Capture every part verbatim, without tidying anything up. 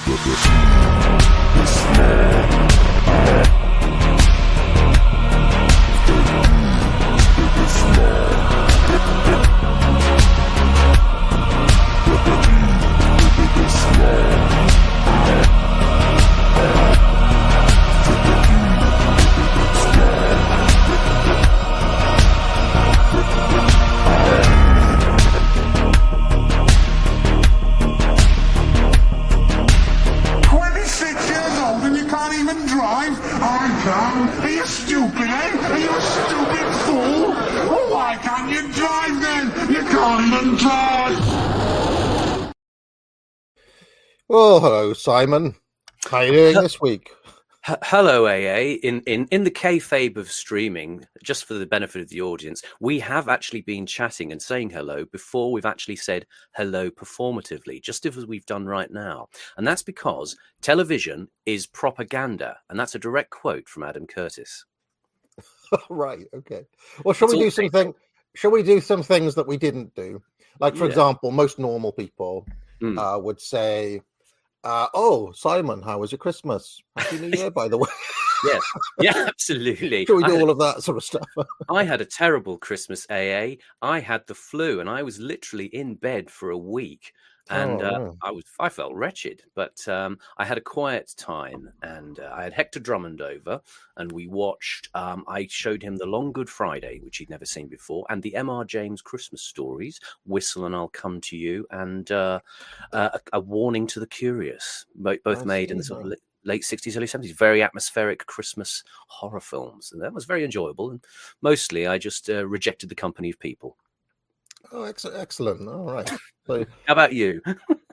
Well, hello, Simon. How are you doing this week? H- Hello, A A. In, in in the kayfabe of streaming, just for the benefit of the audience, we have actually been chatting and saying hello before we've actually said hello performatively, just as we've done right now. And that's because television is propaganda. And that's a direct quote from Adam Curtis. Right, okay. Well, shall It's we do all something? Shall we do some things that we didn't do? Like, for Yeah. example, most normal people Mm. uh, would say, uh, "Oh, Simon, how was your Christmas? Happy New Year, by the way." Yes. Yeah, absolutely. Shall we I do had, all of that sort of stuff? I had a terrible Christmas, A A. I had the flu and I was literally in bed for a week. And Oh, uh, no. I was, I felt wretched, but um, I had a quiet time, and uh, I had Hector Drummond over, and we watched. Um, I showed him The Long Good Friday, which he'd never seen before, and the M R James Christmas Stories, Whistle and I'll Come to You, and uh, uh, a, a Warning to the Curious, bo- both I made in the see, sort of right. la- late sixties, early seventies. Very atmospheric Christmas horror films, and that was very enjoyable. And mostly, I just uh, rejected the company of people. Oh, ex- excellent. All right. So, How about you?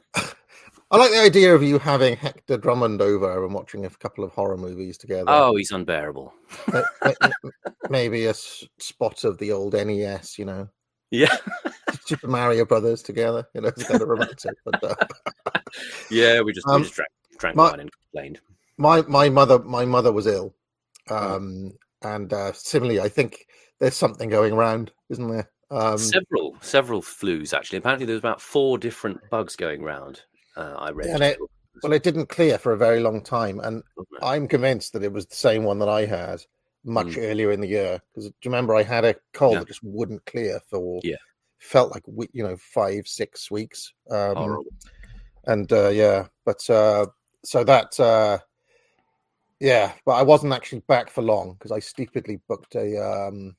I like the idea of you having Hector Drummond over and watching a couple of horror movies together. Oh, he's unbearable. Ma- ma- Maybe a s- spot of the old N E S, you know. Yeah. Super Mario Brothers together, you know, it's kind of romantic. But uh, Yeah, we just Um, we just drank, drank my- wine and complained. my my mother my mother was ill, um, and uh, similarly, I think there's something going around, isn't there? Um, several several flus actually. Apparently, there's about four different bugs going around. Uh, I read. And it- well, it didn't clear for a very long time, and Wasn't it? I'm convinced that it was the same one that I had much Mm. earlier in the year. Because do you remember I had a cold Yeah. that just wouldn't clear for Yeah. felt like we- you know five six weeks. Um, Horrible. and uh, yeah, but uh, so that uh, yeah, but I wasn't actually back for long because I stupidly booked a um,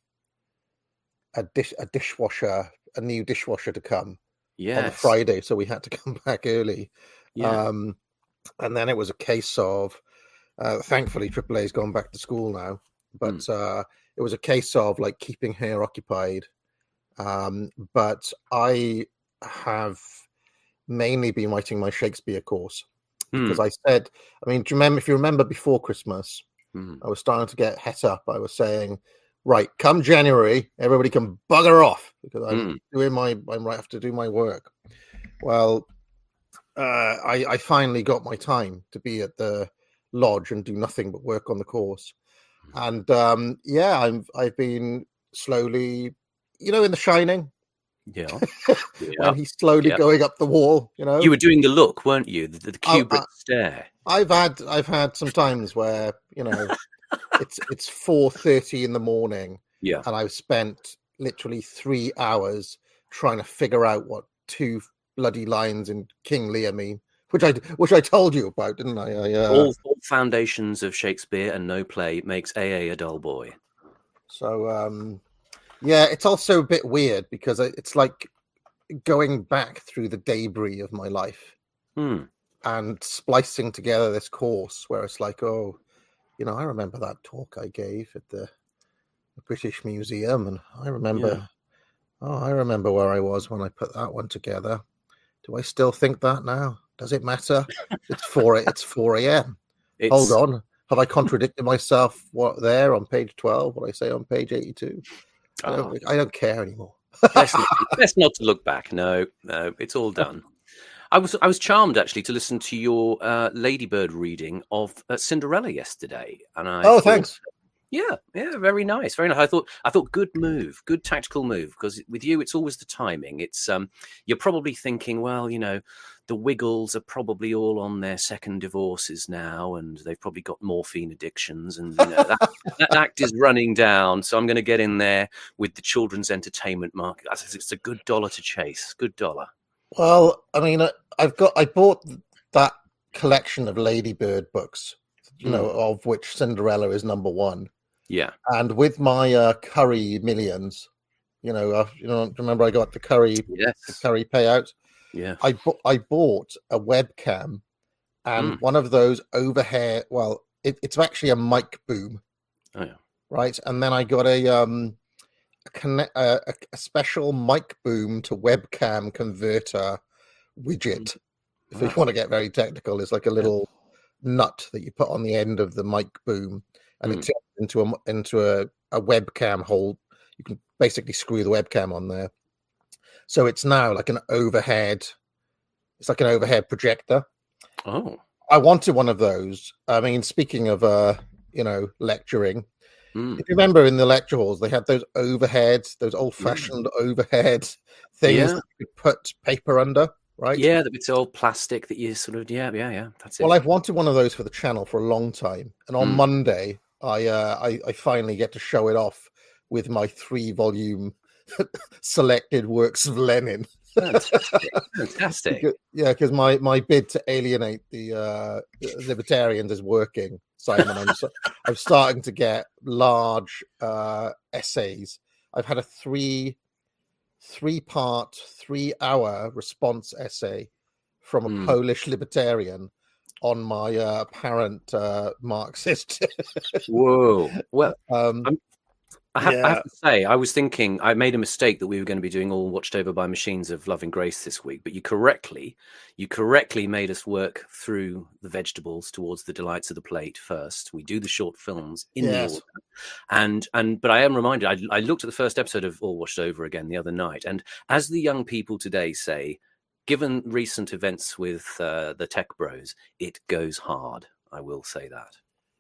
a dish a dishwasher, a new dishwasher to come on the Yes. Friday, so we had to come back early. Yeah. Um, and then it was a case of, uh, thankfully, triple A's gone back to school now, but uh, it was a case of like keeping her occupied. Um, but I have mainly been writing my Shakespeare course Hmm. because I said, I mean, do you remember, if you remember before Christmas, Hmm. I was starting to get het up. I was saying, right, come January, everybody can bugger off because I'm Mm. doing my, I'm right, have to do my work. Well, uh, I, I finally got my time to be at the lodge and do nothing but work on the course. And um, yeah, I'm, I've been slowly, you know, in The Shining, Yeah. Yeah. when he's slowly Yeah. going up the wall, you know. You were doing the look, weren't you? The, the Oh, Kubrick uh, stare. I've had I've had some times where you know it's it's four thirty in the morning Yeah. and I've spent literally three hours trying to figure out what two bloody lines in King Lear mean, which I which I told you about, didn't I? I uh, All, all foundations of Shakespeare and no play makes A A a dull boy. So um, yeah, it's also a bit weird because I- it's like going back through the debris of my life Hmm. and splicing together this course where it's like, oh, you know, I remember that talk I gave at the British Museum, and I remember, Yeah. oh, I remember where I was when I put that one together. Do I still think that now? Does it matter? It's four. It's four a.m. It's, Hold on, have I contradicted myself? What there on page twelve? What I say on page eighty-two? I Oh, don't, I don't care anymore. best, not, best not to look back. No, no, it's all done. I was I was charmed actually to listen to your uh, Ladybird reading of uh, Cinderella yesterday, and I Oh, thought, thanks. Yeah, yeah, very nice, very nice. I thought, I thought, good move, good tactical move. Because with you, it's always the timing. It's um, you're probably thinking, well, you know, the Wiggles are probably all on their second divorces now, and they've probably got morphine addictions, and you know that, that act is running down. So I'm going to get in there with the children's entertainment market. It's a good dollar to chase. Good dollar. Well, I mean, I've got I bought that collection of Ladybird books, you know, mm. of which Cinderella is number one. Yeah, and with my uh, Curry millions, you know, uh, you know, remember I got the Curry, yes. the Curry payout. Yeah, I bu- I bought a webcam and mm. one of those overhead. Well, it, it's actually a mic boom. Oh yeah, right. And then I got a um a, connect, uh, a, a special mic boom to webcam converter widget. Mm. If wow. you want to get very technical, it's like a little yeah. nut that you put on the end of the mic boom. And mm. it turns into a into a, a webcam hole. You can basically screw the webcam on there. So it's now like an overhead. It's like an overhead projector. Oh, I wanted one of those. I mean, speaking of uh, you know, lecturing, mm. if you remember in the lecture halls, they had those overheads, those old-fashioned mm. overhead things yeah. that you could put paper under. Right? Yeah, it's all plastic that you sort of yeah, yeah, yeah. That's it. Well, I've wanted one of those for the channel for a long time, and on mm. Monday. I, uh, I I finally get to show it off with my three volume selected works of Lenin. Fantastic! Fantastic. because, yeah, because my, my bid to alienate the uh, libertarians is working, Simon. I'm so, I'm starting to get large uh, essays. I've had a three three part three hour response essay from a mm. Polish libertarian on my uh, apparent uh, Marxist. Whoa. Well, um, I, have, yeah. I have to say, I was thinking, I made a mistake that we were going to be doing all Watched Over by Machines of Love and Grace this week, but you correctly, you correctly made us work through the vegetables towards the delights of the plate first. We do the short films in yes. the order. And, and, but I am reminded, I, I looked at the first episode of All Watched Over again the other night, and as the young people today say, given recent events with uh, the tech bros, it goes hard. I will say that.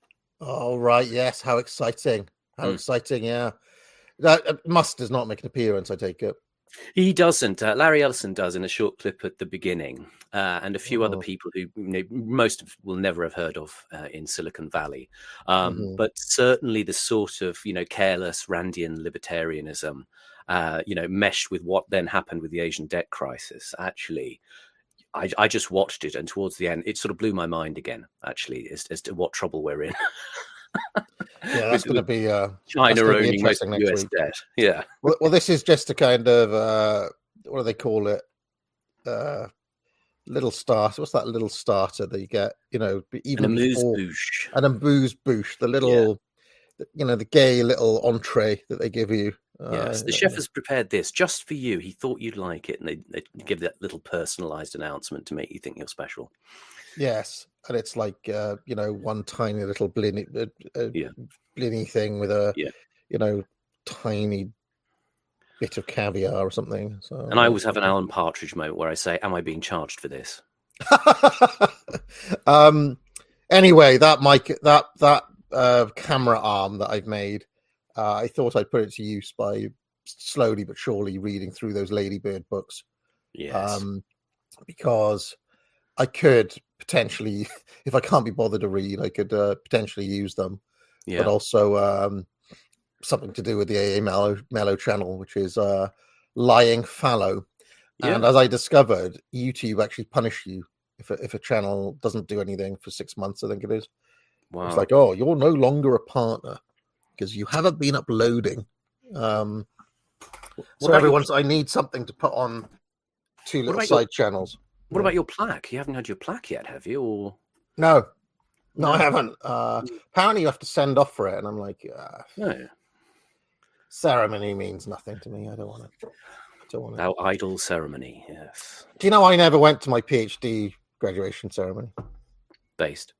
Oh, right. Yes. How exciting. How mm. exciting. Yeah. That uh, Musk does not make an appearance, I take it. He doesn't. Uh, Larry Ellison does in a short clip at the beginning, uh, and a few oh. other people who you know, most of will never have heard of uh, in Silicon Valley. Um, mm-hmm. But certainly the sort of, you know, careless Randian libertarianism, uh, you know, meshed with what then happened with the Asian debt crisis. Actually, I, I just watched it, and towards the end, it sort of blew my mind again, actually, as, as to what trouble we're in. Yeah, that's going to be uh, China owning most of U S debt. Yeah. Well, well, this is just a kind of uh, what do they call it? Uh, little starter. What's that little starter that you get? You know, even an amuse-bouche. An amuse-bouche. The little, yeah. you know, the gay little entree that they give you. Uh, yes, the chef has prepared this just for you. He thought you'd like it, and they, they give that little personalized announcement to make you think you're special. Yes, and it's like uh, you know, one tiny little blinny, uh, uh, yeah. blinny thing with a yeah. you know, tiny bit of caviar or something. So, and I always have an Alan Partridge moment where I say, "Am I being charged for this?" um. Anyway, that mic, that that uh, camera arm that I've made, uh, I thought I'd put it to use by slowly but surely reading through those Ladybird books. Yes. Um, because I could potentially, if I can't be bothered to read, I could uh, potentially use them. Yeah. But also um, something to do with the A A Mellow, Mellow channel, which is uh, lying fallow. Yeah. And as I discovered, YouTube actually punish you if a, if a channel doesn't do anything for six months, I think it is. Wow. It's like, oh, you're no longer a partner because you haven't been uploading. Um, so everyone's, your... I need something to put on two little side your... channels. What about your plaque? You haven't had your plaque yet, have you? Or no, no, no. I haven't. Uh, apparently, you have to send off for it, and I'm like, uh, no. Ceremony means nothing to me. I don't want to. I don't want to. Our idle ceremony. Yes. Do you know I never went to my PhD graduation ceremony? Based.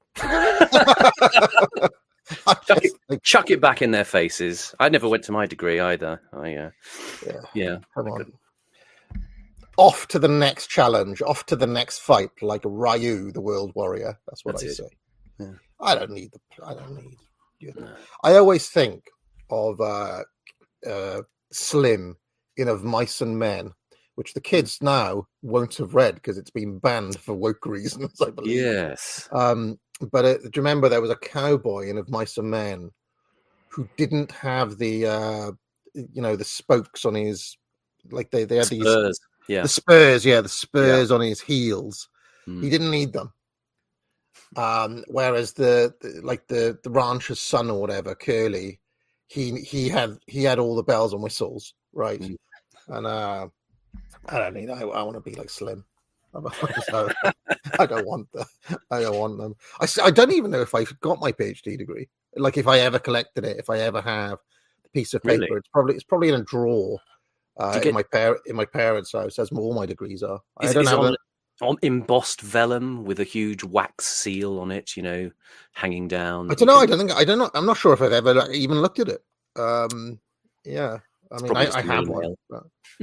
Chuck it, like, chuck it back in their faces. I never went to my degree either. I, uh, yeah, yeah. Come on. Off to the next challenge, off to the next fight, like Ryu, the World Warrior. That's what That's I it. say. Yeah. I don't need the. I don't need. you No. I always think of uh, uh, Slim in Of Mice and Men, which the kids now won't have read because it's been banned for woke reasons, I believe. Yes. Um, but it, do you remember there was a cowboy in Of Mice and Men who didn't have the, uh, you know, the spokes on his, like they, they had Spurs. these, Yeah. the spurs, yeah, the spurs yeah. on his heels. Mm. He didn't need them. Um, whereas the, the like the the rancher's son or whatever, Curly, he he had he had all the bells and whistles, right? Mm. And uh, I don't need. I, I want to be like Slim. So, I don't want the. I don't want them. I, I don't even know if I've got my PhD degree. Like if I ever collected it, if I ever have the piece of paper, really? it's probably it's probably in a drawer uh, get... in my par- in my parents' house. As all my degrees are. Is, I don't is have on, a, on embossed vellum with a huge wax seal on it. You know, hanging down. I don't know. Can... I don't think. I don't know. I'm not sure if I've ever even looked at it. Um, yeah. I it's mean, I, I have one. But...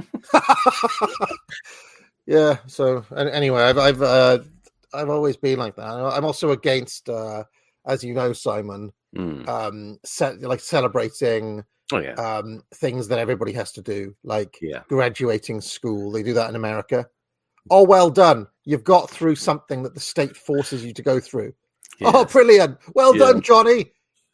yeah. So anyway, I've I've uh, I've always been like that. I'm also against, uh, as you know, Simon, mm. um, ce- like celebrating oh, yeah. um, things that everybody has to do, like yeah. graduating school. They do that in America. Oh, well done! You've got through something that the state forces you to go through. Yes. Oh, brilliant! Well yeah. done, Johnny.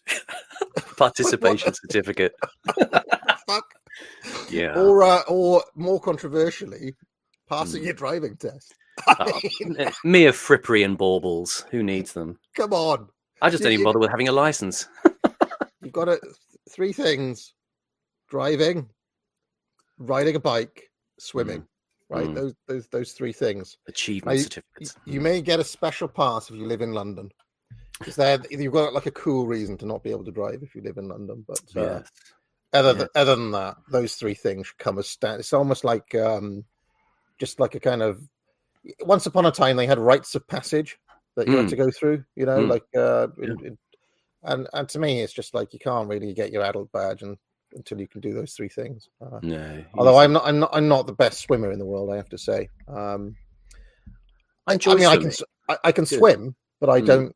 Participation certificate. Fuck. Yeah. Or, uh, or more controversially, passing mm. your driving test. Oh, mere frippery and baubles. Who needs them? Come on. I just don't you, even bother with having a license. You've got it. Three things: driving, riding a bike, swimming. Mm. Right, mm. those those those three things. Achievement now, certificates. You, you may get a special pass if you live in London. Because there, you've got like a cool reason to not be able to drive if you live in London. But uh, yes. other yes. than other than that, those three things should come as stand. It's almost like um, just like a kind of. Once upon a time, they had rites of passage that you mm. had to go through. You know, mm. like uh, yeah. in, in, and and to me, it's just like you can't really get your adult badge and. Until you can do those three things. Uh, no, although I'm not, I'm not, I'm not the best swimmer in the world. I have to say. Um, I, I mean, I can, I, I can Good. swim, but I mm. don't.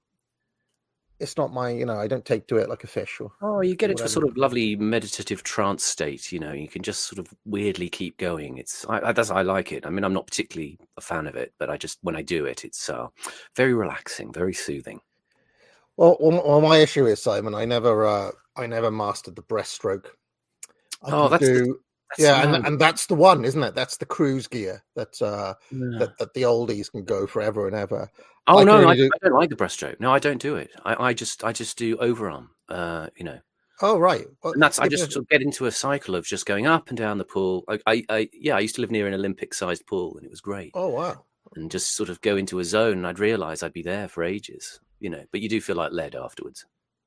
It's not my, you know, I don't take to it like a fish. Or oh, you get or into a sort of lovely meditative trance state. You know, you can just sort of weirdly keep going. It's, I, I, that's, I like it. I mean, I'm not particularly a fan of it, but I just when I do it, it's uh, very relaxing, very soothing. Well, well, well, my issue is, Simon, I never, uh, I never mastered the breaststroke. I oh, that's, do, the, that's yeah, and, and that's the one, isn't it? That's the cruise gear that uh, yeah. that that the oldies can go forever and ever. Oh I no, I, do... I don't like the breaststroke. No, I don't do it. I, I just, I just do overarm. Uh, you know. Oh right, well, and that's I just sort of get into a cycle of just going up and down the pool. I, I, I, yeah, I used to live near an Olympic-sized pool, and it was great. Oh wow! And just sort of go into a zone, and I'd realise I'd be there for ages. You know, but you do feel like lead afterwards.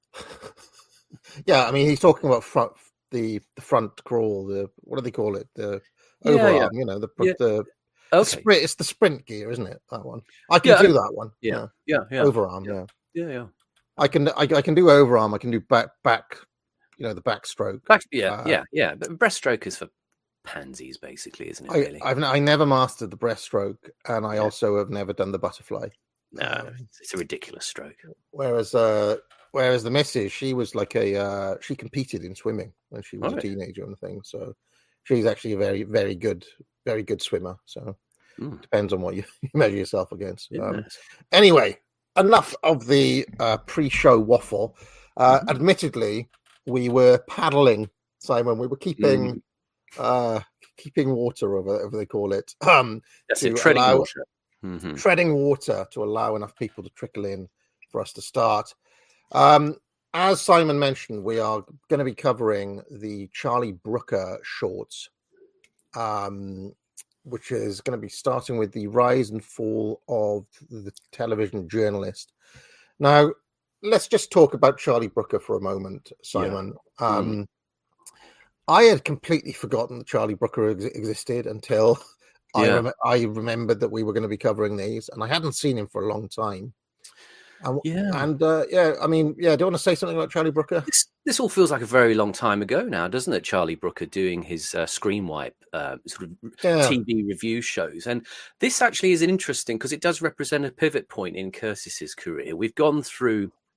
Yeah, I mean, he's talking about front. The, the front crawl, the what do they call it? The yeah, overarm, yeah. you know, the yeah. the, okay. the sprint. It's the sprint gear, isn't it? That one. I can yeah, do that one. Yeah, yeah, yeah. yeah. Overarm, yeah. yeah, yeah. I can I, I can do overarm. I can do back back. You know, the backstroke. Back, yeah, uh, yeah, yeah. But breaststroke is for pansies, basically, isn't it? Really? I, I've I never mastered the breaststroke, and I yeah. also have never done the butterfly. No, um, it's a ridiculous stroke. Whereas, uh, whereas the missus, she was like a uh, she competed in swimming when she was oh, a teenager and thing. So she's actually a very, very good, very good swimmer. So mm. depends on what you measure yourself against. Yeah, Um, nice. Anyway, enough of the uh, pre-show waffle. Uh, mm-hmm. Admittedly, we were paddling, Simon. We were keeping mm. uh, keeping water, or whatever they call it. Um, That's to it, treading allow, water. Mm-hmm. Treading water to allow enough people to trickle in for us to start. Um, as Simon mentioned, we are going to be covering the Charlie Brooker shorts, um, which is going to be starting with the rise and fall of the television journalist. Now, let's just talk about Charlie Brooker for a moment, Simon. Yeah. Um, mm. I had completely forgotten that Charlie Brooker ex- existed until yeah. I, rem- I remembered that we were going to be covering these, and I hadn't seen him for a long time. And, yeah, and uh, yeah, I mean, yeah. Do you want to say something about Charlie Brooker? This, this all feels like a very long time ago now, doesn't it? Charlie Brooker doing his uh, Screen Wipe uh, sort of yeah. T V review shows, and this actually is interesting because it does represent a pivot point in Curtis's career. We've gone through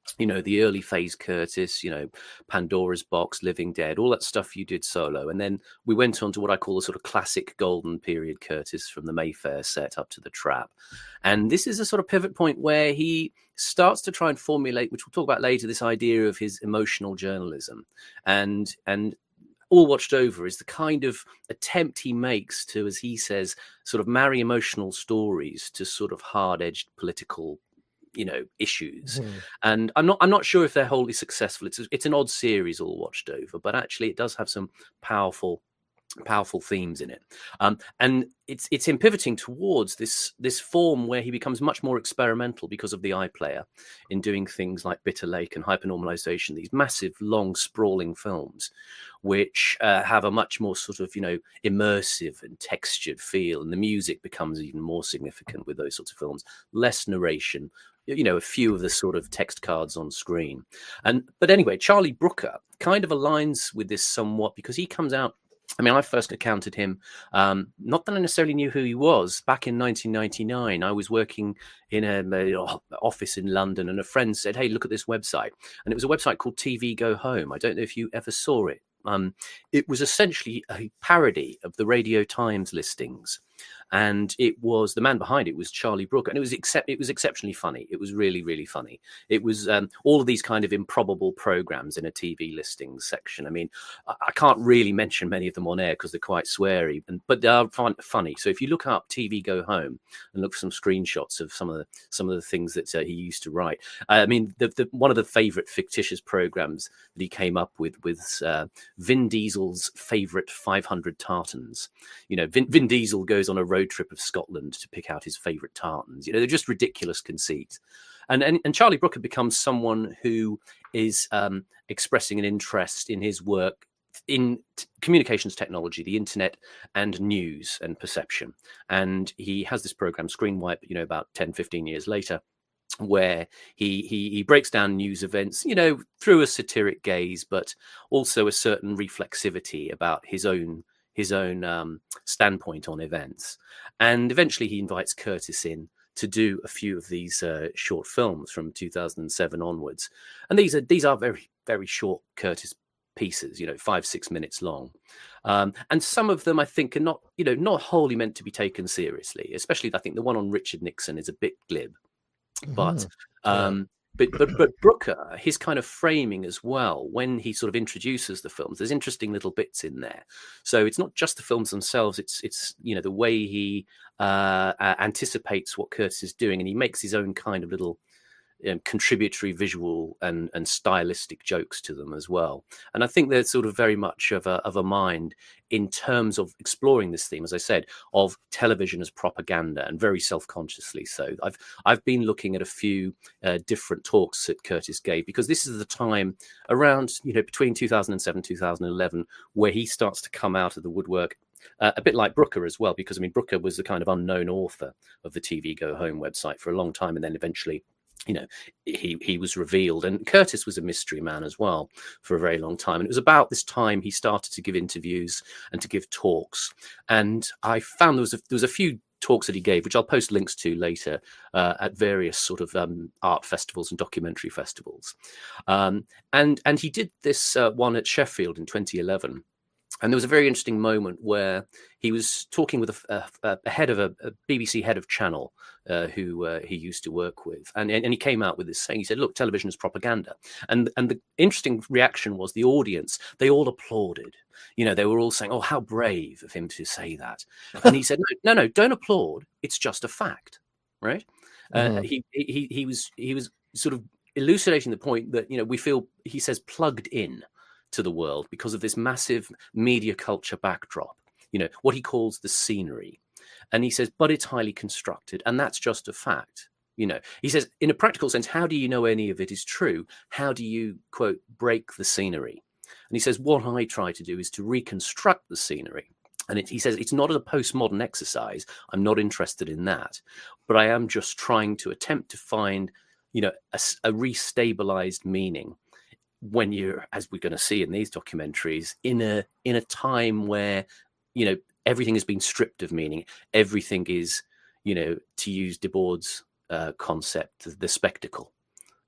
you know, the early phase Curtis, you know, Pandora's Box, Living Dead, all that stuff you did solo. And then we went on to what I call the sort of classic golden period Curtis, from the Mayfair set up to the Trap. And this is a sort of pivot point where he starts to try and formulate, which we'll talk about later, this idea of his emotional journalism. And, and, All Watched Over is the kind of attempt he makes to, as he says, sort of marry emotional stories to sort of hard-edged political, you know, issues. Mm. And I'm not I'm not sure if they're wholly successful. It's a, it's an odd series, All Watched Over, but actually it does have some powerful powerful themes in it. Um, and it's it's him pivoting towards this this form where he becomes much more experimental because of the iPlayer, in doing things like Bitter Lake and Hypernormalization, these massive, long, sprawling films, which uh, have a much more sort of, you know, immersive and textured feel. And the music becomes even more significant with those sorts of films. Less narration, you know, a few of the sort of text cards on screen. And but anyway, Charlie Brooker kind of aligns with this somewhat, because he comes out, I mean, I first encountered him, um, not that I necessarily knew who he was, back in nineteen ninety-nine. I was working in an office in London, and a friend said, hey, look at this website. And it was a website called T V Go Home. I don't know if you ever saw it. Um, it was essentially a parody of the Radio Times listings. And it was, the man behind it was Charlie Brooker, and it was except it was exceptionally funny. It was really, really funny. It was um, all of these kind of improbable programs in a T V listings section. I mean, I, I can't really mention many of them on air because they're quite sweary, and, but they are fun, funny. So if you look up T V Go Home and look for some screenshots of some of the some of the things that uh, he used to write. Uh, I mean, the, the, one of the favorite fictitious programs that he came up with was uh, Vin Diesel's favorite five hundred tartans. You know, Vin, Vin Diesel goes on a road trip of Scotland to pick out his favorite tartans. You know, they're just ridiculous conceits. And, and, and Charlie Brooker becomes someone who is um, expressing an interest in his work in t- communications technology, the internet, and news and perception. And he has this program, Screen Wipe, you know, about ten, fifteen years later, where he, he he breaks down news events, you know, through a satiric gaze, but also a certain reflexivity about his own his own um, standpoint on events. And eventually he invites Curtis in to do a few of these uh, short films from two thousand seven onwards. And these are these are very, very short Curtis pieces, you know, five, six minutes long. Um, and some of them, I think, are not, you know, not wholly meant to be taken seriously, especially, I think, the one on Richard Nixon is a bit glib. But mm-hmm. um, yeah. But, but but Brooker, his kind of framing as well, when he sort of introduces the films, there's interesting little bits in there. So it's not just the films themselves; it's it's you know the way he uh, uh, anticipates what Curtis is doing, and he makes his own kind of little um, contributory visual and and stylistic jokes to them as well. And I think they're sort of very much of a of a mind in terms of exploring this theme, as I said, of television as propaganda, and very self-consciously so. I've I've been looking at a few uh, different talks that Curtis gave, because this is the time around, you know, between two thousand seven, two thousand eleven, where he starts to come out of the woodwork, uh, a bit like Brooker as well, because, I mean, Brooker was the kind of unknown author of the T V Go Home website for a long time, and then eventually, you know, he he was revealed. And Curtis was a mystery man as well for a very long time. And it was about this time he started to give interviews and to give talks. And I found there was a, there was a few talks that he gave, which I'll post links to later, uh, at various sort of um, art festivals and documentary festivals. Um, and and he did this uh, one at Sheffield in twenty eleven. And there was a very interesting moment where he was talking with a, a, a head of a, a B B C head of channel uh, who uh, he used to work with. And, and he came out with this saying, he said, look, television is propaganda. And, and the interesting reaction was the audience, they all applauded. You know, they were all saying, oh, how brave of him to say that. And he said, no, no, no, don't applaud. It's just a fact. Right. Mm-hmm. Uh, he, he, he was he was sort of elucidating the point that, you know, we feel, he says, plugged in to the world because of this massive media culture backdrop, you know, what he calls the scenery. And he says, but it's highly constructed, and that's just a fact. You know, he says, in a practical sense, how do you know any of it is true? How do you, quote, break the scenery? And he says, what I try to do is to reconstruct the scenery. And it, he says, it's not a postmodern exercise. I'm not interested in that. But I am just trying to attempt to find, you know, a, a restabilized meaning when you're, as we're going to see in these documentaries, in a in a time where, you know, everything has been stripped of meaning. Everything is, you know, to use Debord's uh, concept, the spectacle.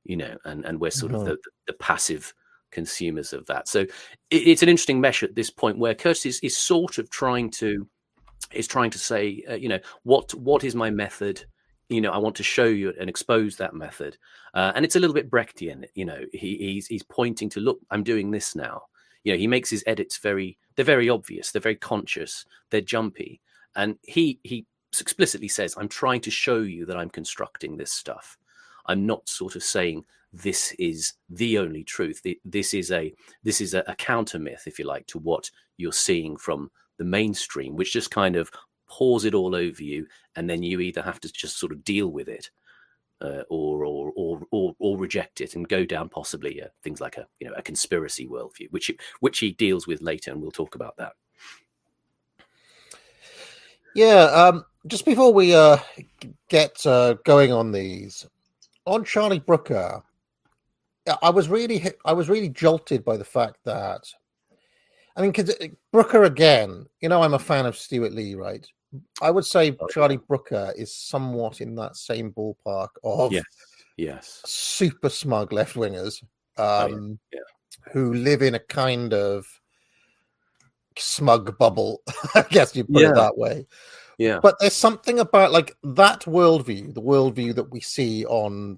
you know, and and we're sort Mhm. of the the passive consumers of that. So it, it's an interesting mesh at this point where Curtis is, is sort of trying to is trying to say, uh, you know, what what is my method? You know, I want to show you and expose that method, uh, and it's a little bit Brechtian. You know, he, he's he's pointing to, look, I'm doing this now. You know, he makes his edits very they're very obvious, they're very conscious, they're jumpy, and he he explicitly says, I'm trying to show you that I'm constructing this stuff. I'm not sort of saying this is the only truth. This is a this is a, a counter myth, if you like, to what you're seeing from the mainstream, which just kind of pours it all over you, and then you either have to just sort of deal with it, uh, or, or or or or reject it and go down possibly uh, things like a you know a conspiracy worldview, which which he deals with later, and we'll talk about that. Yeah. Um, just before we uh, get uh, going on these, on Charlie Brooker, I was really I was really jolted by the fact that, I mean, because Brooker, again, you know, I'm a fan of Stuart Lee, right? I would say Oh, Charlie yeah. Brooker is somewhat in that same ballpark of Yes. Yes. super smug left wingers, um, Oh, yeah. Yeah. who live in a kind of smug bubble, I guess you put Yeah. it that way. Yeah. But there's something about like that worldview, the worldview that we see on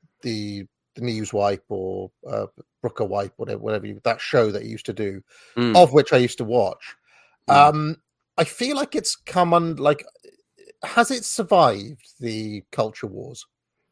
the the Newswipe or uh, Brooker Wipe, whatever, whatever you, that show that he used to do, Mm. of which I used to watch. Mm. Um, I feel like it's come on, like, has it survived the culture wars?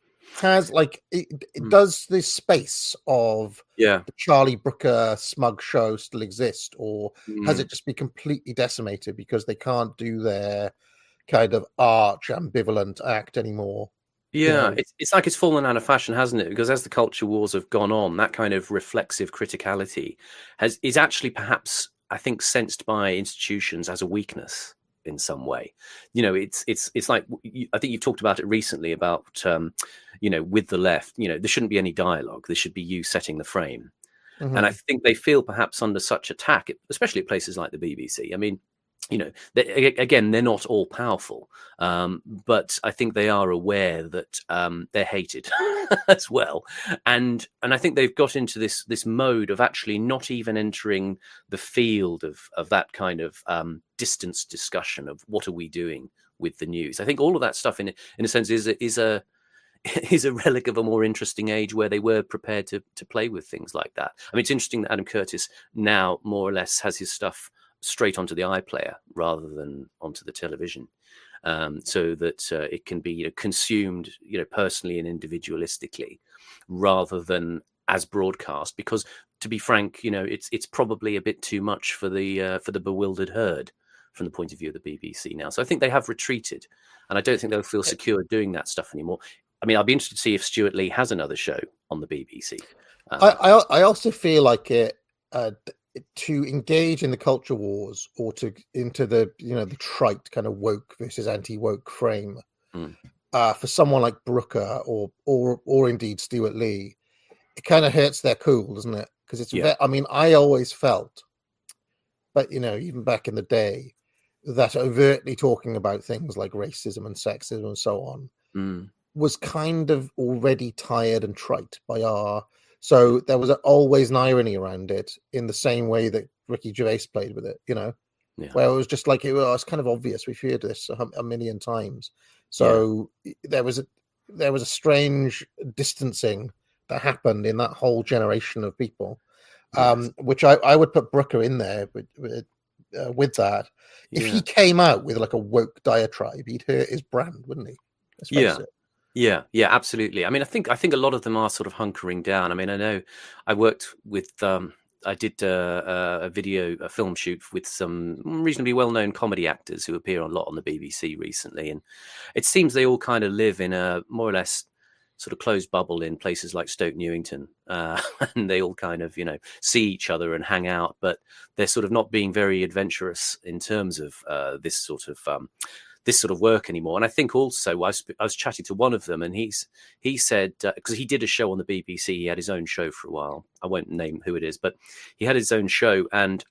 Has like it, it Mm. does this space of Yeah. the Charlie Brooker smug show still exist, or has Mm. it just been completely decimated because they can't do their kind of arch ambivalent act anymore? Yeah, You know? it's it's like it's fallen out of fashion, hasn't it? Because as the culture wars have gone on, that kind of reflexive criticality has is actually perhaps, I think, sensed by institutions as a weakness in some way. You know, it's it's it's like you, I think you've talked about it recently about um, you know, with the left, you know, there shouldn't be any dialogue. There should be you setting the frame. Mhm. And I think they feel perhaps under such attack, especially at places like the B B C. I mean, you know, they, again, they're not all powerful, um, but I think they are aware that um, they're hated as well, and and I think they've got into this this mode of actually not even entering the field of of that kind of um, distance discussion of what are we doing with the news. I think all of that stuff, in in a sense, is a, is a is a relic of a more interesting age where they were prepared to to play with things like that. I mean, it's interesting that Adam Curtis now more or less has his stuff straight onto the iPlayer rather than onto the television, um, so that uh, it can be you know, consumed, you know, personally and individualistically, rather than as broadcast. Because, to be frank, you know, it's it's probably a bit too much for the uh, for the bewildered herd from the point of view of the B B C now. So I think they have retreated, and I don't think they'll feel secure doing that stuff anymore. I mean, I'll be interested to see if Stuart Lee has another show on the B B C. Um, I, I I also feel like it uh, to engage in the culture wars, or to into the you know the trite kind of woke versus anti-woke frame, mm. uh, for someone like Brooker or or or indeed Stuart Lee, it kind of hurts their cool, doesn't it? Because it's Yeah. ve- I mean, I always felt, but you know, even back in the day, that overtly talking about things like racism and sexism and so on Mm. was kind of already tired and trite by our. So there was a, always an irony around it, in the same way that Ricky Gervais played with it, you know, Yeah. where it was just like, it was kind of obvious. We've heard this a, a million times. So yeah. there was a there was a strange distancing that happened in that whole generation of people, um, yes. which I, I would put Brooker in there with, with, uh, with that. If yeah. he came out with like a woke diatribe, he'd hurt his brand, wouldn't he? Let's face yeah. it. Yeah, yeah, absolutely. I mean, I think I think a lot of them are sort of hunkering down. I mean, I know I worked with, um, I did uh, a video, a film shoot with some reasonably well-known comedy actors who appear a lot on the B B C recently, and it seems they all kind of live in a more or less sort of closed bubble in places like Stoke Newington, uh, and they all kind of you know see each other and hang out, but they're sort of not being very adventurous in terms of uh, this sort of. Um, this sort of work anymore. And I think also I was, I was chatting to one of them, and he's he said, because uh, he did a show on the B B C, he had his own show for a while. I won't name who it is, but he had his own show, and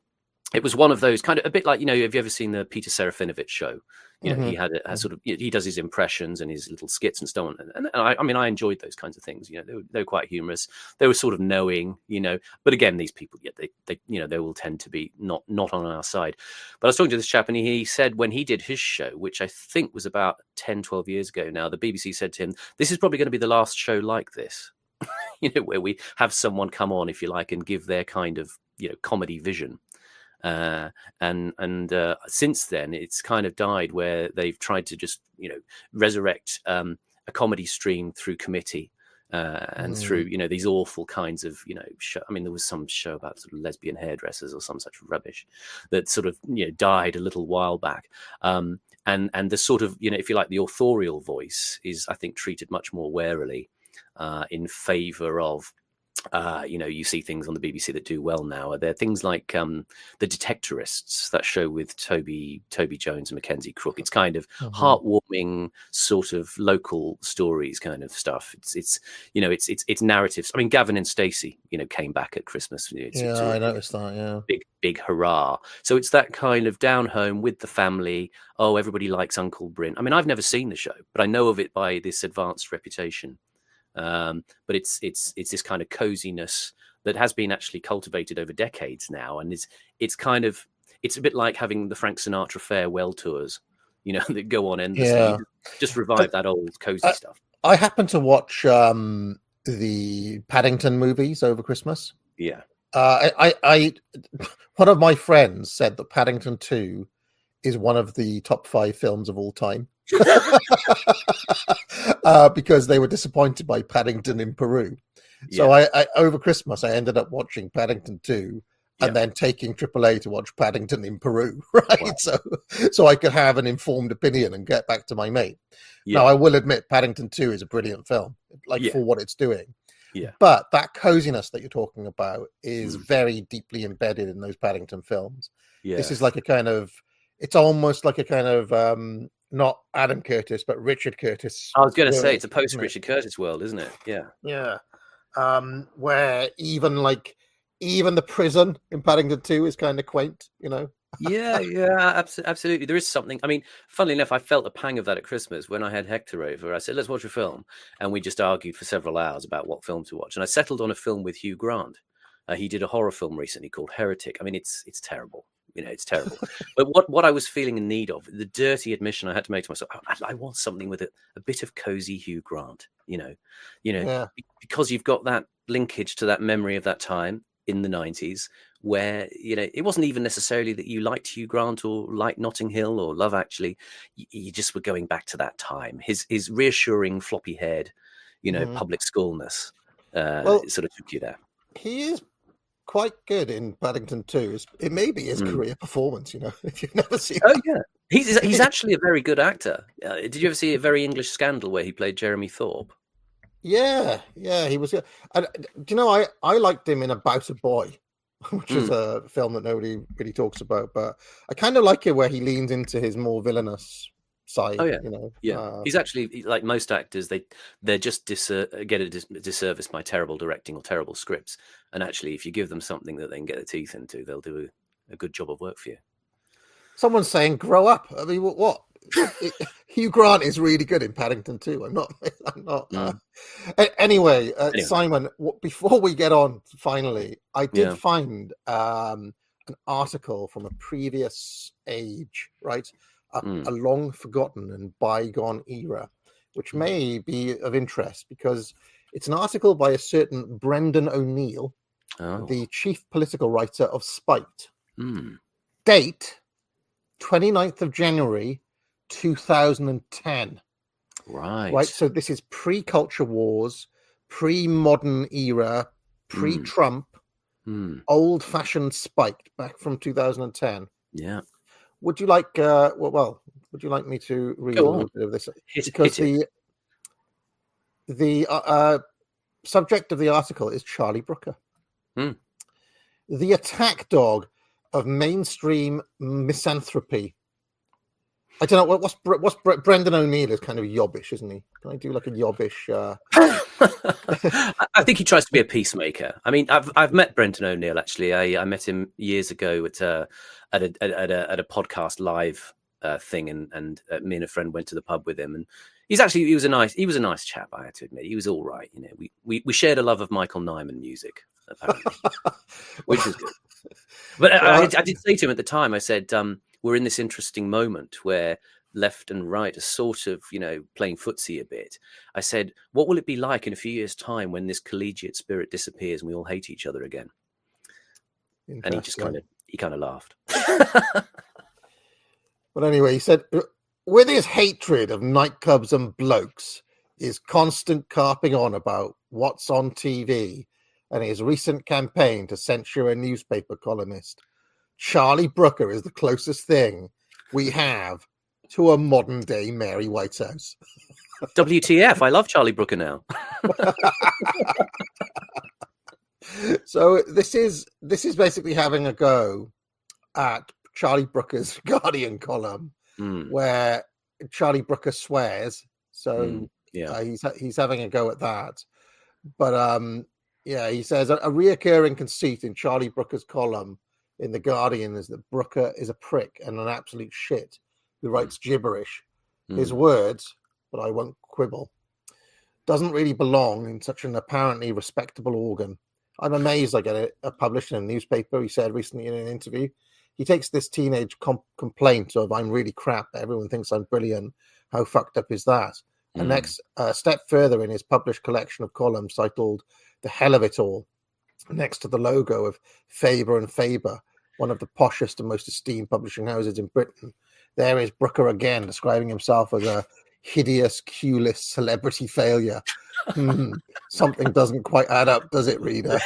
it was one of those kind of a bit like, you know, have you ever seen the Peter Serafinovich show? You know, Mhm. he had a, a sort of, he does his impressions and his little skits and so on. And, and I, I mean, I enjoyed those kinds of things. You know, they were, they were quite humorous. They were sort of knowing, you know, but again, these people, yeah, they, they, you know, they will tend to be not, not on our side. But I was talking to this chap and he said when he did his show, which I think was about ten, twelve years ago now, the B B C said to him, this is probably going to be the last show like this, you know, where we have someone come on, if you like, and give their kind of, you know, comedy vision. Uh, and and uh, since then, it's kind of died where they've tried to just, you know, resurrect um, a comedy stream through Committee uh, and Mm. through, you know, these awful kinds of, you know, show, I mean, there was some show about sort of lesbian hairdressers or some such rubbish that sort of, you know, died a little while back. Um, and and the sort of, you know, if you like, the authorial voice is, I think, treated much more warily uh, in favour of. Uh, you know, you see things on the B B C that do well now. Are there things like um, The Detectorists, that show with Toby Toby Jones and Mackenzie Crook? It's kind of Mhm. heartwarming, sort of local stories, kind of stuff. It's it's you know, it's it's it's narratives. I mean, Gavin and Stacey, you know, came back at Christmas. It's, Yeah, it's I already noticed that. Yeah. big big hurrah. So it's that kind of down home with the family. Oh, everybody likes Uncle Bryn. I mean, I've never seen the show, but I know of it by this advanced reputation. Um, but it's it's it's this kind of coziness that has been actually cultivated over decades now, and it's it's kind of it's a bit like having the Frank Sinatra farewell tours, you know, that go on endlessly. Yeah. You just revive that old cozy I- stuff. I happened to watch um, the Paddington movies over Christmas. Yeah. Uh, I, I, I, one of my friends said that Paddington two is one of the top five films of all time. uh, because they were disappointed by Paddington in Peru. So Yeah. I, I over Christmas I ended up watching Paddington two and Yeah. then taking triple A to watch Paddington in Peru, right? Wow. So so I could have an informed opinion and get back to my mate. Yeah. Now I will admit Paddington two is a brilliant film, like Yeah. for what it's doing. Yeah. But that coziness that you're talking about is Mm. very deeply embedded in those Paddington films. Yeah. This is like a kind of, it's almost like a kind of um not Adam Curtis, but Richard Curtis. I was going to say world, it's a post isn't it? Richard Curtis world, isn't it? Yeah. Yeah. Um, where even like even the prison in Paddington two is kind of quaint, you know. Yeah, yeah, abso- absolutely. There is something. I mean, funnily enough, I felt a pang of that at Christmas when I had Hector over. I said, let's watch a film. And we just argued for several hours about what film to watch. And I settled on a film with Hugh Grant. Uh, he did a horror film recently called Heretic. I mean, it's it's terrible. You know, it's terrible. But what, what I was feeling in need of, the dirty admission I had to make to myself, I, I want something with a, a bit of cozy Hugh Grant, you know, you know, Yeah. because you've got that linkage to that memory of that time in the nineties where, you know, it wasn't even necessarily that you liked Hugh Grant or liked Notting Hill or Love Actually. You, you just were going back to that time. His his reassuring floppy head, you know, Mhm. public schoolness uh, Well, sort of took you there. He is quite good in Paddington two. It's- It may be his Mm. career performance, you know, if you've never seen Oh that. yeah, he's he's actually a very good actor. Uh, did you ever see A Very English Scandal where he played Jeremy Thorpe? Yeah, yeah, he was good. And, uh, do you know, I, I liked him in About a Boy, which is a film that nobody really talks about, but I kind of like it where he leans into his more villainous side. Oh, yeah. You know, Yeah, uh, he's actually he- like most actors. They they're just dis- uh, get a dis- disservice by terrible directing or terrible scripts. And actually, if you give them something that they can get their teeth into, they'll do a, a good job of work for you. someone's saying grow up. I mean, what? what? It- Hugh Grant is really good in Paddington too. I'm not. I'm not. Uh, a- anyway, uh, Anyway. Simon. w- Before we get on, finally, I did Yeah. find um, an article from a previous age, right? A, Mm. a long forgotten and bygone era, which Mm. may be of interest because it's an article by a certain Brendan O'Neill, Oh, the chief political writer of Spite. mm. Date twenty-ninth of January two thousand ten. right, Right. So this is pre-culture wars, pre-modern era, pre-Trump, Mm. old-fashioned Spite back from two thousand ten. Yeah, Would you like uh well, well would you like me to read Go a on. little bit of this? hit, Because hit it. the the uh, uh subject of the article is Charlie Brooker. Hmm. The attack dog of mainstream misanthropy. I don't know what, what's what's Brendan O'Neill is kind of yobbish, isn't he? Can I do like a yobbish? Uh... I think he tries to be a peacemaker. I mean, I've I've met Brendan O'Neill actually. I, I met him years ago at a at a at a, at a podcast live uh, thing, and and uh, me and a friend went to the pub with him, and he's actually he was a nice he was a nice chap. I had to admit, he was all right. You know, we we, we shared a love of Michael Nyman music, apparently, which is good. But I, I, I did say to him at the time, I said, um, we're in this interesting moment where left and right are sort of, you know, playing footsie a bit. I said, what will it be like in a few years' time when this collegiate spirit disappears and we all hate each other again? And he just kind of, he kind of laughed. But anyway, he said, with his hatred of nightclubs and blokes, his constant carping on about what's on T V, and his recent campaign to censure a newspaper columnist, Charlie Brooker is the closest thing we have to a modern day Mary Whitehouse. W T F? I love Charlie Brooker now. So this is this is basically having a go at Charlie Brooker's Guardian column, mm. where Charlie Brooker swears. So mm, yeah, uh, he's he's having a go at that. But um, yeah, he says a, a reoccurring conceit in Charlie Brooker's column in The Guardian is that Brooker is a prick and an absolute shit who writes gibberish. Mm. His words, but I won't quibble, doesn't really belong in such an apparently respectable organ. I'm amazed I get it uh, published in a newspaper, he said recently in an interview. He takes this teenage comp- complaint of I'm really crap, everyone thinks I'm brilliant. How fucked up is that? Mm. And next uh, step further in his published collection of columns titled The Hell of It All, next to the logo of Faber and Faber, one of the poshest and most esteemed publishing houses in Britain, there is Brooker again, describing himself as a hideous, cueless celebrity failure. Hmm, something doesn't quite add up, does it, reader?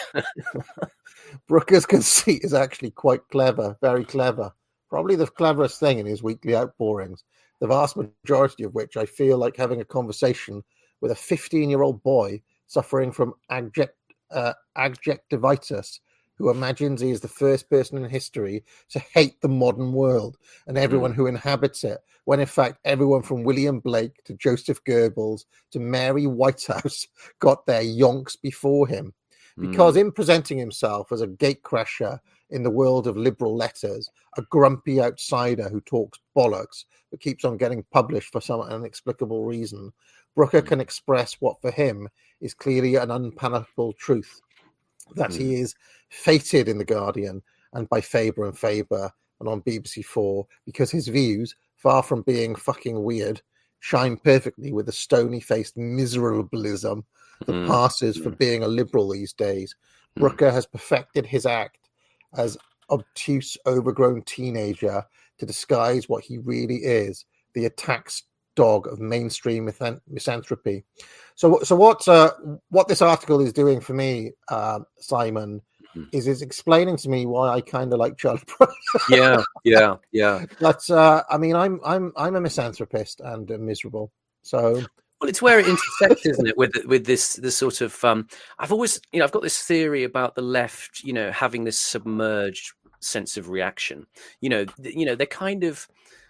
Brooker's conceit is actually quite clever, very clever. Probably the cleverest thing in his weekly outpourings, the vast majority of which I feel like having a conversation with a fifteen-year-old boy suffering from adject, uh, adjectivitis, who imagines he is the first person in history to hate the modern world and everyone mm. who inhabits it, when in fact everyone from William Blake to Joseph Goebbels to Mary Whitehouse got their yonks before him. Because mm. in presenting himself as a gatecrasher in the world of liberal letters, a grumpy outsider who talks bollocks but keeps on getting published for some inexplicable reason, Brooker can express what for him is clearly an unpalatable truth, that mm. he is fated in The Guardian and by Faber and Faber and on B B C Four, because his views, far from being fucking weird, shine perfectly with the stony-faced miserablism that mm. passes for being a liberal these days. Mm. Brooker has perfected his act as obtuse, overgrown teenager to disguise what he really is, the attacked dog of mainstream mithan- misanthropy. So, so what uh, what this article is doing for me, uh, Simon, mm. is is explaining to me why I kind of like Charlie Brooker. yeah, yeah, yeah. But uh, I mean, I'm I'm I'm a misanthropist and uh, miserable. So. Well, it's where it intersects, isn't it, with with this this sort of. Um, I've always, you know, I've got this theory about the left, you know, having this submerged sense of reaction. You know, th- you know, they're kind of.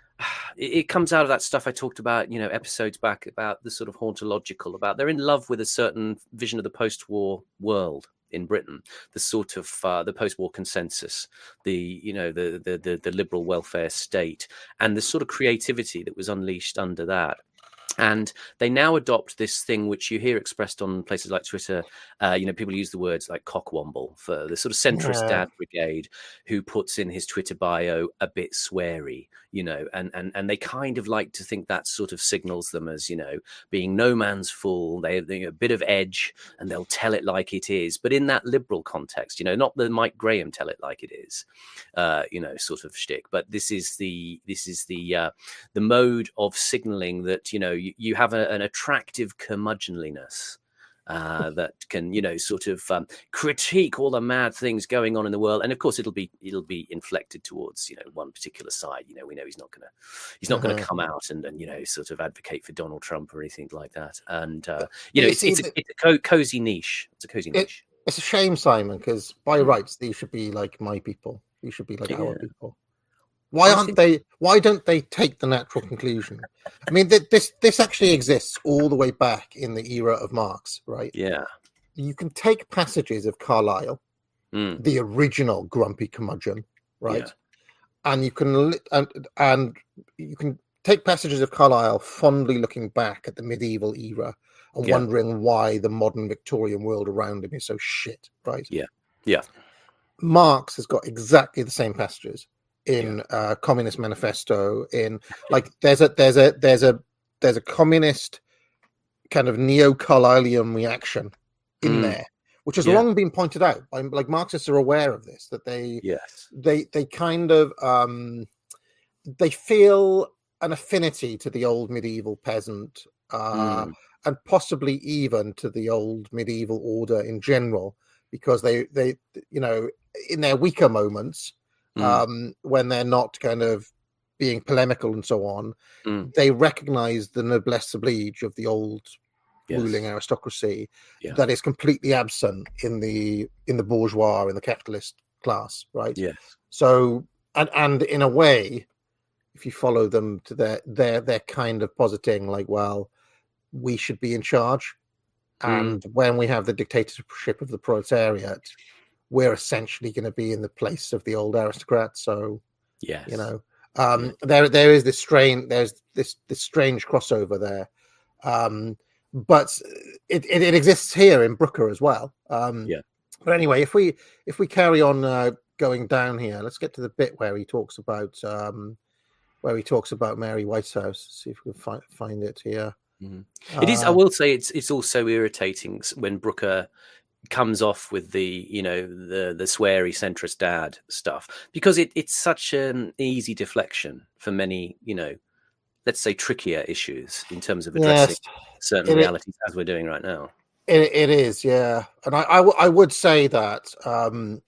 It, it comes out of that stuff I talked about, you know, episodes back about the sort of hauntological, about they're in love with a certain vision of the post-war world in Britain, the sort of uh, the post-war consensus, the you know the, the the the liberal welfare state, and the sort of creativity that was unleashed under that. And they now adopt this thing which you hear expressed on places like Twitter. Uh, you know, people use the words like cockwomble for the sort of centrist yeah. dad brigade who puts in his Twitter bio a bit sweary, you know, and, and, and they kind of like to think that sort of signals them as, you know, being no man's fool. They have a bit of edge and they'll tell it like it is. But in that liberal context, you know, not the Mike Graham tell it like it is, uh, you know, sort of shtick. But this is the this is the uh, the mode of signaling that, you know, you, you have a, an attractive curmudgeonliness uh, that can, you know, sort of um, critique all the mad things going on in the world. And of course, it'll be it'll be inflected towards, you know, one particular side. You know, we know he's not going to he's not uh-huh. going to come out and, and, you know, sort of advocate for Donald Trump or anything like that. And, uh, you know, it's, it's, a, it's a co- cozy niche. It's a cozy it, niche. It's a shame, Simon, because by rights, these should be like my people. These should be like yeah. our people. Why I aren't think- they? Why don't they take the natural conclusion? I mean, th- this this actually exists all the way back in the era of Marx, right? Yeah. You can take passages of Carlyle, Mm. the original grumpy curmudgeon, right? Yeah. And you can li- and and you can take passages of Carlyle fondly looking back at the medieval era and Yeah. wondering why the modern Victorian world around him is so shit, right? Yeah. Yeah. Marx has got exactly the same passages in yeah. uh, Communist Manifesto. In like, there's a there's a there's a there's a communist kind of neo-Carlylean reaction in mm. there, which has yeah. long been pointed out. Like Marxists are aware of this, that they yes they they kind of um, they feel an affinity to the old medieval peasant, uh, mm. and possibly even to the old medieval order in general, because they they you know in their weaker moments, mm. um, when they're not kind of being polemical and so on, mm. they recognize the noblesse oblige of the old yes. ruling aristocracy yeah. that is completely absent in the in the bourgeois, in the capitalist class, right? Yes. So and and in a way, if you follow them to their their they're kind of positing like, well, we should be in charge, mm. and when we have the dictatorship of the proletariat, we're essentially going to be in the place of the old aristocrats. So yes, you know, um, yeah. there there is this strain, there's this this strange crossover there, um, but it, it it exists here in Brooker as well. Um, yeah. But anyway, if we if we carry on uh, going down here, let's get to the bit where he talks about um, where he talks about Mary Whitehouse. See if we can find find it here. Mm-hmm. Uh, it is. I will say it's it's also irritating when Brooker comes off with the you know the the sweary centrist dad stuff, because it it's such an easy deflection for many you know let's say trickier issues in terms of addressing yes, certain realities is, as we're doing right now. It, it is, yeah, and I, I, w- I would say that. Um,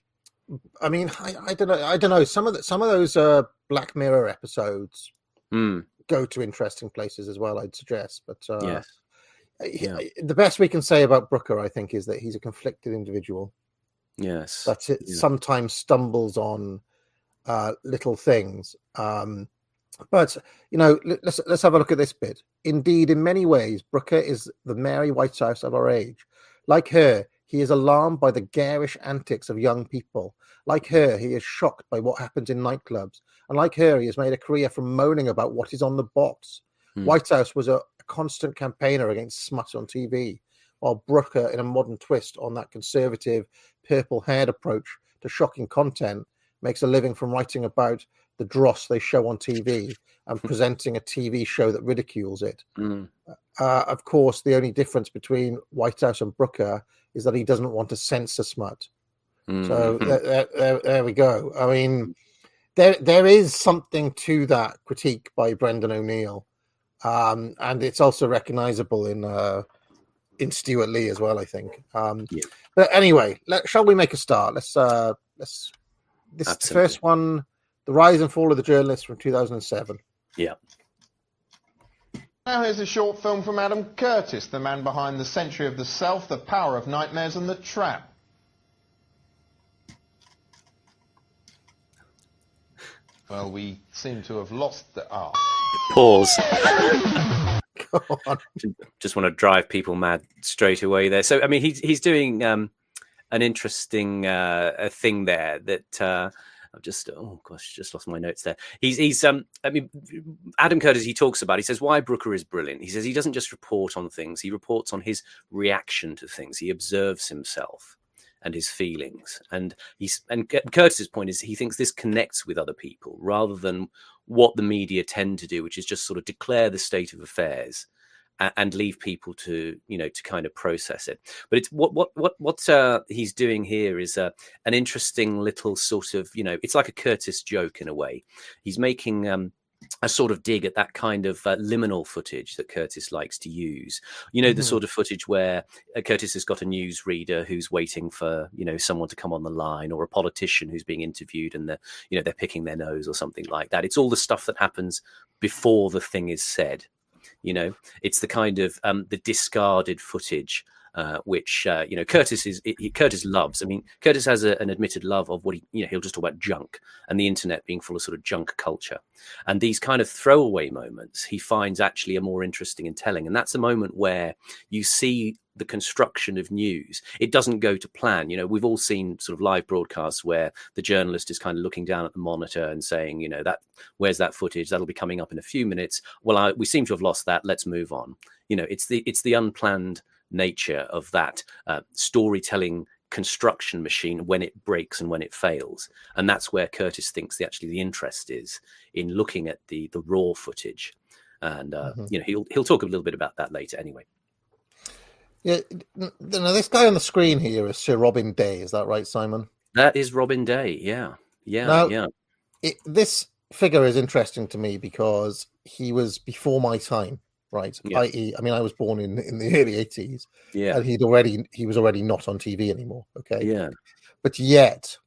I mean, I, I don't know. I don't know. Some of the, some of those uh, Black Mirror episodes mm. go to interesting places as well, I'd suggest. But uh, yes. Yeah. The best we can say about Brooker, I think, is that he's a conflicted individual. Yes, that it yeah. sometimes stumbles on uh, little things. Um, but you know, let's let's have a look at this bit. Indeed, in many ways, Brooker is the Mary Whitehouse of our age. Like her, he is alarmed by the garish antics of young people. Like her, he is shocked by what happens in nightclubs. And like her, he has made a career from moaning about what is on the box. Hmm. Whitehouse was a constant campaigner against smut on T V, while Brooker, in a modern twist on that conservative, purple-haired approach to shocking content, makes a living from writing about the dross they show on T V and presenting a T V show that ridicules it. Mm. Uh, of course, the only difference between Whitehouse and Brooker is that he doesn't want to censor smut. Mm. So there, there, there we go. I mean, there there is something to that critique by Brendan O'Neill. Um, and it's also recognizable in uh, in Stuart Lee as well, I think. Um, yeah. But anyway, let, shall we make a start? Let's uh, let's this is the first one, The Rise and Fall of the Journalist from two thousand seven. Yeah. Now here's a short film from Adam Curtis, the man behind The Century of the Self, The Power of Nightmares and The Trap. Well, we seem to have lost the... Oh. Pause. Just want to drive people mad straight away there. So, I mean, he's he's doing um, an interesting uh, a thing there that uh, I've just oh gosh, just lost my notes there. He's he's um, I mean, Adam Curtis. He talks about. He says why Brooker is brilliant. He says he doesn't just report on things. He reports on his reaction to things. He observes himself and his feelings. And he's and Curtis's point is he thinks this connects with other people rather than what the media tend to do, which is just sort of declare the state of affairs and, and leave people to, you know, to kind of process it. But it's what what what what uh, he's doing here is uh, an interesting little sort of, you know, it's like a Curtis joke in a way. He's making um, a sort of dig at that kind of uh, liminal footage that Curtis likes to use. You know, mm-hmm. the sort of footage where uh, Curtis has got a newsreader who's waiting for, you know, someone to come on the line, or a politician who's being interviewed and they're, you know, they're picking their nose or something like that. It's all the stuff that happens before the thing is said. You know, it's the kind of um, the discarded footage uh, which uh, you know Curtis is he, Curtis loves. I mean, Curtis has a, an admitted love of what he you know he'll just talk about junk and the internet being full of sort of junk culture, and these kind of throwaway moments he finds actually are more interesting and telling. And that's a moment where you see the construction of news. It doesn't go to plan. You know, we've all seen sort of live broadcasts where the journalist is kind of looking down at the monitor and saying, you know, that where's that footage? That'll be coming up in a few minutes. Well, I, we seem to have lost that. Let's move on. You know, it's the it's the unplanned nature of that uh, storytelling construction machine when it breaks and when it fails. And that's where Curtis thinks the actually the interest is in looking at the the raw footage. And uh, mm-hmm. you know, he'll he'll talk a little bit about that later anyway. Yeah, now this guy on the screen here is Sir Robin Day. Is that right, Simon? That is Robin Day. Yeah, yeah, now, yeah. It, this figure is interesting to me because he was before my time, right? Yeah. that is, I mean, I was born in in the early eighties. Yeah, and he'd already he was already not on T V anymore. Okay. Yeah, but yet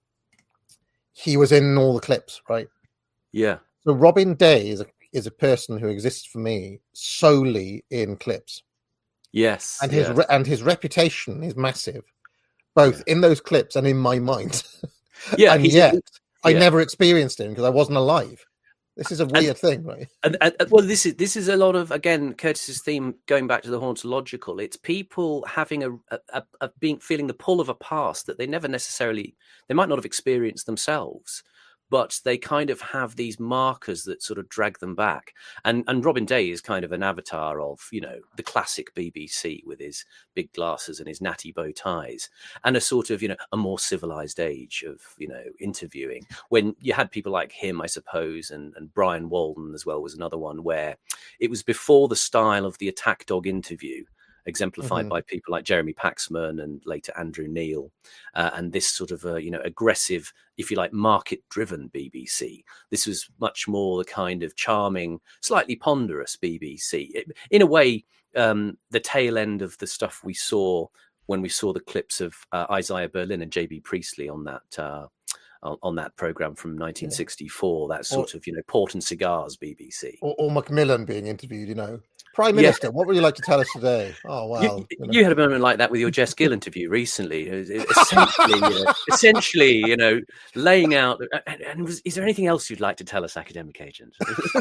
he was in all the clips, right? Yeah. So Robin Day is a is a person who exists for me solely in clips. Yes, and his yes. Re- and his reputation is massive, both yeah. in those clips and in my mind. Yeah, and yet yeah. I never experienced him because I wasn't alive. This is a weird and, thing, right? And, and well, this is this is a lot of again Curtis's theme going back to the hauntological. It's people having a, a, a being feeling the pull of a past that they never necessarily they might not have experienced themselves. But they kind of have these markers that sort of drag them back. And and Robin Day is kind of an avatar of, you know, the classic B B C with his big glasses and his natty bow ties and a sort of, you know, a more civilized age of, you know, interviewing. When you had people like him, I suppose, and, and Brian Walden as well was another one where it was before the style of the attack dog interview, exemplified mm-hmm. by people like Jeremy Paxman and later Andrew Neil, uh, and this sort of, uh, you know, aggressive, if you like, market-driven B B C. This was much more the kind of charming, slightly ponderous B B C. It, in a way, um, the tail end of the stuff we saw when we saw the clips of uh, Isaiah Berlin and J B Priestley on that uh, on that program from nineteen sixty-four. Yeah. That sort or, of, you know, Port and Cigars B B C. Or, or Macmillan being interviewed, you know. Prime Minister, yeah. what would you like to tell us today? Oh, well. You, you, know. you had a moment like that with your Jess Gill interview recently. Essentially, you know, essentially, you know, laying out. And, and was, is there anything else you'd like to tell us, academic agent?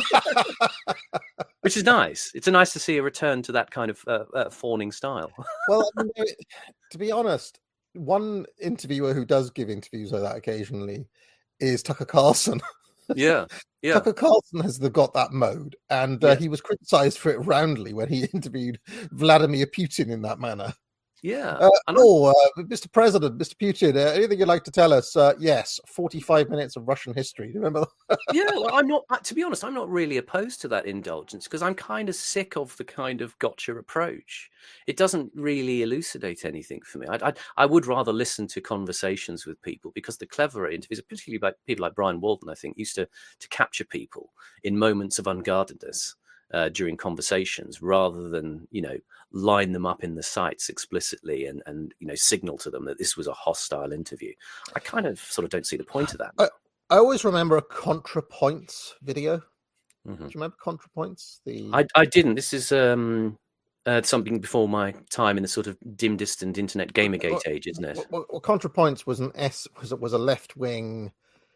Which is nice. It's nice to see a return to that kind of uh, uh, fawning style. Well, I mean, to be honest, one interviewer who does give interviews like that occasionally is Tucker Carlson. Yeah, yeah. Tucker Carlson has the, got that mode, and uh, yeah. he was criticized for it roundly when he interviewed Vladimir Putin in that manner. Yeah. Uh, oh, uh, Mister President, Mister Putin, uh, anything you'd like to tell us? Uh, yes, forty-five minutes of Russian history. Do you remember that? Yeah, well, I'm not, to be honest, I'm not really opposed to that indulgence because I'm kind of sick of the kind of gotcha approach. It doesn't really elucidate anything for me. I, I, I would rather listen to conversations with people because the cleverer interviews, particularly by people like Brian Walden, I think, used to, to capture people in moments of unguardedness. Uh, during conversations, rather than, you know, line them up in the sites explicitly and, and you know, signal to them that this was a hostile interview. I kind of sort of don't see the point of that. I, I always remember a ContraPoints video. Mm-hmm. Do you remember ContraPoints? The I, I didn't. This is um, uh, something before my time in the sort of dim, distant internet Gamergate well, age, isn't it? Well, well, ContraPoints was an S was was a left wing,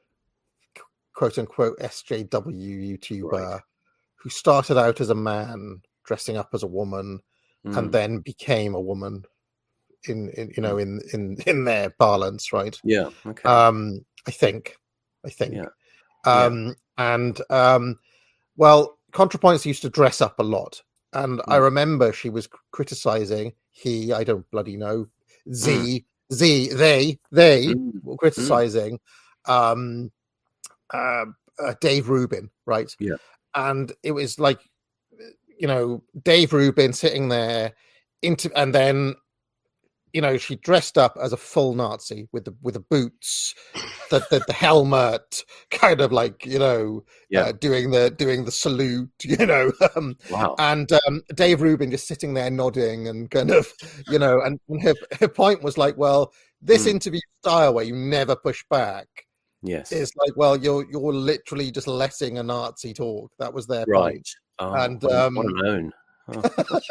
quote unquote, S J W YouTuber. Right. Who started out as a man dressing up as a woman mm. and then became a woman in, in you know, in, in, in their parlance, right? Yeah. Okay. Um, I think, I think. Yeah. Um, yeah. And, um, well, ContraPoints used to dress up a lot. And mm. I remember she was criticizing he, I don't bloody know, Z, mm. Z, they, they mm. were criticizing mm. um, uh, uh, Dave Rubin, right? Yeah. And it was like, you know, Dave Rubin sitting there, into, and then, you know, she dressed up as a full Nazi with the with the boots, the the, the helmet, kind of like, you know, yeah. uh, doing the doing the salute, you know. Um, wow. And um, Dave Rubin just sitting there nodding and kind of, you know, and, and her her point was like, well, this mm. interview style where you never push back. Yes, it's like, well, you're you're literally just letting a Nazi talk. That was their right. point. Oh, and what, um, what an own. Oh.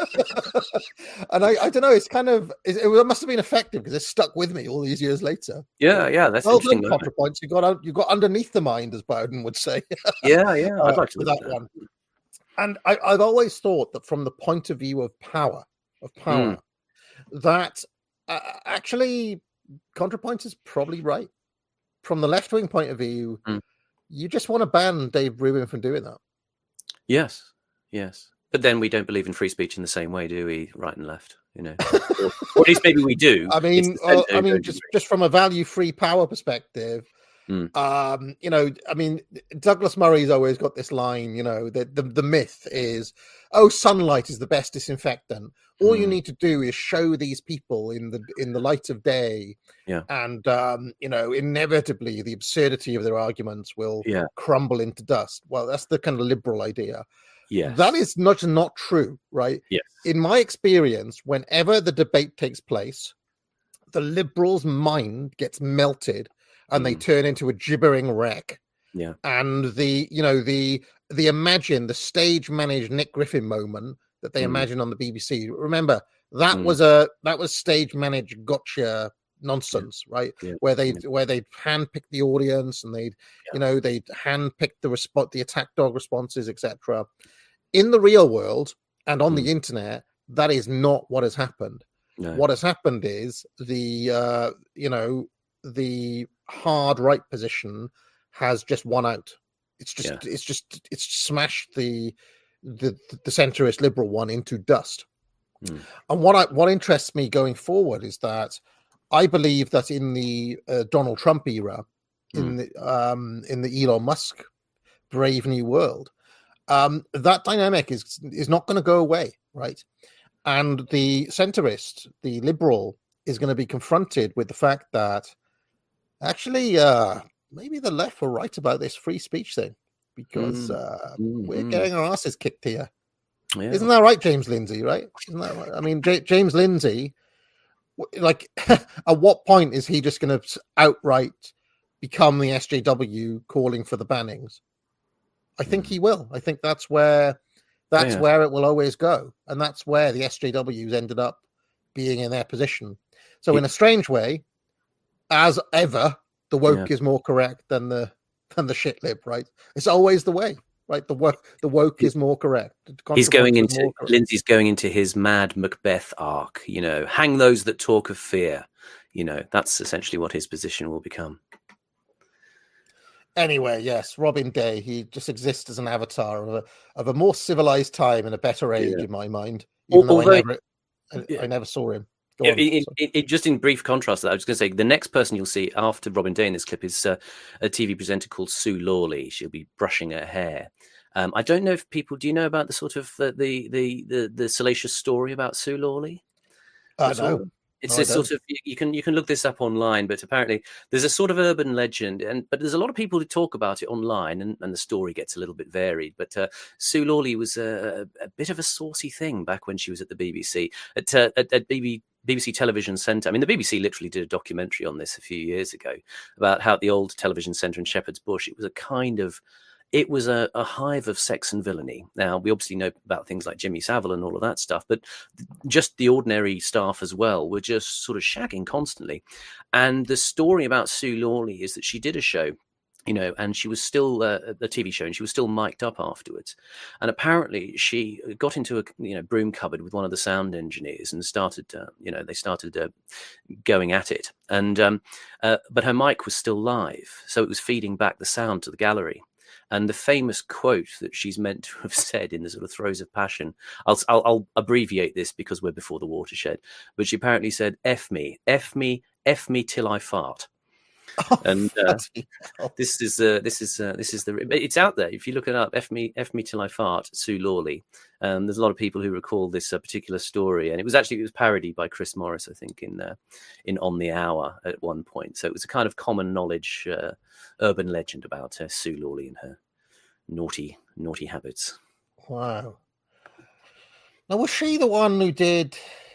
And I, I don't know. It's kind of it, it must have been effective because it stuck with me all these years later. Yeah, yeah, that's well interesting. done, ContraPoints. You got you got underneath the mind, as Bowden would say. Yeah, yeah, I'd uh, like to with look that, at that one. And I, I've always thought that from the point of view of power, of power, mm. that uh, actually ContraPoints is probably right. From the left wing point of view, mm. you just want to ban Dave Rubin from doing that. Yes, yes. But then we don't believe in free speech in the same way, do we? Right and left, you know. or, or at least maybe we do. I mean, uh, I mean, just just from a value-free power perspective, mm. um, you know, I mean, Douglas Murray's always got this line, you know, that the, the myth is, oh, sunlight is the best disinfectant. All mm. you need to do is show these people in the in the light of day, yeah, and um, you know, inevitably the absurdity of their arguments will yeah. crumble into dust. Well, that's the kind of liberal idea. Yes. That is not not true, right? Yes. In my experience, whenever the debate takes place, the liberals' mind gets melted and mm. they turn into a gibbering wreck. Yeah. And the, you know, the the imagine the stage managed Nick Griffin moment that they mm. imagine on the B B C. Remember, that mm. was a that was stage managed gotcha nonsense, yeah. right? Yeah. Where they yeah. where they'd handpick the audience and they'd yeah. you know they'd handpick the response, the attack dog responses, et cetera. In the real world and on mm. the internet, that is not what has happened. No. What has happened is the uh, you know the hard right position has just won out. It's just yeah. it's just it's smashed the the the centrist liberal one into dust. Mm. And what I, what interests me going forward is that I believe that in the uh, Donald Trump era, mm. in the um, in the Elon Musk Brave New World, um, that dynamic is is not going to go away, right? And the centrist, the liberal, is going to be confronted with the fact that actually uh, maybe the left were right about this free speech thing, because mm. uh, mm. we're getting our asses kicked here. Yeah. Isn't that right, James Lindsay? Right? Isn't that right? I mean, J- James Lindsay. Like, at what point is he just going to outright become the S J W calling for the bannings? I think he will. I think that's where that's yeah. where it will always go, and that's where the S J Ws ended up being in their position. So, yeah. in a strange way, as ever, the woke yeah. is more correct than the than the shit lib. Right? It's always the way. Right, the woke, the woke is more correct. He's going into Lindsay's going into his mad Macbeth arc. You know, hang those that talk of fear. You know, that's essentially what his position will become. Anyway, yes, Robin Day. He just exists as an avatar of a of a more civilized time and a better age, yeah. in my mind. Even Although though I never, I, yeah. I never saw him. It, it, it, it, just in brief contrast to that, I was going to say the next person you'll see after Robin Day in this clip is uh, a T V presenter called Sue Lawley. She'll be brushing her hair. Um, I don't know if people do you know about the sort of uh, the, the the the salacious story about Sue Lawley. I know. It's no, a sort of you can you can look this up online, but apparently there's a sort of urban legend, and but there's a lot of people who talk about it online, and, and the story gets a little bit varied. But uh, Sue Lawley was a, a bit of a saucy thing back when she was at the B B C at uh, at, at B B C. B B C Television Centre. I mean, the B B C literally did a documentary on this a few years ago about how the old television centre in Shepherd's Bush, it was a kind of, it was a, a hive of sex and villainy. Now, we obviously know about things like Jimmy Savile and all of that stuff, but just the ordinary staff as well were just sort of shagging constantly. And the story about Sue Lawley is that she did a show, you know, and she was still uh, a T V show, and she was still mic'd up afterwards. And apparently, she got into a you know broom cupboard with one of the sound engineers and started, uh, you know, they started uh, going at it. And um, uh, but her mic was still live, so it was feeding back the sound to the gallery. And the famous quote that she's meant to have said in the sort of throes of passion, I'll, I'll, I'll abbreviate this because we're before the watershed, but she apparently said, "F me, F me, F me till I fart." Oh, and uh, this is uh, this is uh, this is the it's out there. If you look it up, F me, F me till I fart. Sue Lawley. Um, there's a lot of people who recall this uh, particular story, and it was actually it was parodied by Chris Morris, I think, in uh, in On the Hour at one point. So it was a kind of common knowledge uh, urban legend about uh, Sue Lawley and her naughty naughty habits. Wow. Now, was she the one who did?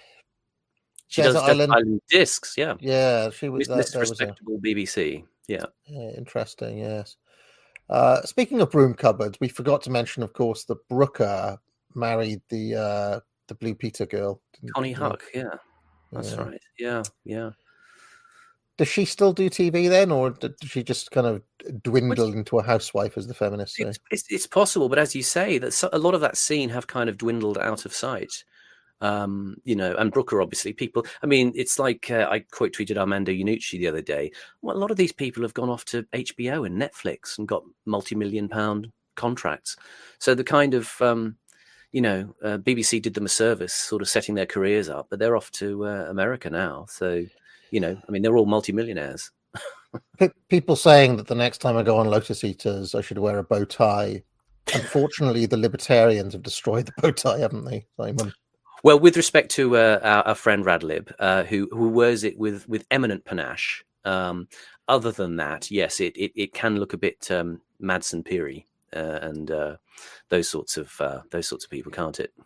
She Desert does Island. Island Discs, yeah. Yeah, she was that. Mister Respectable a... B B C, yeah. Yeah, interesting, yes. Uh, speaking of broom cupboards, we forgot to mention, of course, that Brooker married the uh, the Blue Peter girl. Connie Huck, yeah, that's yeah. right. Yeah, yeah. Does she still do T V then, or did she just kind of dwindle Well, into a housewife, as the feminists say? It's, it's, it's possible, but as you say, that so- a lot of that scene have kind of dwindled out of sight. Um, you know, and Brooker, obviously, people. I mean, it's like uh, I quote tweeted Armando Iannucci the other day. Well, a lot of these people have gone off to H B O and Netflix and got multi-million pound contracts. So the kind of um, you know, uh, B B C did them a service, sort of setting their careers up, but they're off to uh, America now. So, you know, I mean, they're all multimillionaires. People saying that the next time I go on Lotus Eaters, I should wear a bow tie. Unfortunately, the libertarians have destroyed the bow tie, haven't they, Simon? Well, with respect to uh, our, our friend Radlib, uh, who who wears it with with eminent panache. Um, other than that, yes, it it, it can look a bit um, Madsen Peary uh, and uh, those sorts of uh, those sorts of people, can't it?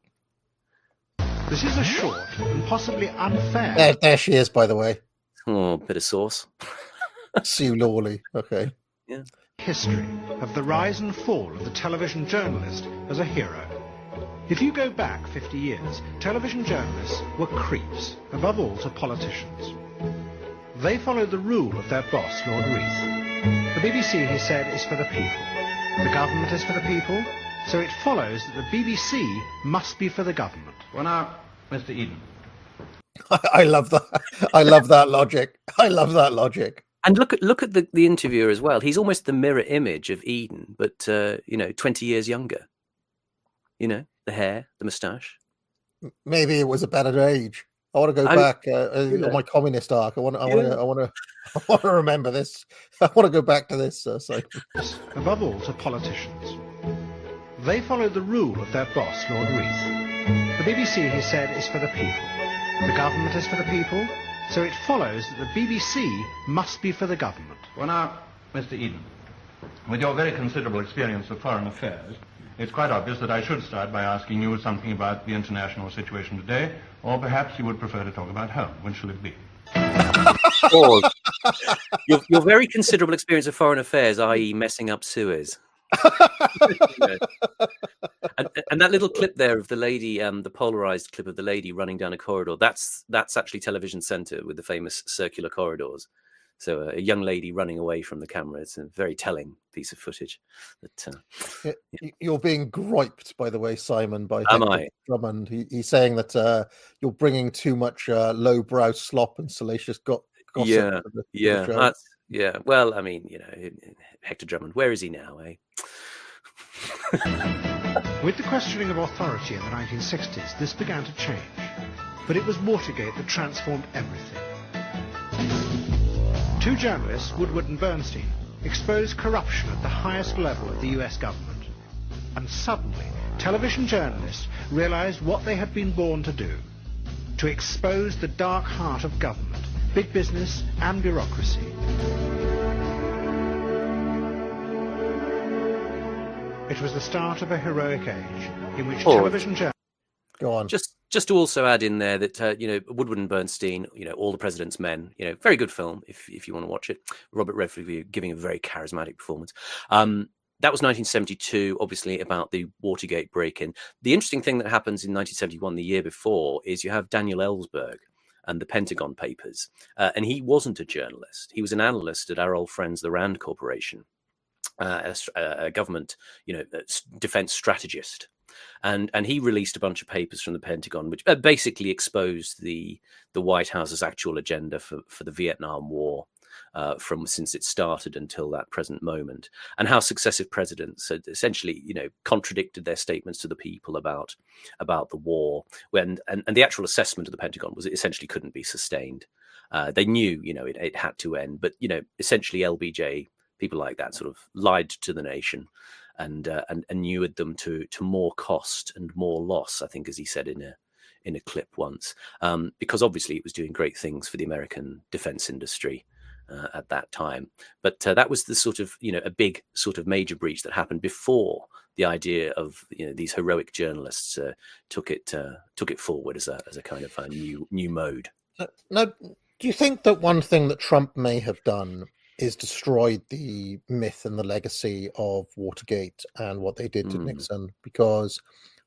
This is a short and possibly unfair. There, there she is, by the way. Oh, bit of sauce. Sue Lawley. Okay. Yeah. History of the rise and fall of the television journalist as a hero. If you go back fifty years, television journalists were creeps, above all to politicians. They followed the rule of their boss, Lord Reith. The B B C, he said, is for the people. The government is for the people, so it follows that the B B C must be for the government. Well now, Mister Eden. I, I love that. I love that logic. I love that logic. And look at look at the, the interviewer as well. He's almost the mirror image of Eden, but uh, you know, twenty years younger. You know, the hair, the moustache. Maybe it was a better age. I want to go I, back uh, yeah. on my communist arc. I want. I Yeah. want to. I want to. I want to remember this. I want to go back to this. Uh, so. Above all to politicians. They followed the rule of their boss, Lord Reith. The B B C, he said, is for the people. The government is for the people, so it follows that the B B C must be for the government. Well now, Mister Eden, with your very considerable experience of foreign affairs, it's quite obvious that I should start by asking you something about the international situation today, or perhaps you would prefer to talk about home. When shall it be? Or your, your very considerable experience of foreign affairs, that is messing up Suez. and, and that little clip there of the lady, um, the polarized clip of the lady running down a corridor, that's that's actually Television Centre with the famous circular corridors. So uh, a young lady running away from the camera. It's a very telling piece of footage. That, uh, yeah. You're being griped, by the way, Simon, by Am Hector I? Drummond. He, he's saying that uh, you're bringing too much uh, lowbrow slop and salacious go- gossip. yeah, to the, to yeah, the show. that's, yeah. Well, I mean, you know, Hector Drummond, where is he now, eh? With the questioning of authority in the nineteen sixties, this began to change. But it was Watergate that transformed everything. Two journalists, Woodward and Bernstein, exposed corruption at the highest level of the U S government. And suddenly, television journalists realized what they had been born to do: to expose the dark heart of government, big business and bureaucracy. It was the start of a heroic age in which Oh. television journalists Go on. Just, just to also add in there that uh, you know, Woodward and Bernstein, you know, All the President's Men, you know, very good film if if you want to watch it. Robert Redford giving a very charismatic performance. Um, that was nineteen seventy-two, obviously about the Watergate break-in. The interesting thing that happens in nineteen seventy-one, the year before, is you have Daniel Ellsberg and the Pentagon Papers, uh, and he wasn't a journalist; he was an analyst at our old friends, the Rand Corporation, uh, a, a government, you know, defense strategist. And and he released a bunch of papers from the Pentagon, which basically exposed the the White House's actual agenda for, for the Vietnam War uh, from since it started until that present moment, and how successive presidents had essentially, you know, contradicted their statements to the people about about the war. When and, and the actual assessment of the Pentagon was it essentially couldn't be sustained. Uh, they knew, you know, it, it had to end, but you know, essentially L B J, people like that, sort of lied to the nation. And, uh, and and inured them to to more cost and more loss, I think, as he said in a in a clip once, um, because obviously it was doing great things for the American defense industry uh, at that time. But uh, that was the sort of, you know, a big sort of major breach that happened before the idea of, you know, these heroic journalists uh, took it uh, took it forward as a as a kind of a new new mode. Now, do you think that one thing that Trump may have done is destroyed the myth and the legacy of Watergate and what they did to Mm. Nixon? Because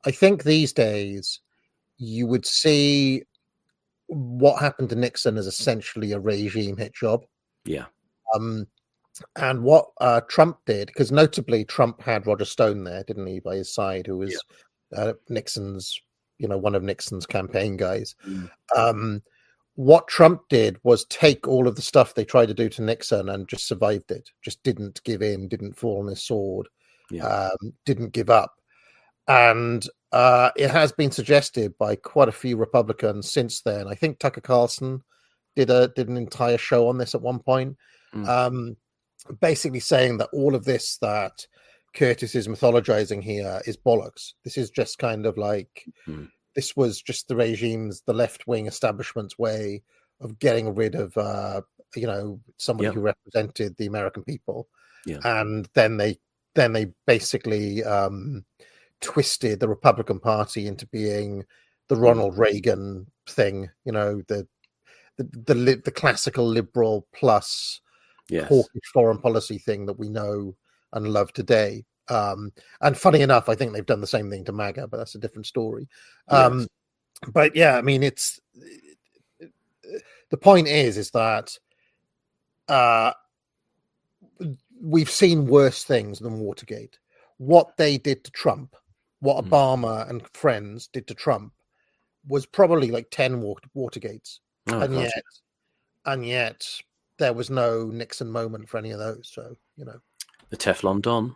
I think these days you would see what happened to Nixon as essentially a regime hit job. Yeah. Um, and what uh, Trump did, because notably Trump had Roger Stone there, didn't he, by his side, who was yeah. uh, Nixon's, you know, one of Nixon's campaign guys. Mm. Um, what Trump did was take all of the stuff they tried to do to Nixon and just survived it, just didn't give in, didn't fall on his sword, yeah. um, didn't give up. And uh, it has been suggested by quite a few Republicans since then. I think Tucker Carlson did a did an entire show on this at one point, mm. um, basically saying that all of this that Curtis is mythologizing here is bollocks. This is just kind of like, mm. this was just the regime's, the left-wing establishment's way of getting rid of, uh, you know, somebody yeah. who represented the American people. Yeah. And then they then they basically... Um, twisted the Republican Party into being the Ronald Reagan thing, you know, the the the, the classical liberal plus yes. hawkish foreign policy thing that we know and love today. Um, and funny enough, I think they've done the same thing to MAGA, but that's a different story. Um, yes. But yeah, I mean, it's the point is, is that uh, we've seen worse things than Watergate. What they did to Trump, what Obama mm. and friends did to Trump, was probably like ten Watergates, oh, and yet, and yet there was no Nixon moment for any of those. So you know, the Teflon Don.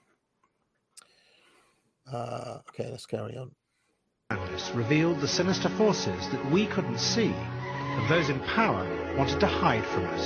Uh, okay, let's carry on. This revealed the sinister forces that we couldn't see, and those in power wanted to hide from us.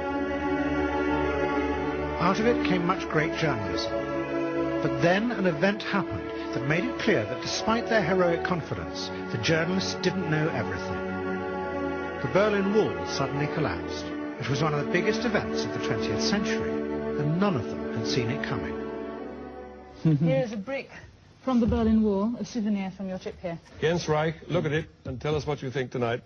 Out of it came much great journalism. But then an event happened that made it clear that despite their heroic confidence, the journalists didn't know everything. The Berlin Wall suddenly collapsed, which was one of the biggest events of the twentieth century, and none of them had seen it coming. Here is a brick from the Berlin Wall, a souvenir from your trip here. Jens Reich, look at it and tell us what you think tonight.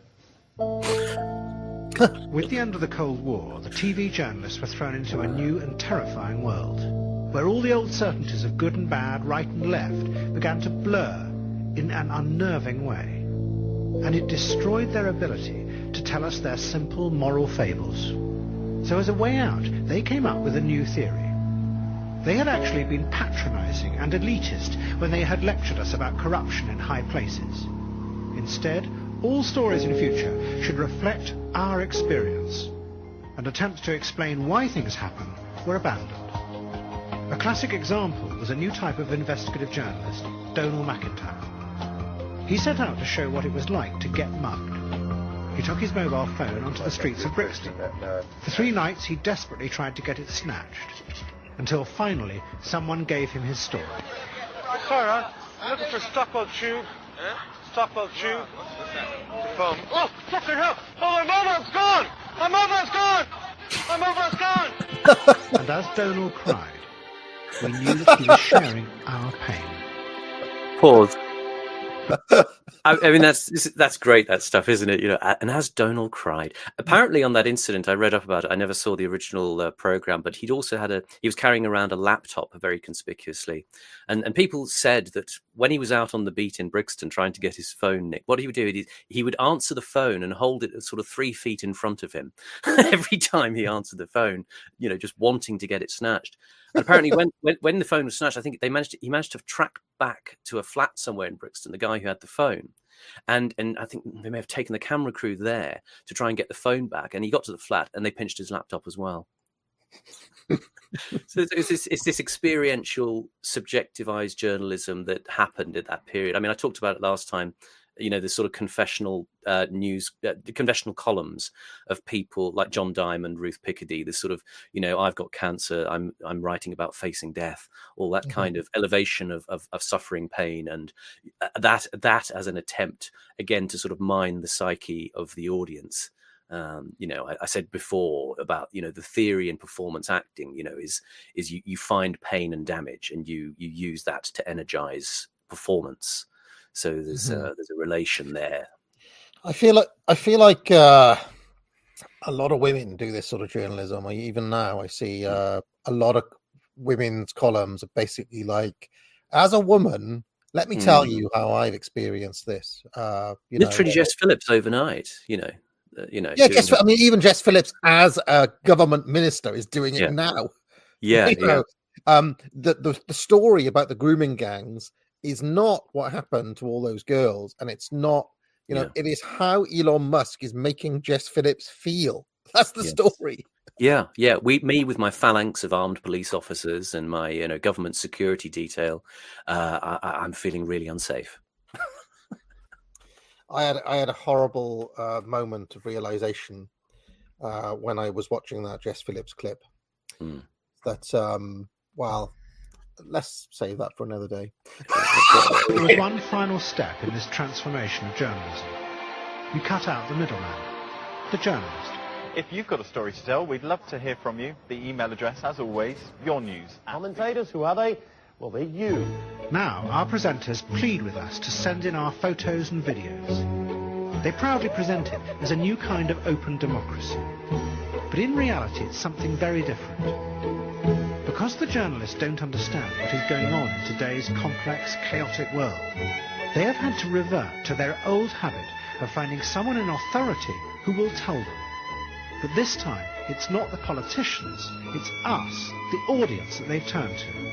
With the end of the Cold War, the T V journalists were thrown into a new and terrifying world, where all the old certainties of good and bad, right and left, began to blur in an unnerving way. And it destroyed their ability to tell us their simple moral fables. So as a way out, they came up with a new theory. They had actually been patronizing and elitist when they had lectured us about corruption in high places. Instead, all stories in future should reflect our experience, and attempts to explain why things happen were abandoned. A classic example was a new type of investigative journalist, Donal McIntyre. He set out to show what it was like to get mugged. He took his mobile phone onto the streets of Brixton. For three nights he desperately tried to get it snatched, until finally someone gave him his story. Sorry, I'm looking for Stockwell Tube. Eh? Stockwell Tube. Phone. Oh, fucking hell! Oh, my mobile's gone! My mobile's gone! My mobile's gone! And as Donal cried, we knew that he was sharing our pain. Pause. I, I mean, that's that's great, that stuff, isn't it? You know, and as Donal cried, apparently on that incident, I read up about it. I never saw the original uh, program, but he'd also had a. He was carrying around a laptop very conspicuously, and and people said that when he was out on the beat in Brixton trying to get his phone nicked, what he would do is he would answer the phone and hold it sort of three feet in front of him every time he answered the phone. You know, just wanting to get it snatched. And apparently, when, when when the phone was snatched, I think they managed to, he managed to track back to a flat somewhere in Brixton, the guy who had the phone, and and I think they may have taken the camera crew there to try and get the phone back. And he got to the flat, and they pinched his laptop as well. So it's, it's, this, it's this experiential, subjectivized journalism that happened at that period. I mean, I talked about it last time. You know, the sort of confessional uh, news, uh, conventional columns of people like John Diamond, Ruth Pickedy, this sort of, you know, I've got cancer, I'm I'm writing about facing death, all that mm-hmm. kind of elevation of, of of suffering, pain, and that that as an attempt, again, to sort of mine the psyche of the audience. Um, you know, I, I said before about, you know, the theory in performance acting, you know, is is you, you find pain and damage and you you use that to energize performance. So there's mm-hmm. uh, there's a relation there. I feel like I feel like uh, a lot of women do this sort of journalism. I, even now, I see uh, a lot of women's columns are basically like, as a woman, Let me tell Mm. you how I've experienced this. Uh, you Literally, know, Jess Phillips overnight. You know, uh, you know. yeah, doing Jess, her- I mean, even Jess Phillips as a government minister is doing it Yeah. now. yeah, You yeah, know, um, the, the the story about the grooming gangs is not what happened to all those girls, and it's not, you know, Yeah. it is how Elon Musk is making Jess Phillips feel. That's the Yes. story. yeah, yeah. We, me, with my phalanx of armed police officers and my, you know, government security detail, uh, I, I- I'm feeling really unsafe. I had I had a horrible uh, moment of realization uh, when I was watching that Jess Phillips clip. Mm. That um, well, let's save that for another day. There was one final step in this transformation of journalism. We cut out the middleman, the journalist. If you've got a story to tell, we'd love to hear from you. The email address, as always, your news. Commentators, who are they? Well, they're you. Now, our presenters plead with us to send in our photos and videos. They proudly present it as a new kind of open democracy. But in reality, it's something very different. Because the journalists don't understand what is going on in today's complex, chaotic world, they have had to revert to their old habit of finding someone in authority who will tell them. But this time, it's not the politicians, it's us, the audience, that they've turned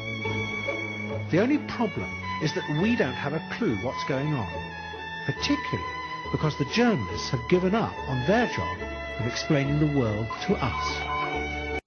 to. The only problem is that we don't have a clue what's going on, particularly because the journalists have given up on their job of explaining the world to us.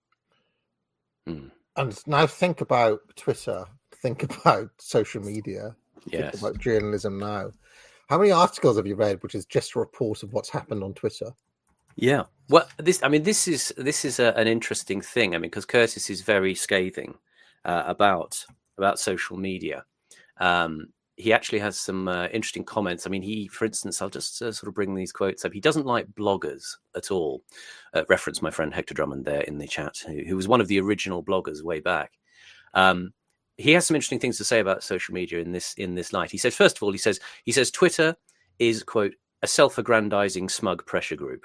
Mm. And now think about Twitter, think about social media, Yes. think about journalism now. How many articles have you read which is just a report of what's happened on Twitter? Yeah. Well, this, I mean, this is this is a, an interesting thing. I mean, because Curtis is very scathing uh, about about social media. Um, he actually has some uh, interesting comments. I mean, he, for instance, I'll just uh, sort of bring these quotes up. He doesn't like bloggers at all. Uh, reference my friend Hector Drummond there in the chat, who, who was one of the original bloggers way back. Um, he has some interesting things to say about social media in this in this light. He says, first of all, he says he says Twitter is, quote, a self-aggrandizing smug pressure group.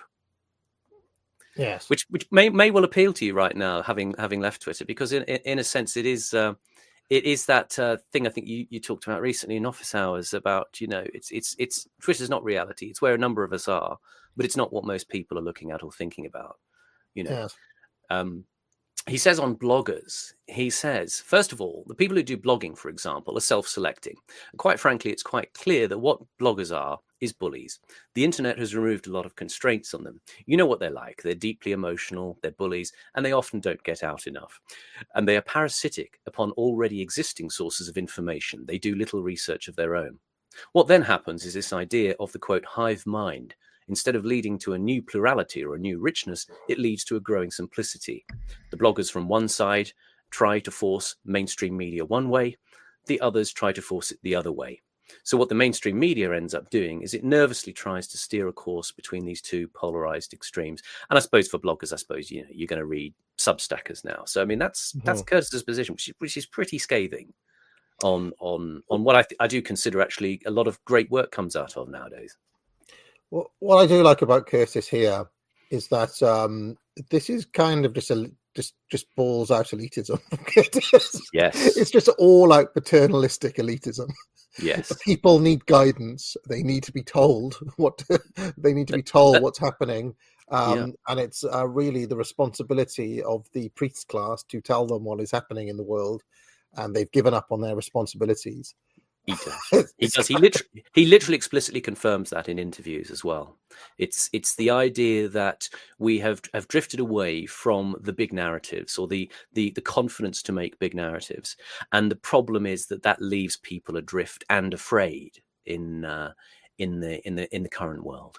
Yes. Which which may may well appeal to you right now, having having left Twitter, because in in, in a sense it is uh, it is that uh, thing I think you, you talked about recently in office hours about, you know, it's it's it's Twitter's not reality. It's where a number of us are, but it's not what most people are looking at or thinking about. You know, Yes. um, he says on bloggers, he says, first of all, the people who do blogging, for example, are self-selecting. And quite frankly, it's quite clear that what bloggers are is bullies. The internet has removed a lot of constraints on them. You know what they're like. They're deeply emotional, they're bullies, and they often don't get out enough. And they are parasitic upon already existing sources of information. They do little research of their own. What then happens is this idea of the, quote, hive mind. Instead of leading to a new plurality or a new richness, it leads to a growing simplicity. The bloggers from one side try to force mainstream media one way, the others try to force it the other way. So what the mainstream media ends up doing is it nervously tries to steer a course between these two polarized extremes. And I suppose for bloggers, I suppose, you know, you're going to read Substackers now. So I mean, that's that's Mhm. Curtis's position, which is, which is pretty scathing on on on what I th- I do consider actually a lot of great work comes out of nowadays. What, what I do like about Curtis here is that um, this is kind of just a just just balls out elitism. Curtis. Yes. It's just all out paternalistic elitism. Yes. People need guidance. They need to be told what to, they need to be told what's happening, um, Yeah. and it's uh, really the responsibility of the priest class to tell them what is happening in the world, and they've given up on their responsibilities. He does. He does. He literally, he literally explicitly confirms that in interviews as well. It's it's the idea that we have have drifted away from the big narratives or the the the confidence to make big narratives, and the problem is that that leaves people adrift and afraid in uh, in the in the in the current world.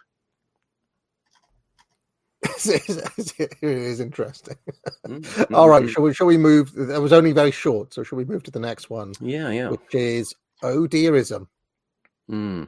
It is interesting. Mm-hmm. All right, shall we? Shall we move? That was only very short, so shall we move to the next one? Yeah, yeah. Which is oh dearism. Mm.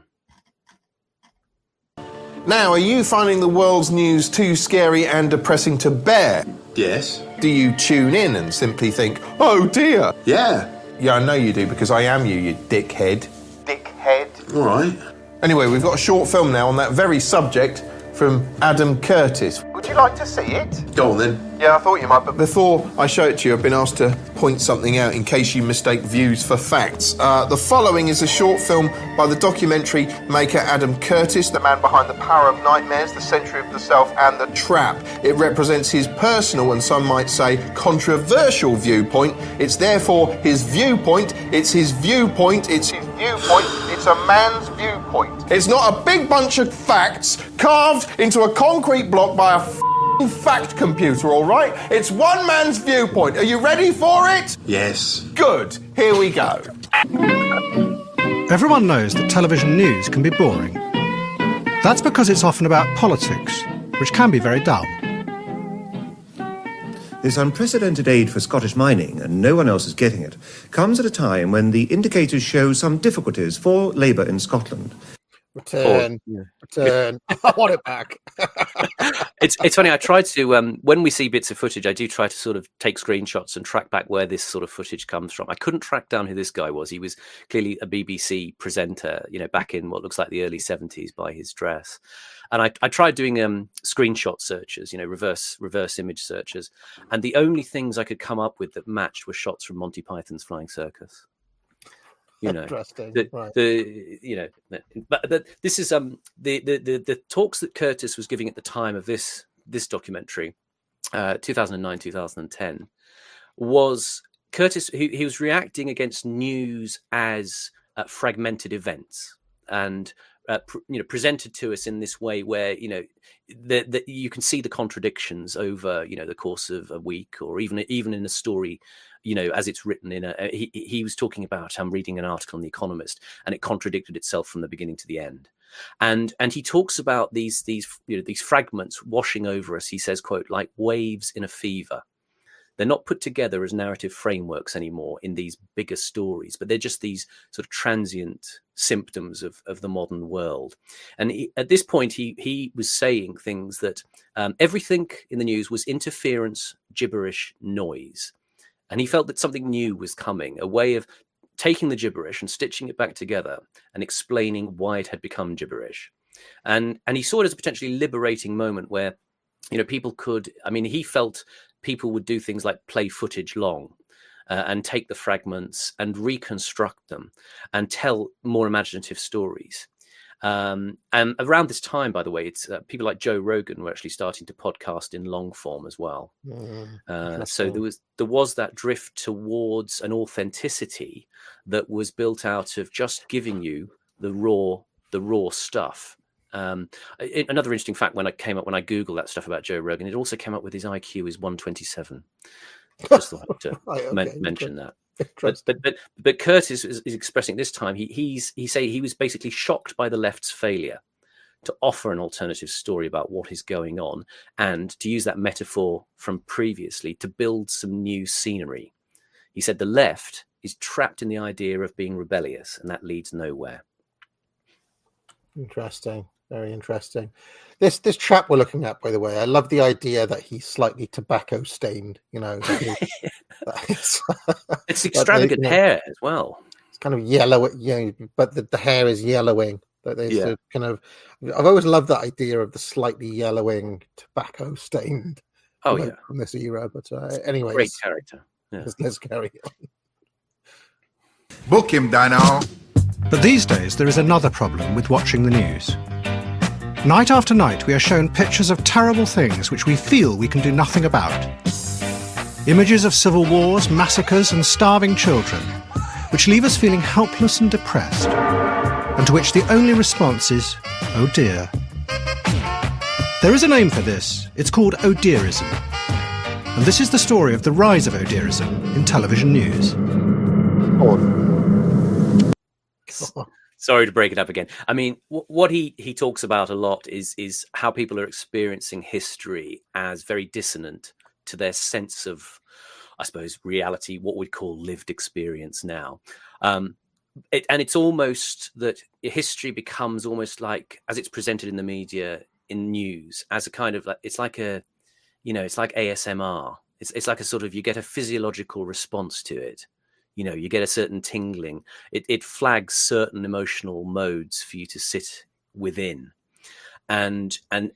Now, are you finding the world's news too scary and depressing to bear? Yes. Do you tune in and simply think, oh dear? Yeah. Yeah, I know you do, because I am you, you dickhead. Dickhead. All right. Anyway, we've got a short film now on that very subject from Adam Curtis. Good Would you like to see it? Go on then. Yeah, I thought you might, but before I show it to you, I've been asked to point something out in case you mistake views for facts. Uh, the following is a short film by the documentary maker Adam Curtis, the man behind The Power of Nightmares, The Century of the Self and The Trap. It represents his personal and some might say controversial viewpoint. It's therefore his viewpoint. It's his viewpoint. It's his viewpoint. It's a man's viewpoint. It's not a big bunch of facts carved into a concrete block by a f***ing fact computer, all right? It's one man's viewpoint. Are you ready for it? Yes. Good. Here we go. Everyone knows that television news can be boring. That's because it's often about politics, which can be very dull. This unprecedented aid for Scottish mining, and no one else is getting it, comes at a time when the indicators show some difficulties for Labour in Scotland. Return, yeah. return. I want it back. it's it's funny. I try to um, when we see bits of footage, I do try to sort of take screenshots and track back where this sort of footage comes from. I couldn't track down who this guy was. He was clearly a B B C presenter, you know, back in what looks like the early seventies by his dress. And I, I tried doing um, screenshot searches, you know, reverse reverse image searches, and the only things I could come up with that matched were shots from Monty Python's Flying Circus. You know, the, right. the you know, but the, this is um the, the the the talks that Curtis was giving at the time of this this documentary, uh, two thousand nine, two thousand ten, was Curtis. He, he was reacting against news as uh, fragmented events and uh, pr- you know presented to us in this way where you know that that you can see the contradictions over you know the course of a week or even even in a story. You know, as it's written in a, he, he was talking about, I'm reading an article in The Economist, and it contradicted itself from the beginning to the end. And and he talks about these these you know these fragments washing over us. He says, quote, like waves in a fever. They're not put together as narrative frameworks anymore in these bigger stories, but they're just these sort of transient symptoms of, of the modern world. And he, at this point, he he was saying things that um, everything in the news was interference, gibberish, noise. And he felt that something new was coming, a way of taking the gibberish and stitching it back together and explaining why it had become gibberish. And and he saw it as a potentially liberating moment where, you know, people could, I mean, he felt people would do things like play footage long uh, and take the fragments and reconstruct them and tell more imaginative stories. Um, and around this time, by the way, it's uh, people like Joe Rogan were actually starting to podcast in long form as well. Mm, uh, so there was there was that drift towards an authenticity that was built out of just giving you the raw the raw stuff. Um, it, another interesting fact when I came up when I googled that stuff about Joe Rogan, it also came up with his I Q is one twenty-seven. Just thought to right, okay. men- mention that. But, but but but Curtis is, is expressing this time. He he's he say he was basically shocked by the left's failure to offer an alternative story about what is going on, and to use that metaphor from previously to build some new scenery. He said the left is trapped in the idea of being rebellious, and that leads nowhere. Interesting, very interesting. This this chap we're looking at, by the way, I love the idea that he's slightly tobacco stained. You know, that he, that is, it's extravagant they, hair know, as well. It's kind of yellow, you know, but the, the hair is yellowing. That there's yeah. kind of. I've always loved that idea of the slightly yellowing tobacco stained. Oh you know, yeah, from this era. But uh, anyway, great character. Yeah. Let's, let's carry on. Book him, Dino. But these days there is another problem with watching the news. Night after night, we are shown pictures of terrible things which we feel we can do nothing about. Images of civil wars, massacres and starving children, which leave us feeling helpless and depressed, and to which the only response is, oh dear. There is a name for this. It's called oh dearism. And this is the story of the rise of oh dearism in television news. Oh. Sorry to break it up again. I mean, w- what he, he talks about a lot is is how people are experiencing history as very dissonant to their sense of, I suppose, reality, what we'd call lived experience now. Um, it, and it's almost that history becomes almost like, as it's presented in the media, in news, as a kind of, like, it's like a, you know, it's like A S M R. It's it's like a sort of, you get a physiological response to it. You know, you get a certain tingling. It it flags certain emotional modes for you to sit within, and and and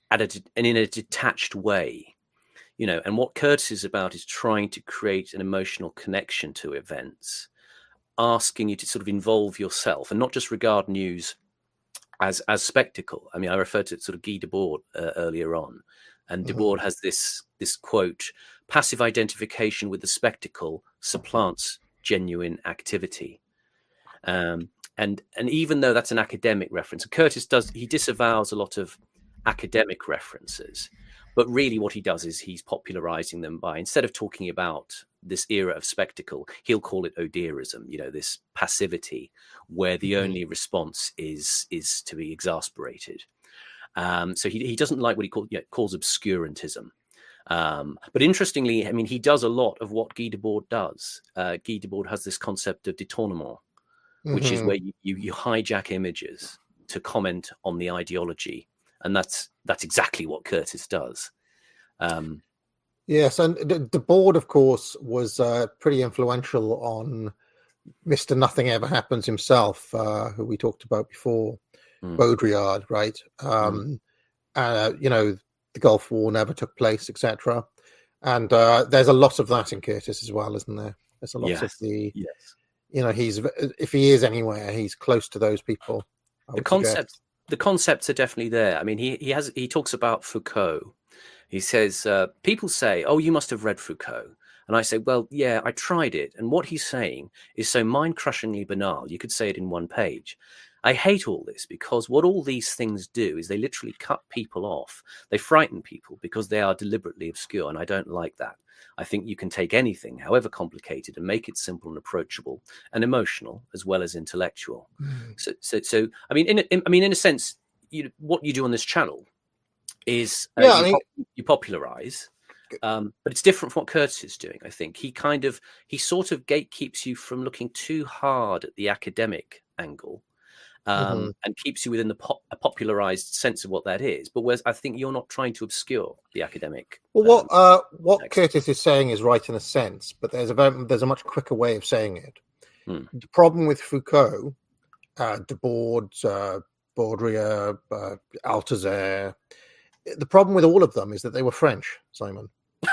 at a, and in a detached way, you know. And what Curtis is about is trying to create an emotional connection to events, asking you to sort of involve yourself and not just regard news as as spectacle. I mean, I referred to sort of Guy Debord uh, earlier on, and Mhm. Debord has this this quote: "Passive identification with the spectacle supplants genuine activity." Um, and and even though that's an academic reference, Curtis does he disavows a lot of academic references, but really what he does is he's popularizing them by, instead of talking about this era of spectacle, he'll call it Odierism, you know, this passivity where the Mhm. only response is is to be exasperated. Um, so he he doesn't like what he call, you know, calls obscurantism. Um, but interestingly, I mean, he does a lot of what Guy Debord does. Uh, Guy Debord has this concept of détournement, which is Mhm. where you, you you hijack images to comment on the ideology, and that's that's exactly what Curtis does. Um, Yes, and the, the board, of course, was uh, pretty influential on Mister Nothing Ever Happens himself, uh, who we talked about before, Mm. Baudrillard, right? Um, uh, you know, the Gulf War never took place, et cetera. And uh, there's a lot of that in Curtis as well, isn't there? There's a lot of Yes, the, yes. you know, he's if he is anywhere, he's close to those people. I The would suggest. concepts, the concepts are definitely there. I mean, he he has he talks about Foucault. He says uh, people say, "Oh, you must have read Foucault," and I say, "Well, yeah, I tried it." And what he's saying is so mind-crushingly banal. You could say it in one page. I hate all this because what all these things do is they literally cut people off. They frighten people because they are deliberately obscure, and I don't like that. I think you can take anything, however complicated, and make it simple and approachable and emotional as well as intellectual. Mm. So, so, so I mean, in, in I mean, in a sense, you what you do on this channel is uh, Yeah, you, I mean- pop- you popularize, um, but it's different from what Curtis is doing. I think he kind of he sort of gatekeeps you from looking too hard at the academic angle. Um, Mhm. and keeps you within the pop- a popularized sense of what that is. But whereas I think you're not trying to obscure the academic. Well, what um, uh, what context. Curtis is saying is right in a sense, but there's a very, there's a much quicker way of saying it. Hmm. The problem with Foucault, uh, Debord, uh, Baudrillard, uh, Althusser, the problem with all of them is that they were French, Simon.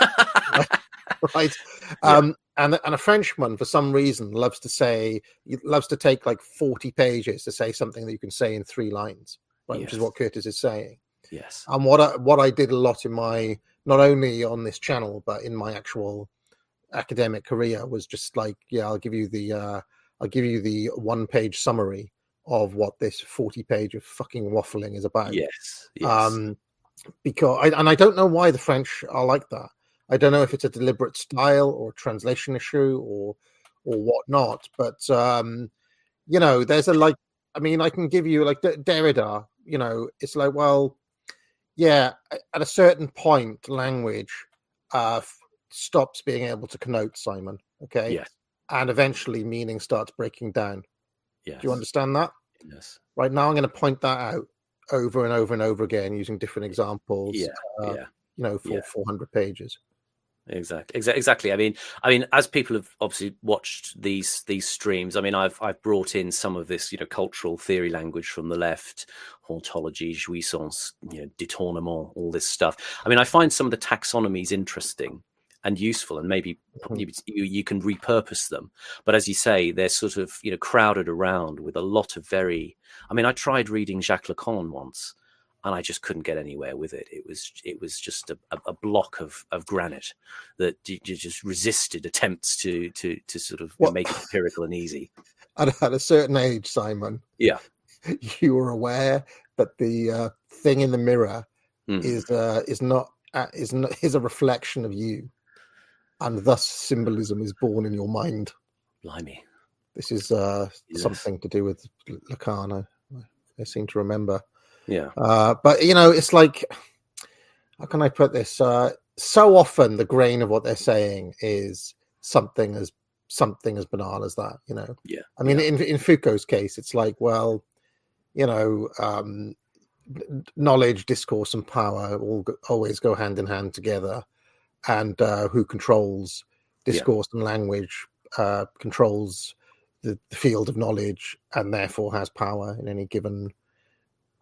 Right? Um, and and a Frenchman, for some reason, loves to say loves to take like forty pages to say something that you can say in three lines, right? Which is Yes. what Curtis is saying. Yes. And what I, what I did a lot in my, not only on this channel but in my actual academic career, was just like, yeah, I'll give you the uh, I'll give you the one page summary of what this forty page of fucking waffling is about. Yes. Yes. Um, because I, and I don't know why the French are like that. I don't know if it's a deliberate style or a translation issue or or whatnot. But um, you know, there's a like. I mean, I can give you like D- Derrida. You know, it's like, well, yeah, a- at a certain point, language uh, f- stops being able to connote, Simon. Okay, Yes. and eventually meaning starts breaking down. Yes. Do you understand that? Yes. Right now, I'm going to point that out over and over and over again using different examples. Yeah. uh, Yeah. You know, for Yeah. four hundred pages. Exactly. Exa- Exactly. I mean, I mean, as people have obviously watched these these streams, I mean, I've I've brought in some of this, you know, cultural theory language from the left, hauntology, jouissance, you know, détournement, all this stuff. I mean, I find some of the taxonomies interesting and useful, and maybe you, you you can repurpose them. But as you say, they're sort of, you know, crowded around with a lot of very. I mean, I tried reading Jacques Lacan once, and I just couldn't get anywhere with it. It was it was just a, a block of, of granite that you just resisted attempts to to to sort of What- make it empirical and easy. At, at a certain age, Simon, Yeah. you were aware that the uh, thing in the mirror Mhm. is uh, is not uh, is not, is a reflection of you, and thus symbolism is born in your mind. Blimey. This is uh, Yes. something to do with Lacan. I, I seem to remember. Yeah. Uh, but you know, it's like, how can I put this? Uh, so often, the grain of what they're saying is something as something as banal as that. You know. Yeah. I mean, yeah. in in Foucault's case, it's like, well, you know, um, n- knowledge, discourse, and power all go, always go hand in hand together, and uh, who controls discourse and language uh, controls the, the field of knowledge, and therefore has power in any given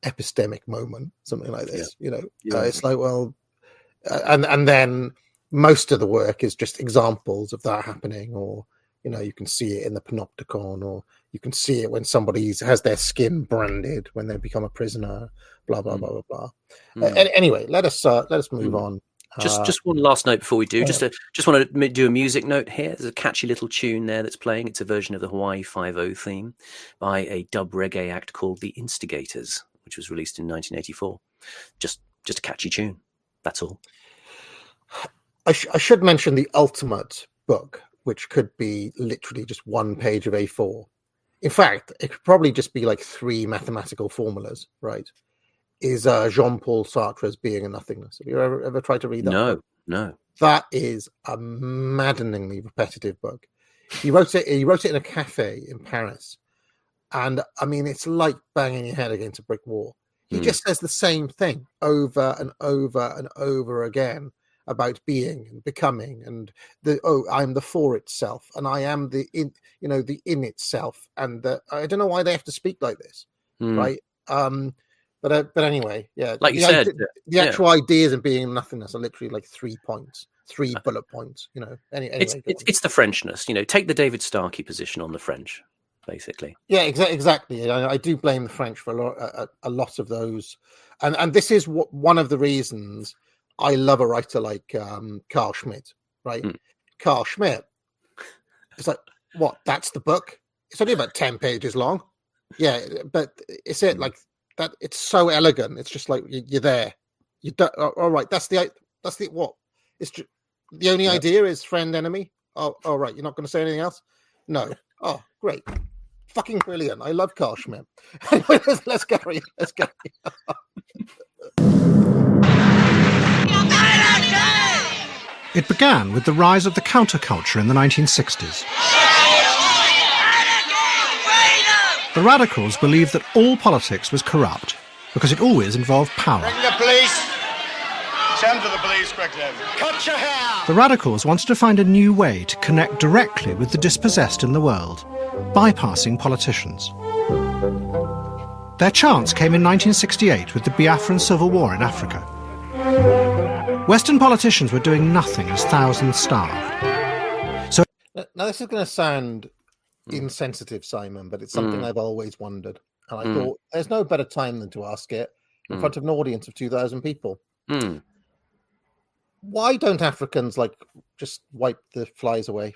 epistemic moment, something like this. Yeah. You know, Yeah. uh, it's like, well, uh, and and then most of the work is just examples of that happening, or you know, you can see it in the Panopticon, or you can see it when somebody has their skin branded when they become a prisoner. Blah blah Mm. blah blah blah. Mm. Uh, an- anyway, let us uh, let us move Mm. on. Just, Uh, just one last note before we do. yeah. Just, a, just want to do a music note here. There's a catchy little tune there that's playing. It's a version of the Hawaii Five-O theme by a dub reggae act called The Instigators, which was released in nineteen eighty-four. Just, just a catchy tune. That's all. I, sh- I should mention the ultimate book, which could be literally just one page of A four. In fact, it could probably just be like three mathematical formulas, right? Is uh, Jean-Paul Sartre's Being and Nothingness. Have you ever, ever tried to read that No, book? no. That is a maddeningly repetitive book. He wrote it. He wrote it in a cafe in Paris, and I mean, it's like banging your head against a brick wall. He Hmm. just says the same thing over and over and over again about being and becoming, and the oh, I'm the for itself, and I am the in, you know, the in itself, and the, I don't know why they have to speak like this, Hmm. right? Um, but uh, but anyway, yeah, Like you the said, ide- uh, the yeah. actual ideas of being and nothingness are literally like three points, three bullet points. You know, any, anyway, It's, go it's, on. it's the Frenchness. You know, take the David Starkey position on the French, basically. Yeah, exa- exactly. I, I do blame the French for a lot, a, a lot of those, and and this is what one of the reasons I love a writer like um, Carl Schmitt. Right, Mm. Carl Schmitt. It's like, what? That's the book. It's only about ten pages long. Yeah, but it's it like that. It's so elegant. It's just like you, you're there. You don't. Oh, all right, that's the that's the what? It's just, the only Yep. idea is friend enemy. Oh, all right. You're not going to say anything else. No. Oh, great. Fucking brilliant. I love Carl Schmitt. Anyway, let's, let's carry. Let's carry. It began with the rise of the counterculture in the nineteen sixties. The radicals believed that all politics was corrupt because it always involved power. Bring the police. Send for the police quickly. Cut your hair. The radicals wanted to find a new way to connect directly with the dispossessed in the world, bypassing politicians. Their chance came in nineteen sixty-eight with the Biafran Civil War in Africa. Western politicians were doing nothing as thousands starved. So Now, this is going to sound insensitive, Simon, but it's something Mm. I've always wondered. And I Mm. thought there's no better time than to ask it in Mm. front of an audience of two thousand people. Mm. Why don't Africans like just wipe the flies away?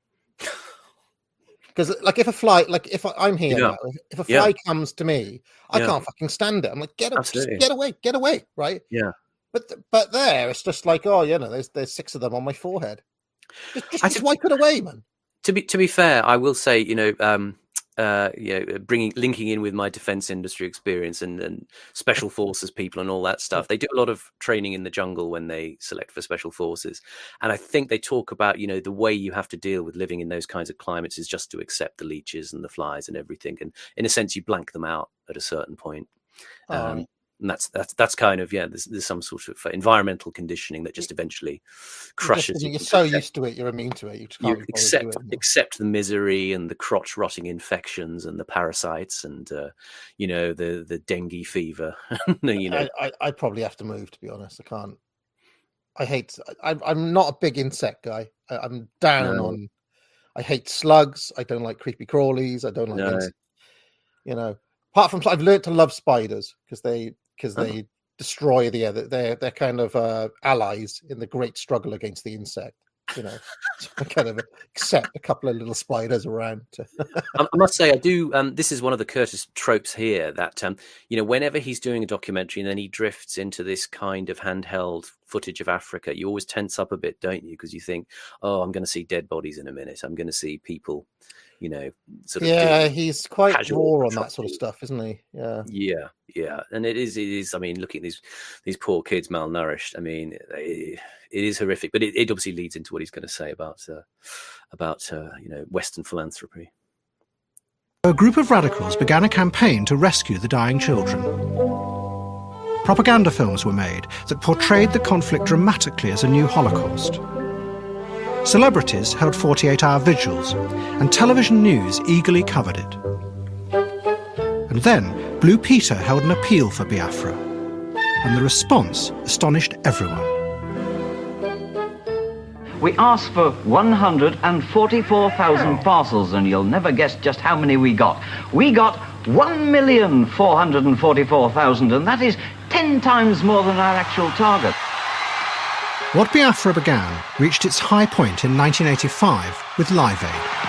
Because, like, if a fly, like, if I, I'm here Yeah. now, if, if a Yeah. fly comes to me, I Yeah. can't fucking stand it. I'm like, get, a- just Absolutely. get away, get away, right? Yeah. But but there, it's just like, oh, you know, there's there's six of them on my forehead. Just, just, I just think- wipe it away, man. To be to be fair, I will say, you know, um, uh, you know, bringing linking in with my defense industry experience and, and special forces people and all that stuff, they do a lot of training in the jungle when they select for special forces, and I think they talk about, you know, the way you have to deal with living in those kinds of climates is just to accept the leeches and the flies and everything, and in a sense, you blank them out at a certain point. Um, Oh. And that's that's that's kind of yeah. There's, there's some sort of environmental conditioning that just eventually crushes You're, you. just, you're so used to it, you're immune to it. You just You can't be bothered to accept do it anymore. accept the misery and the crotch rotting infections and the parasites and uh, you know the the dengue fever. you know, I, I, I'd probably have to move, to be honest. I can't. I hate. I, I'm not a big insect guy. I, I'm down No. on. I hate slugs. I don't like creepy crawlies. I don't like. No. Insects. You know, apart from I've learned to love spiders because they because Oh. they destroy the other. They're they're kind of uh, allies in the great struggle against the insect. You know, so I kind of accept a couple of little spiders around. To... I, I must say, I do. Um, this is one of the Curtis tropes here that um, you know, whenever he's doing a documentary and then he drifts into this kind of handheld footage of Africa, you always tense up a bit, don't you? Because you think, oh, I'm going to see dead bodies in a minute. I'm going to see people, you know, sort of. Yeah, doing he's quite casual raw on that sort of atrocities. stuff, isn't he? Yeah. Yeah, yeah, and it is. It is. I mean, looking at these these poor kids malnourished. I mean, it, it is horrific. But it, it obviously leads into what he's going to say about uh, about uh, you know, Western philanthropy. a group of radicals began a campaign to rescue the dying children. Propaganda films were made that portrayed the conflict dramatically as a new Holocaust. Celebrities held forty-eight hour vigils, and television news eagerly covered it. And then Blue Peter held an appeal for Biafra, and the response astonished everyone. We asked for one hundred forty-four thousand parcels, and you'll never guess just how many we got. We got one million four hundred forty-four thousand, and that is ten times more than our actual target. What Biafra began reached its high point in nineteen eighty-five with Live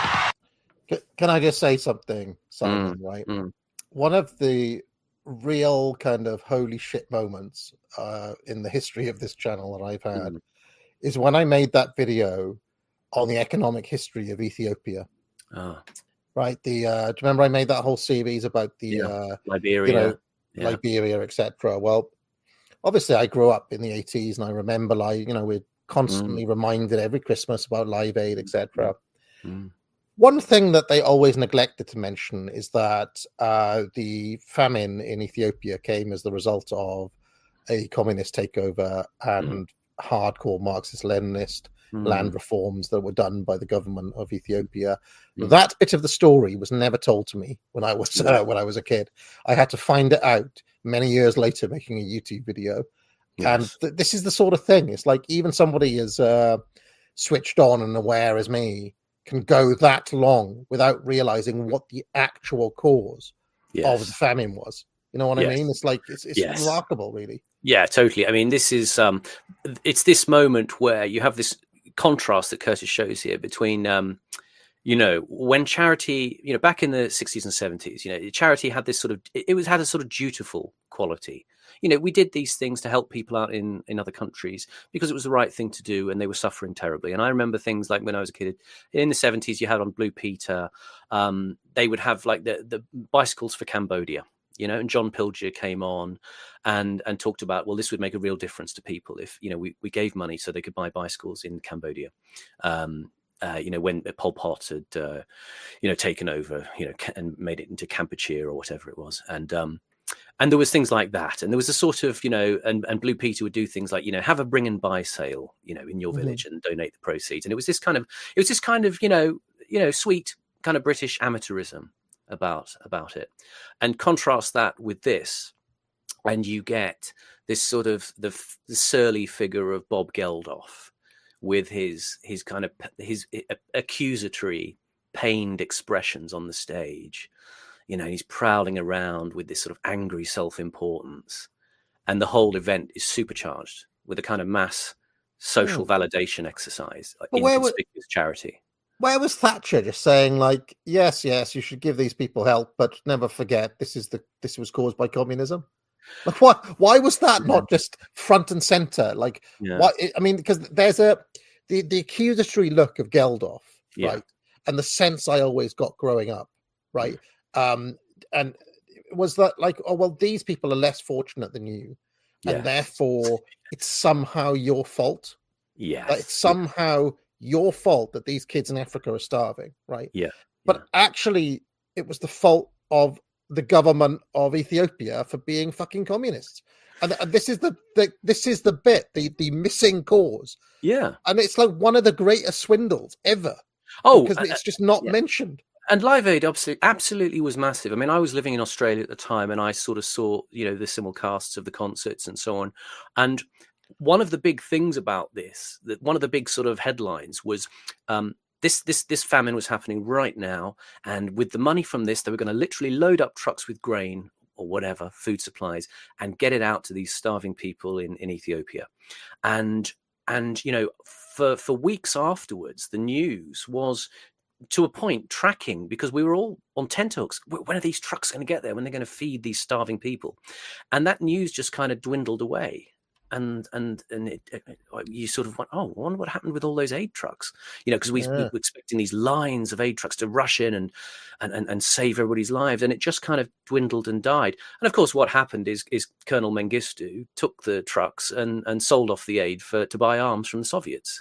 Aid. Can I just say something, Simon, mm, right? Mm. One of the real kind of holy shit moments uh, in the history of this channel that I've had mm. is when I made that video on the economic history of Ethiopia. Oh. Right? The uh, do you remember I made that whole series about the yeah. uh, Liberia, you know, yeah. Liberia, et cetera. Well, obviously, I grew up in the eighties, and I remember, like, you know, we're constantly mm. reminded every Christmas about Live Aid, et cetera. Mm. One thing that they always neglected to mention is that uh, the famine in Ethiopia came as the result of a communist takeover and mm. hardcore Marxist-Leninist mm. land reforms that were done by the government of Ethiopia. Mm. That bit of the story was never told to me when I was uh, when I was a kid. I had to find it out many years later, making a YouTube video. Yes. And th- this is the sort of thing. It's like even somebody as uh, switched on and aware as me can go that long without realizing what the actual cause yes. of the famine was. You know what yes. I mean? It's like, it's, it's yes. remarkable, really. Yeah, totally. I mean, this is, um, it's this moment where you have this contrast that Curtis shows here between, um, you know, when charity, you know, back in the sixties and seventies, you know, charity had this sort of, it was had a sort of dutiful quality. You know, we did these things to help people out in, in other countries because it was the right thing to do, and they were suffering terribly. And I remember things like when I was a kid in the seventies, you had on Blue Peter, um, they would have like the, the bicycles for Cambodia, you know, and John Pilger came on and and talked about, well, this would make a real difference to people if, you know, we, we gave money so they could buy bicycles in Cambodia. Um, Uh, you know, when Pol Pot had, uh, you know, taken over, you know, and made it into Kampuchea or whatever it was. And um, and there was things like that. And there was a sort of, you know, and, and Blue Peter would do things like, you know, have a bring and buy sale, you know, in your mm-hmm. village and donate the proceeds. And it was this kind of, it was this kind of, you know, you know, sweet kind of British amateurism about, about it. And contrast that with this, and you get this sort of the, the surly figure of Bob Geldof, with his his kind of his accusatory, pained expressions on the stage. You know, he's prowling around with this sort of angry self-importance, and the whole event is supercharged with a kind of mass social mm. validation exercise in conspicuous charity. Where was Thatcher just saying, like, yes, yes, you should give these people help, but never forget this is the this was caused by communism? Like, why? Why was that yeah. not just front and center? Like, yeah. why? I mean, because there's a the, the accusatory look of Geldof, yeah. right, and the sense I always got growing up, right, um, and was that like, oh well, these people are less fortunate than you, yeah. and therefore it's somehow your fault. Yeah, like, it's somehow your fault that these kids in Africa are starving, right? Yeah, but yeah. actually, it was the fault of the government of Ethiopia for being fucking communists, and, and this is the, the this is the bit the the missing cause. Yeah, and it's like one of the greatest swindles ever. Oh, because uh, it's just not yeah. mentioned. And Live Aid absolutely, absolutely was massive. I mean, I was living in Australia at the time, and I sort of saw, you know, the simulcasts of the concerts and so on. And one of the big things about this, that one of the big sort of headlines was. Um, This this this famine was happening right now, and with the money from this, they were going to literally load up trucks with grain or whatever, food supplies, and get it out to these starving people in, in Ethiopia. And and you know, for for weeks afterwards, the news was to a point tracking, because we were all on tenterhooks. When are these trucks going to get there? When they're going to feed these starving people? And that news just kind of dwindled away. And and and it, it, you sort of went, oh, I wonder what happened with all those aid trucks, you know, because we, yeah. we were expecting these lines of aid trucks to rush in and, and and and save everybody's lives, and it just kind of dwindled and died. And of course, what happened is is Colonel Mengistu took the trucks and and sold off the aid for to buy arms from the Soviets,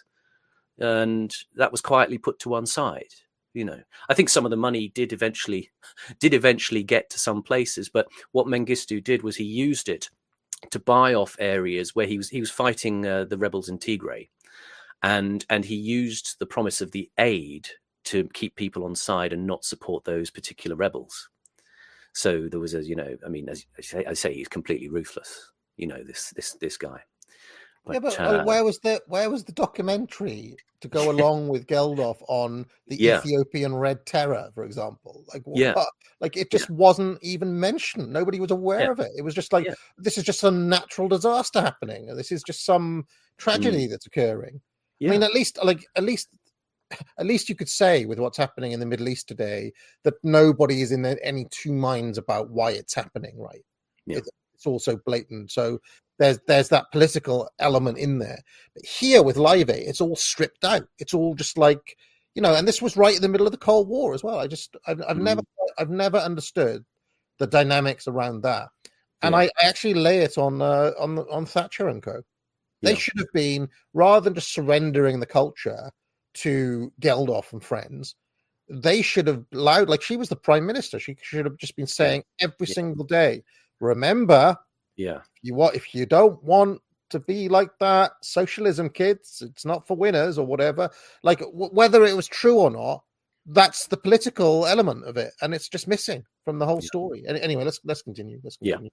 and that was quietly put to one side. You know, I think some of the money did eventually did eventually get to some places, but what Mengistu did was he used it to buy off areas where he was he was fighting uh, the rebels in Tigray, and and he used the promise of the aid to keep people on side and not support those particular rebels. So there was a, you know, I mean, as I say, I say he's completely ruthless. You know, this this this guy. But, yeah, but uh, where was the where was the documentary to go along with Geldof on the Yeah. Ethiopian Red Terror, for example? Like, Yeah. what? Like it just wasn't even mentioned. Nobody was aware Yeah. of it. It was just like this is just some natural disaster happening, and this is just some tragedy that's occurring. I mean, Yeah. at least like at least at least you could say with what's happening in the Middle East today that nobody is in any two minds about why it's happening, right? Yeah. It, it's also blatant. So there's there's that political element in there. But here with Live Aid, it's all stripped out. It's all just like, you know, and this was right in the middle of the Cold War as well. I just I've, I've never I've never understood the dynamics around that. And Yeah. I, I actually lay it on uh, on on Thatcher and co. They Yeah. should have been, rather than just surrendering the culture to Geldof and friends, they should have allowed, like she was the prime minister, she should have just been saying every Yeah. single day, remember, Yeah. you want if you don't want to be like that, socialism, kids, it's not for winners or whatever. Like w- whether it was true or not, that's the political element of it, and it's just missing from the whole story. Any- Anyway, let's let's continue. Let's continue.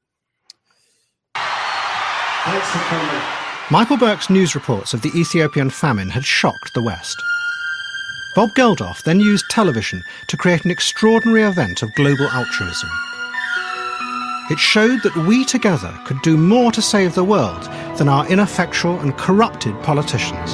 Thanks for coming. Michael Burke's news reports of the Ethiopian famine had shocked the West. Bob Geldof then used television to create an extraordinary event of global altruism. It showed that we together could do more to save the world than our ineffectual and corrupted politicians.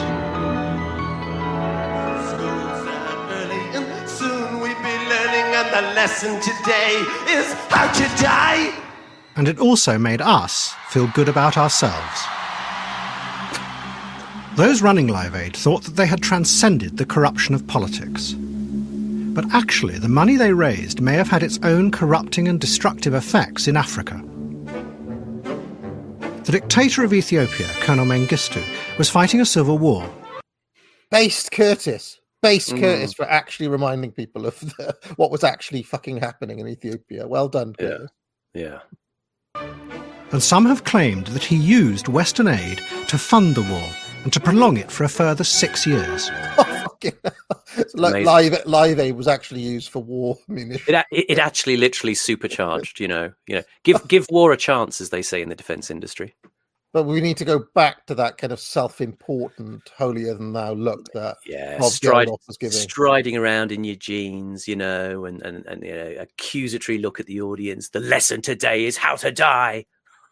Soon we'll be learning, and the lesson today is how to die. And it also made us feel good about ourselves. Those running Live Aid thought that they had transcended the corruption of politics. But actually, the money they raised may have had its own corrupting and destructive effects in Africa. The dictator of Ethiopia, Colonel Mengistu, was fighting a civil war. Based Curtis. Based Mm. Curtis for actually reminding people of the, what was actually fucking happening in Ethiopia. Well done, Curtis. Yeah. And some have claimed that he used Western aid to fund the war and to prolong it for a further six years. Like Amazing. live live aid was actually used for war ammunition. It, a- it it actually literally supercharged, you know, you know, give give war a chance, as they say in the defense industry. But we need to go back to that kind of self-important, holier-than-thou look that Yeah, Bob stride, Geldof was giving. striding around in your jeans, you know, and and and you know, accusatory look at the audience. The lesson today is how to die.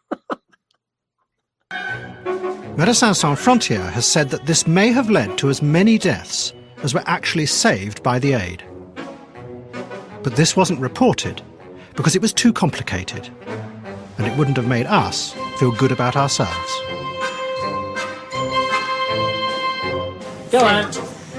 Médecins Sans Frontières has said that this may have led to as many deaths as were actually saved by the aid. But this wasn't reported because it was too complicated, and it wouldn't have made us feel good about ourselves. Go on.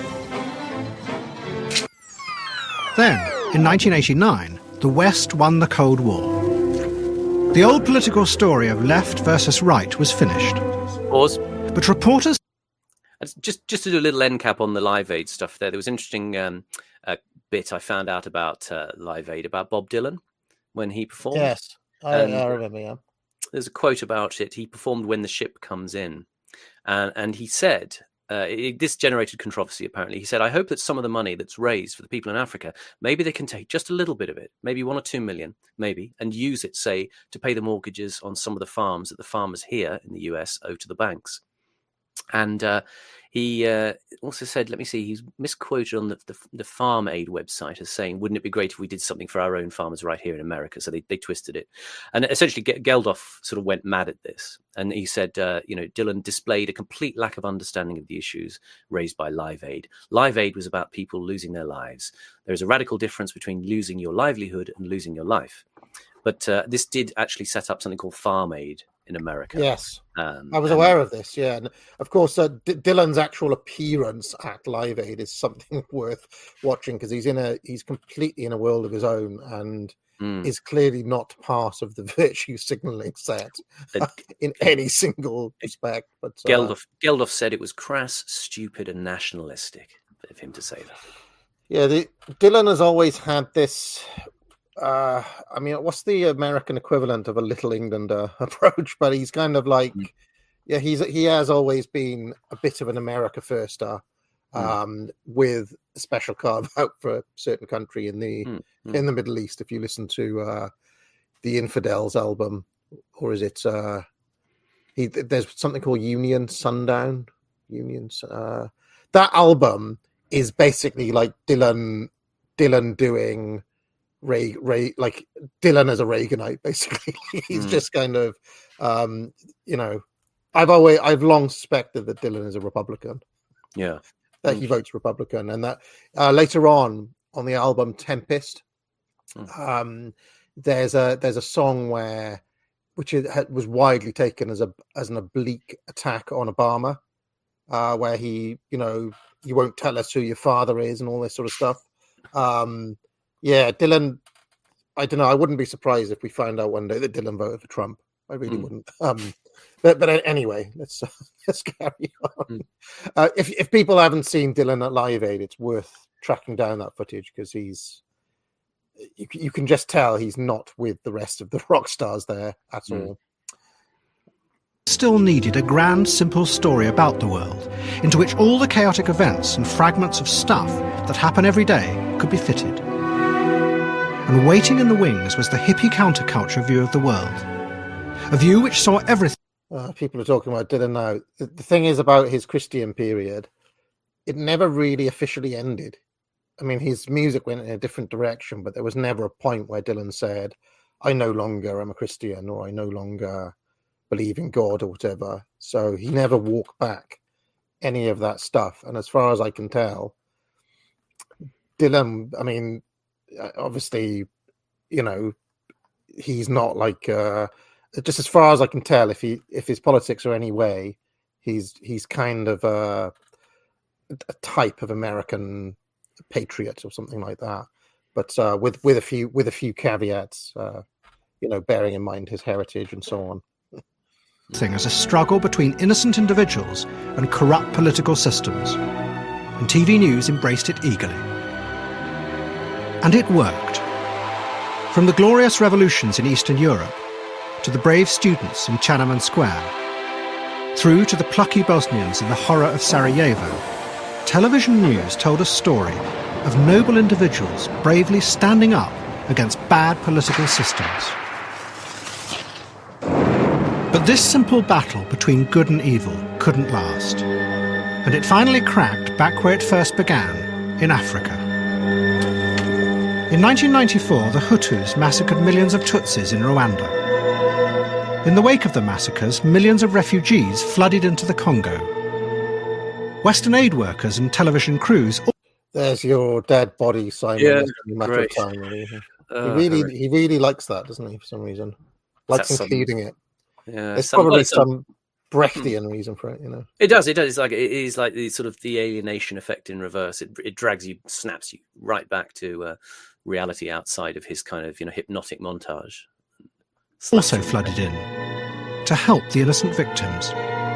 Then, in nineteen eighty-nine, the West won the Cold War. The old political story of left versus right was finished. Pause. But reporters... And Just just to do a little end cap on the Live Aid stuff there, there was an interesting um, uh, bit I found out about uh, Live Aid, about Bob Dylan when he performed. Yes, I, And, I remember, yeah. There's a quote about it. He performed When the Ship Comes In. And, and he said, uh, it, this generated controversy apparently. He said, I hope that some of the money that's raised for the people in Africa, maybe they can take just a little bit of it, maybe one or two million, maybe, and use it, say, to pay the mortgages on some of the farms that the farmers here in the U S owe to the banks. And uh, he uh, also said, let me see, he's misquoted on the, the, the Farm Aid website as saying, wouldn't it be great if we did something for our own farmers right here in America? So they, they twisted it. And essentially, Ge- Geldof sort of went mad at this. And he said, uh, you know, Dylan displayed a complete lack of understanding of the issues raised by Live Aid. Live Aid was about people losing their lives. There's a radical difference between losing your livelihood and losing your life. But uh, this did actually set up something called Farm Aid in America. Yes, um, I was and- aware of this. Yeah, and of course, uh, D- Dylan's actual appearance at Live Aid is something worth watching because he's in a he's completely in a world of his own and Mm. is clearly not part of the virtue signaling set Uh, in any single respect. But uh, Geldof, Geldof said it was crass, stupid, and nationalistic of him to say that. yeah, the, Dylan has always had this. Uh, I mean, what's the American equivalent of a Little Englander approach? But he's kind of like, Mm. yeah, he's he has always been a bit of an America firster, Mm. um, with a special carve out for a certain country in the Mm. Mm. in the Middle East. If you listen to uh, the Infidels album, or is it? Uh, he there's something called Union Sundown. Union. Uh, that album is basically like Dylan, Dylan doing Ray, Ray, like Dylan as a Reaganite. Basically, he's mm. just kind of, um, you know, I've always, I've long suspected that Dylan is a Republican. Yeah, that mm. he votes Republican, and that uh, later on on the album Tempest, mm. um, there's a there's a song where, which is, was widely taken as a as an oblique attack on Obama, uh, where he, you know, you won't tell us who your father is and all this sort of stuff. Um, yeah, Dylan, I don't know. I wouldn't be surprised if we find out one day that Dylan voted for Trump. I really mm. wouldn't. Um, but but anyway, let's uh, let's carry on. Mm. Uh, if if people haven't seen Dylan at Live Aid, it's worth tracking down that footage, because he's you you can just tell he's not with the rest of the rock stars there at mm. all. Still needed a grand, simple story about the world, into which all the chaotic events and fragments of stuff that happen every day could be fitted. And waiting in the wings was the hippie counterculture view of the world, a view which saw everything. Uh, people are talking about Dylan now. The, the thing is about his Christian period, it never really officially ended. I mean, his music went in a different direction, but there was never a point where Dylan said, I no longer am a Christian, or I no longer believe in God, or whatever. So he never walked back any of that stuff. And as far as I can tell, Dylan, I mean, obviously, you know, he's not like, uh, just as far as I can tell, if he if his politics are any way, he's he's kind of a, a type of American patriot or something like that. But uh, with with a few with a few caveats, uh, you know, bearing in mind his heritage and so on. Thing as a struggle between innocent individuals and corrupt political systems, and T V news embraced it eagerly. And it worked. From the glorious revolutions in Eastern Europe, to the brave students in Tiananmen Square, through to the plucky Bosnians in the horror of Sarajevo, television news told a story of noble individuals bravely standing up against bad political systems. But this simple battle between good and evil couldn't last, and it finally cracked back where it first began, in Africa. In nineteen ninety-four, the Hutus massacred millions of Tutsis in Rwanda. In the wake of the massacres, millions of refugees flooded into the Congo. Western aid workers and television crews... There's your dead body, Simon. Yeah, great. Time, really. Uh, he really, he really likes that, doesn't he? For some reason, likes including it. Yeah, there's some, probably some, some Brechtian reason for it, you know. It does. It does. It's like it is like the sort of the alienation effect in reverse. It it drags you, snaps you right back to uh, reality outside of his kind of, you know, hypnotic montage. Also flooded in to help the innocent victims,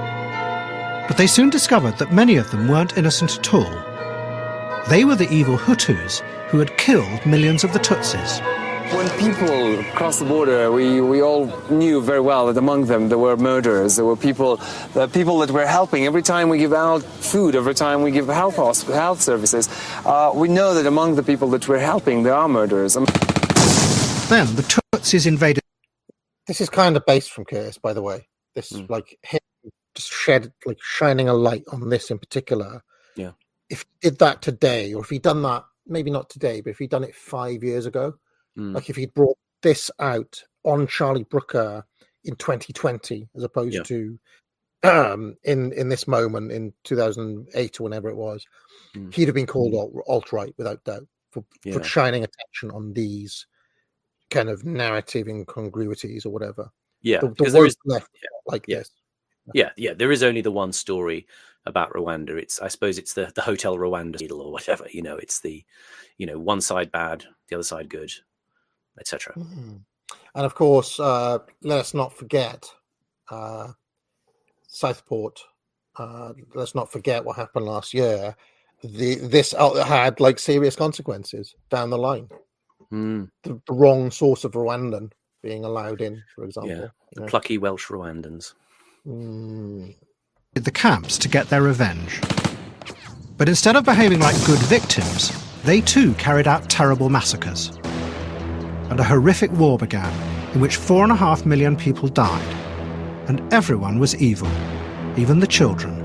but they soon discovered that many of them weren't innocent at all. They were the evil Hutus who had killed millions of the Tutsis. When people crossed the border, we, we all knew very well that among them there were murderers. There were people, the people that were helping. Every time we give out food, every time we give health health services, uh, we know that among the people that we're helping, there are murderers. Then the Tutsis invaded. This is kind of based from Curtis, by the way. This mm. like him just shed like shining a light on this in particular. Yeah. If he did that today, or if he'd done that, maybe not today, but if he'd done it five years ago. Mm. Like if he'd brought this out on Charlie Brooker in twenty twenty, as opposed yeah. to um, in in this moment in two thousand eight or whenever it was, mm. he'd have been called alt-right without doubt for, yeah. for shining attention on these kind of narrative incongruities or whatever. Yeah, the, the there is left yeah, like yeah. this. Yeah, yeah. There is only the one story about Rwanda. It's I suppose it's the the Hotel Rwanda or whatever. You know, it's the you know one side bad, the other side good, et cetera. Mm-hmm. And of course, uh, let us not forget uh, Southport. Uh, let's not forget what happened last year. The this had like serious consequences down the line. Mm. The, the wrong source of Rwandan being allowed in, for example. Yeah, the you know. plucky Welsh Rwandans. Mm. The camps to get their revenge. But instead of behaving like good victims, they too carried out terrible massacres. And a horrific war began in which four and a half million people died, and everyone was evil, even the children.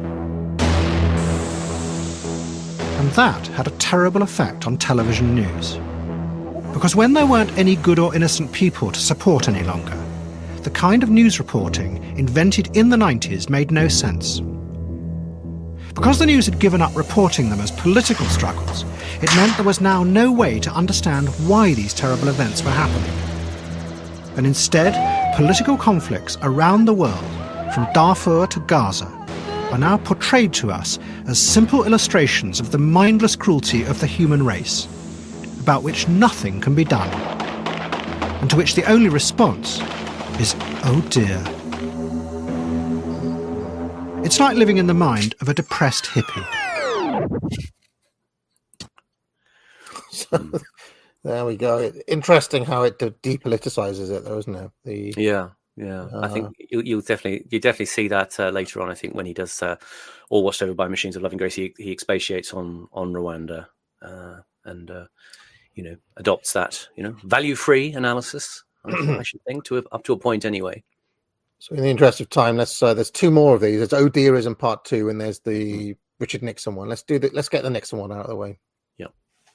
And that had a terrible effect on television news. Because when there weren't any good or innocent people to support any longer, the kind of news reporting invented in the nineties made no sense. Because the news had given up reporting them as political struggles, it meant there was now no way to understand why these terrible events were happening. And instead, political conflicts around the world, from Darfur to Gaza, are now portrayed to us as simple illustrations of the mindless cruelty of the human race, about which nothing can be done, and to which the only response is, oh dear. It's like living in the mind of a depressed hippie. So, there we go. Interesting how it de- depoliticizes it, though, isn't it? The, yeah, yeah. Uh, I think you, you'll definitely you definitely see that uh, later on. I think when he does uh, All Watched Over by Machines of Loving Grace, he, he expatiates on on Rwanda uh, and uh, you know adopts that you know value free analysis. I should think to a, up to a point anyway. So, in the interest of time, let's. Uh, there's two more of these. There's Oh Dearism Part Two, and there's the Richard Nixon one. Let's do the, Let's get the Nixon one out of the way. Yeah.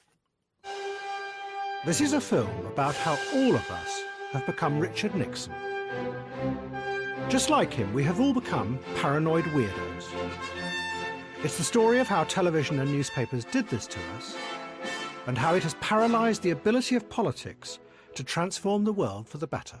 This is a film about how all of us have become Richard Nixon. Just like him, we have all become paranoid weirdos. It's the story of how television and newspapers did this to us, and how it has paralysed the ability of politics to transform the world for the better.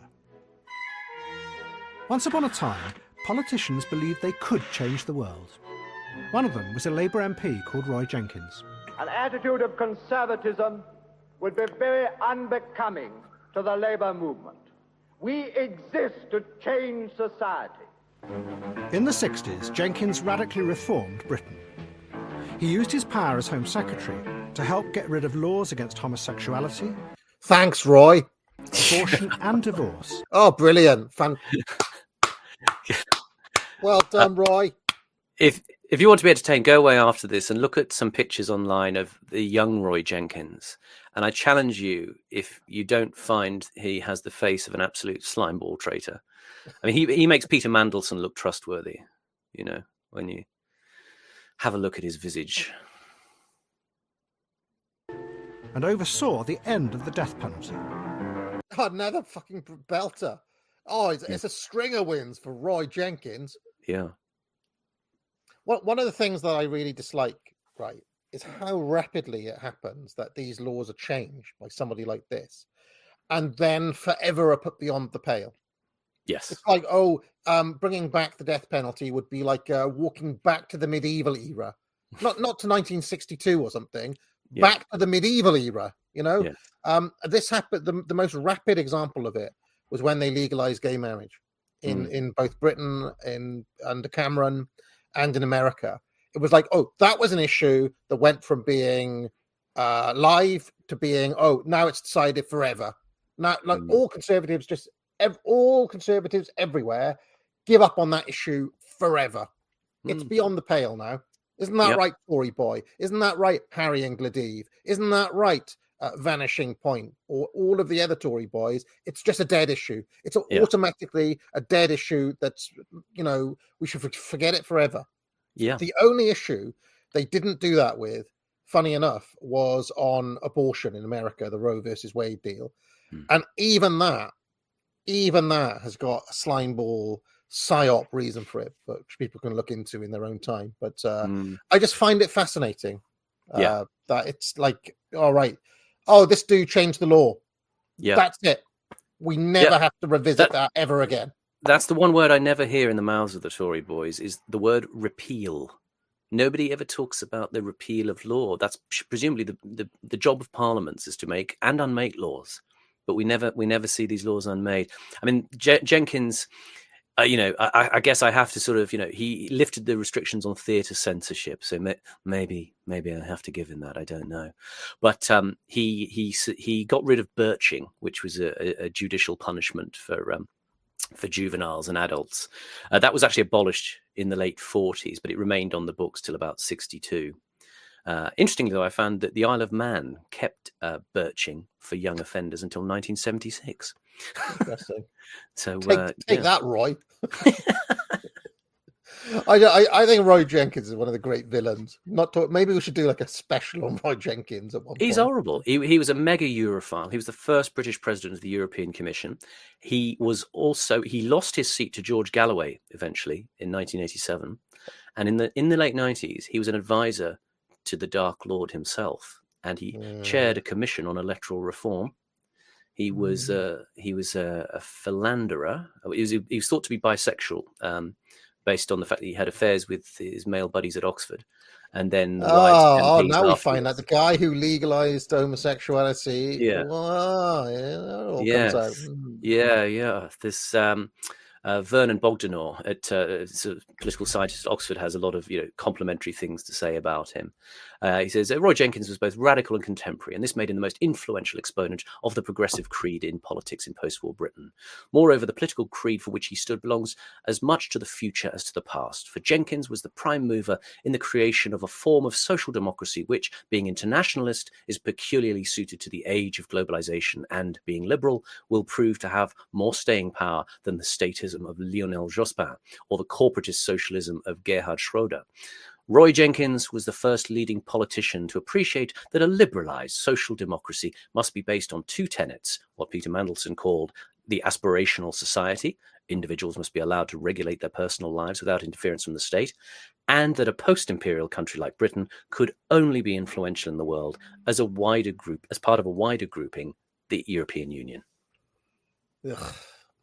Once upon a time, politicians believed they could change the world. One of them was a Labour M P called Roy Jenkins. An attitude of conservatism would be very unbecoming to the Labour movement. We exist to change society. In the sixties, Jenkins radically reformed Britain. He used his power as Home Secretary to help get rid of laws against homosexuality, Thanks, Roy. abortion and divorce. Oh, brilliant. Fan- well done, Roy. If if you want to be entertained, go away after this and look at some pictures online of the young Roy Jenkins. And I challenge you, if you don't find he has the face of an absolute slimeball traitor. I mean, he he makes Peter Mandelson look trustworthy, you know, when you have a look at his visage. And oversaw the end of the death penalty. God, another fucking belter. Oh, it's, Yeah. it's a string of wins for Roy Jenkins. Yeah. One one of the things that I really dislike, right, is how rapidly it happens that these laws are changed by somebody like this, and then forever are put beyond the pale. Yes. It's like, oh, um, bringing back the death penalty would be like uh, walking back to the medieval era, not not to nineteen sixty-two or something, Yeah. back to the medieval era. You know, Yeah. um, this happened. The, the most rapid example of it was when they legalized gay marriage in Mm. in both Britain, in under Cameron, and in America. It was like, oh, that was an issue that went from being uh, live to being, oh, now it's decided forever. Now, like Mm. all conservatives, just ev- all conservatives everywhere, give up on that issue forever. It's Mm. beyond the pale now. Isn't that Yep. right, Tory boy? Isn't that right, Harry and Gladive? Isn't that right, uh, Vanishing Point, or all of the other Tory boys? It's just a dead issue. It's a- Yeah. automatically a dead issue that's, you know, we should for- forget it forever. Yeah. The only issue they didn't do that with, funny enough, was on abortion in America, the Roe versus Wade deal. Hmm. And even that, even that has got a slime ball psyop reason for it, which people can look into in their own time. But uh, Mm. I just find it fascinating uh, Yeah. that it's like, all right, oh, this dude changed the law. Yeah. That's it. We never Yeah. have to revisit That- that ever again. That's the one word I never hear in the mouths of the Tory boys is the word repeal. Nobody ever talks about the repeal of law. That's presumably the, the, the job of parliaments is to make and unmake laws. But we never we never see these laws unmade. I mean, Je- Jenkins, uh, you know, I, I guess I have to sort of, you know, he lifted the restrictions on theatre censorship. So may, maybe maybe I have to give him that. I don't know. But um, he he he got rid of birching, which was a, a judicial punishment for um, for juveniles and adults. Uh, that was actually abolished in the late forties, but it remained on the books till about sixty-two. Uh, interestingly, though, I found that the Isle of Man kept uh, birching for young offenders until nineteen seventy-six. Interesting. so take, uh, take yeah. that, Roy. I, I I think Roy Jenkins is one of the great villains. Not to, maybe we should do like a special on Roy Jenkins at one He's point. horrible. He he was a mega Europhile. He was the first British president of the European Commission. He was also he lost his seat to George Galloway eventually in nineteen eighty-seven, and in the in the late nineties he was an advisor to the Dark Lord himself, and he mm. chaired a commission on electoral reform. He was mm. uh, he was a, a philanderer. He was he was thought to be bisexual. Um, based on the fact that he had affairs with his male buddies at Oxford. And then... Oh, oh now we find out the guy who legalized homosexuality. Yeah. Wow, yeah, yeah. Mm. yeah, yeah. This... Um, Uh, Vernon Bogdanor, at uh, a political scientist at Oxford, has a lot of you know complimentary things to say about him. Uh, he says, Roy Jenkins was both radical and contemporary, and this made him the most influential exponent of the progressive creed in politics in post-war Britain. Moreover, the political creed for which he stood belongs as much to the future as to the past, for Jenkins was the prime mover in the creation of a form of social democracy which, being internationalist, is peculiarly suited to the age of globalization and, being liberal, will prove to have more staying power than the statism of Lionel Jospin or the corporatist socialism of Gerhard Schroeder. Roy Jenkins was the first leading politician to appreciate that a liberalized social democracy must be based on two tenets, what Peter Mandelson called the aspirational society, individuals must be allowed to regulate their personal lives without interference from the state, and that a post-imperial country like Britain could only be influential in the world as a wider group, as part of a wider grouping, the European Union. Ugh.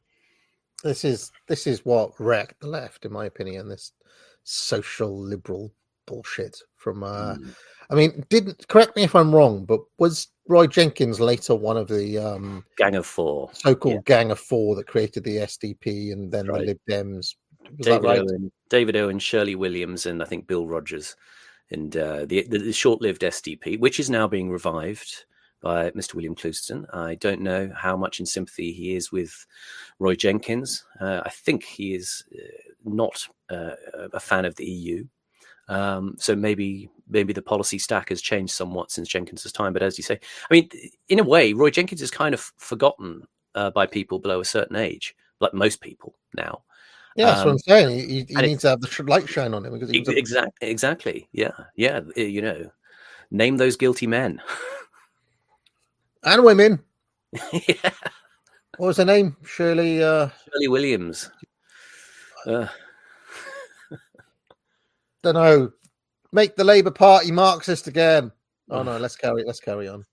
This is this is what wrecked the left, in my opinion. This social liberal bullshit from. Uh, mm. I mean, didn't correct me if I'm wrong, but was Roy Jenkins later one of the um, Gang of Four, so-called yeah. Gang of Four that created the S D P and then right. the Lib Dems? Was David that right? Owen, David Owen, Shirley Williams, and I think Bill Rogers, and uh, the, the the short-lived S D P, which is now being revived by Mister William Clouston. I don't know how much in sympathy he is with Roy Jenkins. Uh, I think he is uh, not uh, a fan of the E U. Um, so maybe maybe the policy stack has changed somewhat since Jenkins's time. But as you say, I mean, in a way, Roy Jenkins is kind of forgotten uh, by people below a certain age, like most people now. Yeah, that's um, what I'm saying. He, he needs it, to have the light shine on him. Because he was a... exactly, exactly. Yeah, yeah. You know, name those guilty men. And women. yeah. What was her name? Shirley. Uh... Shirley Williams. Uh... Don't know. Make the Labour Party Marxist again. Oh no, let's carry. Let's carry on.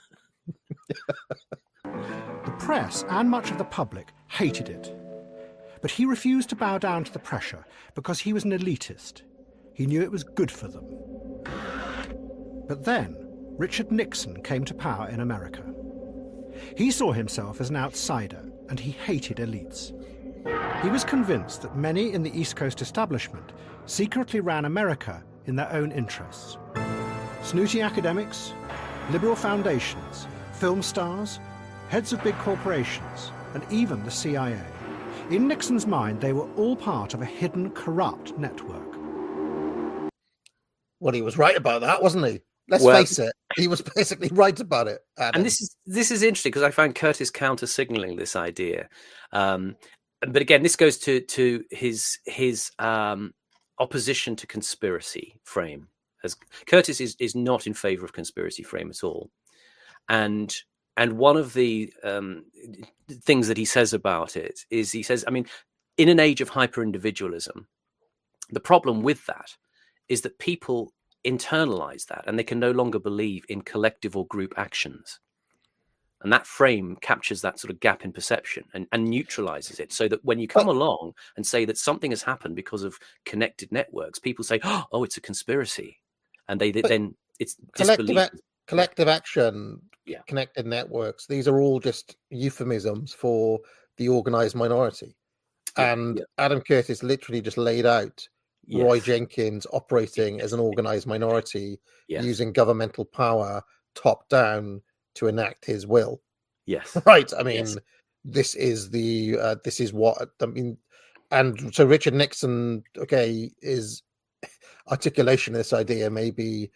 The press and much of the public hated it, but he refused to bow down to the pressure because he was an elitist. He knew it was good for them. But then Richard Nixon came to power in America. He saw himself as an outsider, and he hated elites. He was convinced that many in the East Coast establishment secretly ran America in their own interests. Snooty academics, liberal foundations, film stars, heads of big corporations, and even the C I A. In Nixon's mind, they were all part of a hidden, corrupt network. Well, he was right about that, wasn't he? Let's well, face it, he was basically right about it. Adam. And this is this is interesting because I find Curtis counter-signaling this idea. Um, but again, this goes to to his his um, opposition to conspiracy frame. As Curtis is is not in favor of conspiracy frame at all, and and one of the um, things that he says about it is he says, I mean, in an age of hyper-individualism, the problem with that is that people internalize that and they can no longer believe in collective or group actions. And that frame captures that sort of gap in perception and, and neutralizes it so that when you come but, along and say that something has happened because of connected networks, people say, oh, it's a conspiracy. And they then it's collective, a, collective action, yeah. Connected networks. These are all just euphemisms for the organized minority. Yeah, and yeah. Adam Curtis literally just laid out yes. Roy Jenkins operating as an organized minority yes. using governmental power top down to enact his will. Yes. Right. I mean, yes. this is the, uh, this is what, I mean, and so Richard Nixon, okay, is articulation of this idea may be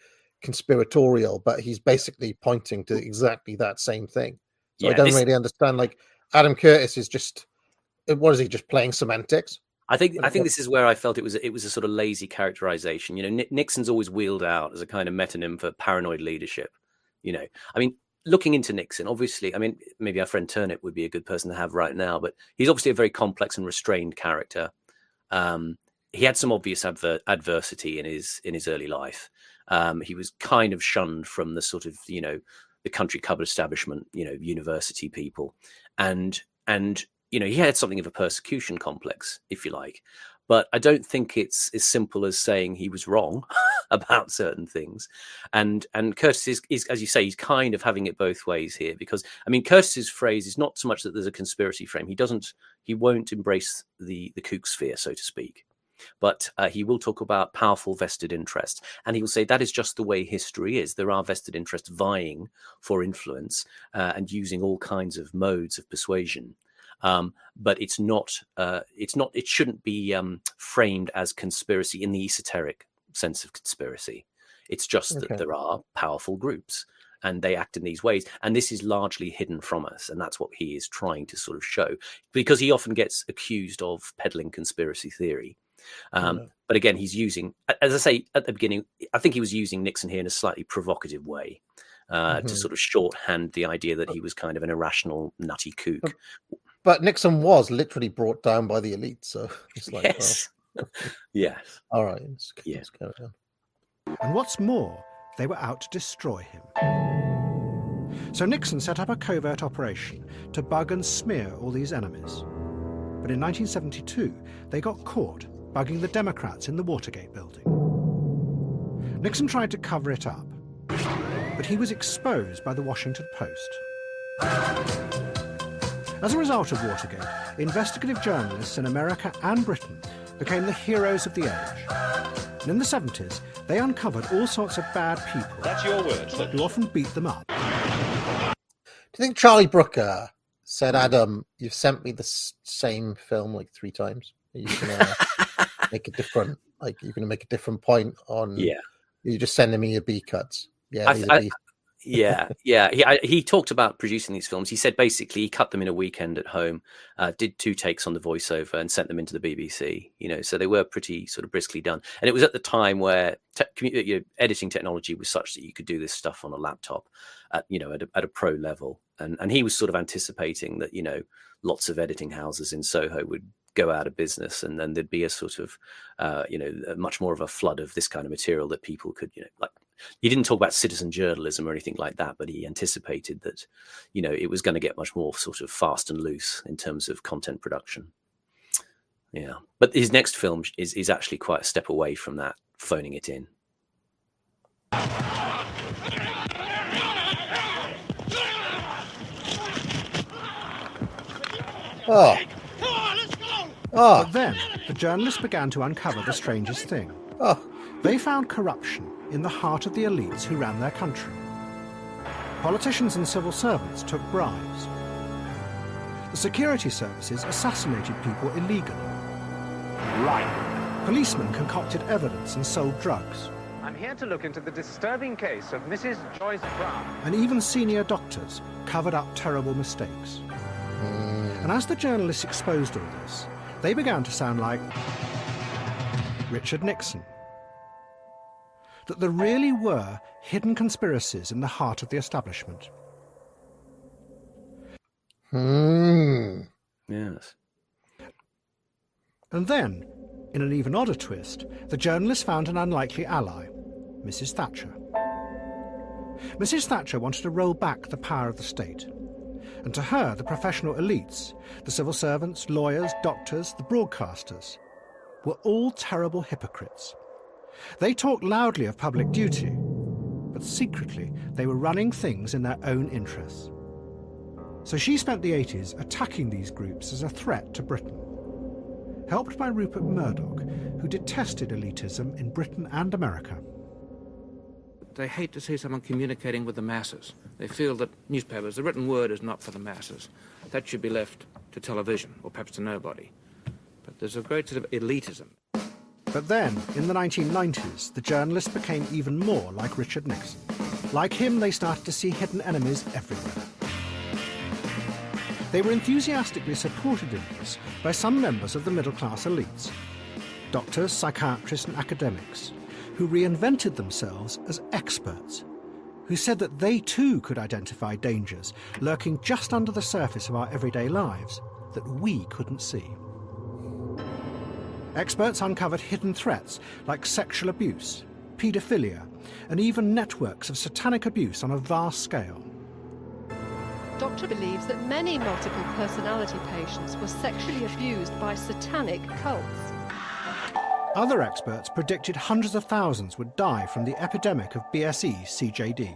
conspiratorial, but he's basically pointing to exactly that same thing. So Yeah, I don't this- really understand. Like Adam Curtis is just, what is he just playing semantics? I think I think this is where I felt it was it was a sort of lazy characterization. You know, Ni- Nixon's always wheeled out as a kind of metonym for paranoid leadership. You know, I mean, looking into Nixon, obviously, I mean, maybe our friend Turnip would be a good person to have right now, but he's obviously a very complex and restrained character. Um, he had some obvious adver- adversity in his in his early life. Um, he was kind of shunned from the sort of, you know, the country cupboard establishment, you know, university people, and and. You know, he had something of a persecution complex, if you like, but I don't think it's as simple as saying he was wrong about certain things. And and Curtis is, is, as you say, he's kind of having it both ways here, because I mean, Curtis's phrase is not so much that there's a conspiracy frame. He doesn't, he won't embrace the the kook sphere, so to speak, but uh, he will talk about powerful vested interests, and he will say that is just the way history is. There are vested interests vying for influence uh, and using all kinds of modes of persuasion. Um, but it's not, uh, it's not, it shouldn't be um, framed as conspiracy in the esoteric sense of conspiracy. It's just Okay. that there are powerful groups and they act in these ways. And this is largely hidden from us. And that's what he is trying to sort of show, because he often gets accused of peddling conspiracy theory. Um, Yeah. But again, he's using, as I say at the beginning, I think he was using Nixon here in a slightly provocative way. Uh, to Mhm. sort of shorthand the idea that he was kind of an irrational, nutty kook. But Nixon was literally brought down by the elite, so it's like, Yes. Yes. well, all right, let's, Yeah. let's carry on. And what's more, they were out to destroy him. So Nixon set up a covert operation to bug and smear all these enemies. But in nineteen seventy-two, they got caught bugging the Democrats in the Watergate building. Nixon tried to cover it up, but he was exposed by the Washington Post. As a result of Watergate, investigative journalists in America and Britain became the heroes of the age. And in the seventies, they uncovered all sorts of bad people. That's your words. Who often beat them up. Do you think Charlie Brooker said, Adam, you've sent me the s- same film like three times? Are you going to make a different, like, you're going to make a different point on, Yeah. you're just sending me your B cuts? Yeah, I- these I- are B. yeah, yeah. He, I, he talked about producing these films. He said basically he cut them in a weekend at home, uh, did two takes on the voiceover, and sent them into the B B C. You know, so they were pretty sort of briskly done. And it was at the time where te- commu- you know, editing technology was such that you could do this stuff on a laptop, at you know, at a, at a pro level. And and he was sort of anticipating that you know lots of editing houses in Soho would go out of business, and then there'd be a sort of uh, you know much more of a flood of this kind of material that people could you know like. He didn't talk about citizen journalism or anything like that, but he anticipated that, you know, it was going to get much more sort of fast and loose in terms of content production. Yeah. But his next film is, is actually quite a step away from that, phoning it in. Oh. Oh. But then, the journalists began to uncover the strangest thing. Oh. They found corruption in the heart of the elites who ran their country. Politicians and civil servants took bribes. The security services assassinated people illegally. Right. Policemen concocted evidence and sold drugs. I'm here to look into the disturbing case of Missus Joyce Brown. And even senior doctors covered up terrible mistakes. And as the journalists exposed all this, they began to sound like Richard Nixon. That there really were hidden conspiracies in the heart of the establishment. Hmm. Yes. And then, in an even odder twist, the journalists found an unlikely ally, Missus Thatcher. Missus Thatcher wanted to roll back the power of the state. And to her, the professional elites, the civil servants, lawyers, doctors, the broadcasters, were all terrible hypocrites. They talked loudly of public duty, but secretly they were running things in their own interests. So she spent the eighties attacking these groups as a threat to Britain. Helped by Rupert Murdoch, who detested elitism in Britain and America. They hate to see someone communicating with the masses. They feel that newspapers, the written word is not for the masses. That should be left to television, or perhaps to nobody. But there's a great sort of elitism. But then, in the nineteen nineties, the journalists became even more like Richard Nixon. Like him, they started to see hidden enemies everywhere. They were enthusiastically supported in this by some members of the middle-class elites, doctors, psychiatrists and academics, who reinvented themselves as experts, who said that they too could identify dangers lurking just under the surface of our everyday lives that we couldn't see. Experts uncovered hidden threats like sexual abuse, paedophilia, and even networks of satanic abuse on a vast scale. Doctor believes that many multiple personality patients were sexually abused by satanic cults. Other experts predicted hundreds of thousands would die from the epidemic of B S E C J D.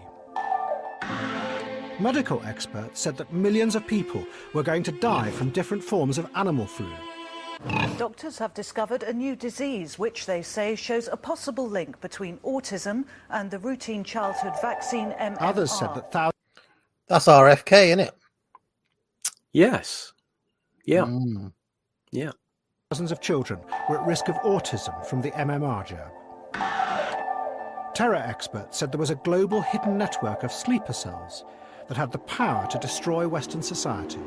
Medical experts said that millions of people were going to die from different forms of animal flu. Doctors have discovered a new disease which they say shows a possible link between autism and the routine childhood vaccine M M R. Others said that thousands... That's R F K, isn't it? Yes. Yeah. Mm. Yeah. Thousands of children were at risk of autism from the M M R jab. Terror experts said there was a global hidden network of sleeper cells that had the power to destroy Western society.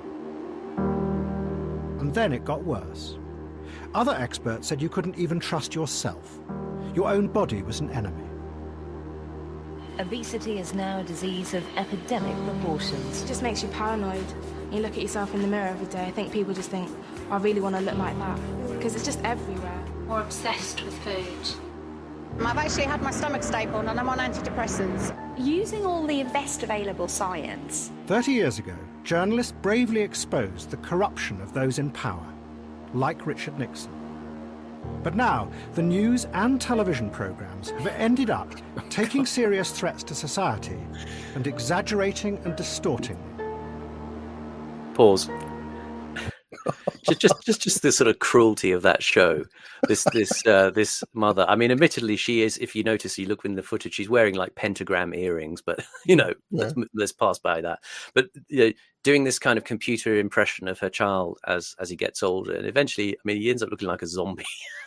And then it got worse. Other experts said you couldn't even trust yourself. Your own body was an enemy. Obesity is now a disease of epidemic proportions. It just makes you paranoid. You look at yourself in the mirror every day. I think people just think, oh, I really want to look like that. Because it's just everywhere. More obsessed with food. I've actually had my stomach stapled and I'm on antidepressants. Using all the best available science. Thirty years ago, journalists bravely exposed the corruption of those in power, like Richard Nixon. But now, the news and television programs have ended up taking serious threats to society and exaggerating and distorting them. Pause. just, just, just, just the sort of cruelty of that show. This, this, uh, this mother. I mean, admittedly, she is. If you notice, you look in the footage, she's wearing like pentagram earrings. But you know, yeah. let's, let's pass by that. But you know, doing this kind of computer impression of her child as as he gets older, and eventually, I mean, he ends up looking like a zombie.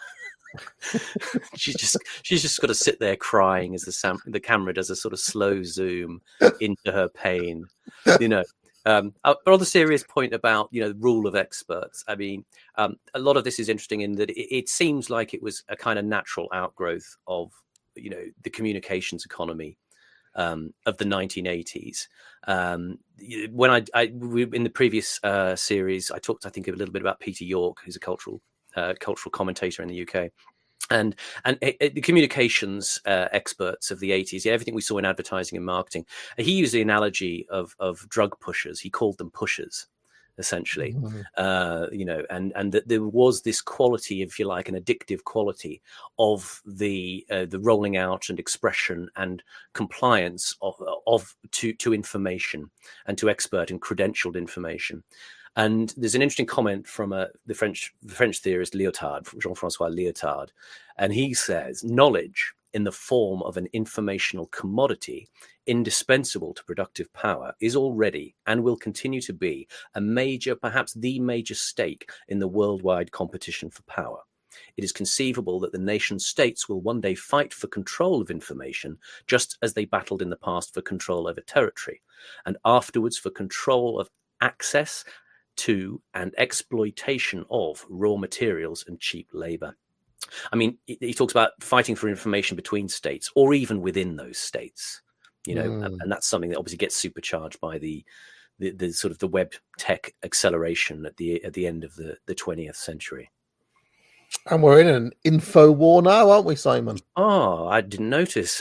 she's just she's just got to sit there crying as the sam- the camera does a sort of slow zoom into her pain, you know. Um, but on the serious point about, you know, the rule of experts, I mean, um, a lot of this is interesting in that it, it seems like it was a kind of natural outgrowth of, you know, the communications economy um, of the nineteen eighties. Um, when I, I we, in the previous uh, series, I talked, I think, a little bit about Peter York, who's a cultural uh, cultural commentator in the U K. And and it, it, the communications uh, experts of the eighties, yeah, everything we saw in advertising and marketing, he used the analogy of of drug pushers. He called them pushers, essentially, mm-hmm. uh, you know, and and that there was this quality, if you like, an addictive quality of the uh, the rolling out and expression and compliance of of to to information and to expert and credentialed information. And there's an interesting comment from uh, the French the French theorist Lyotard, Jean-François Lyotard, and he says, knowledge in the form of an informational commodity indispensable to productive power is already and will continue to be a major, perhaps the major stake in the worldwide competition for power. It is conceivable that the nation states will one day fight for control of information, just as they battled in the past for control over territory, and afterwards for control of access to and exploitation of raw materials and cheap labor. I mean, he talks about fighting for information between states or even within those states, you know, mm. and, and that's something that obviously gets supercharged by the, the the sort of the web tech acceleration at the at the end of the, the twentieth century. And we're in an info war now, aren't we, Simon? Oh, I didn't notice.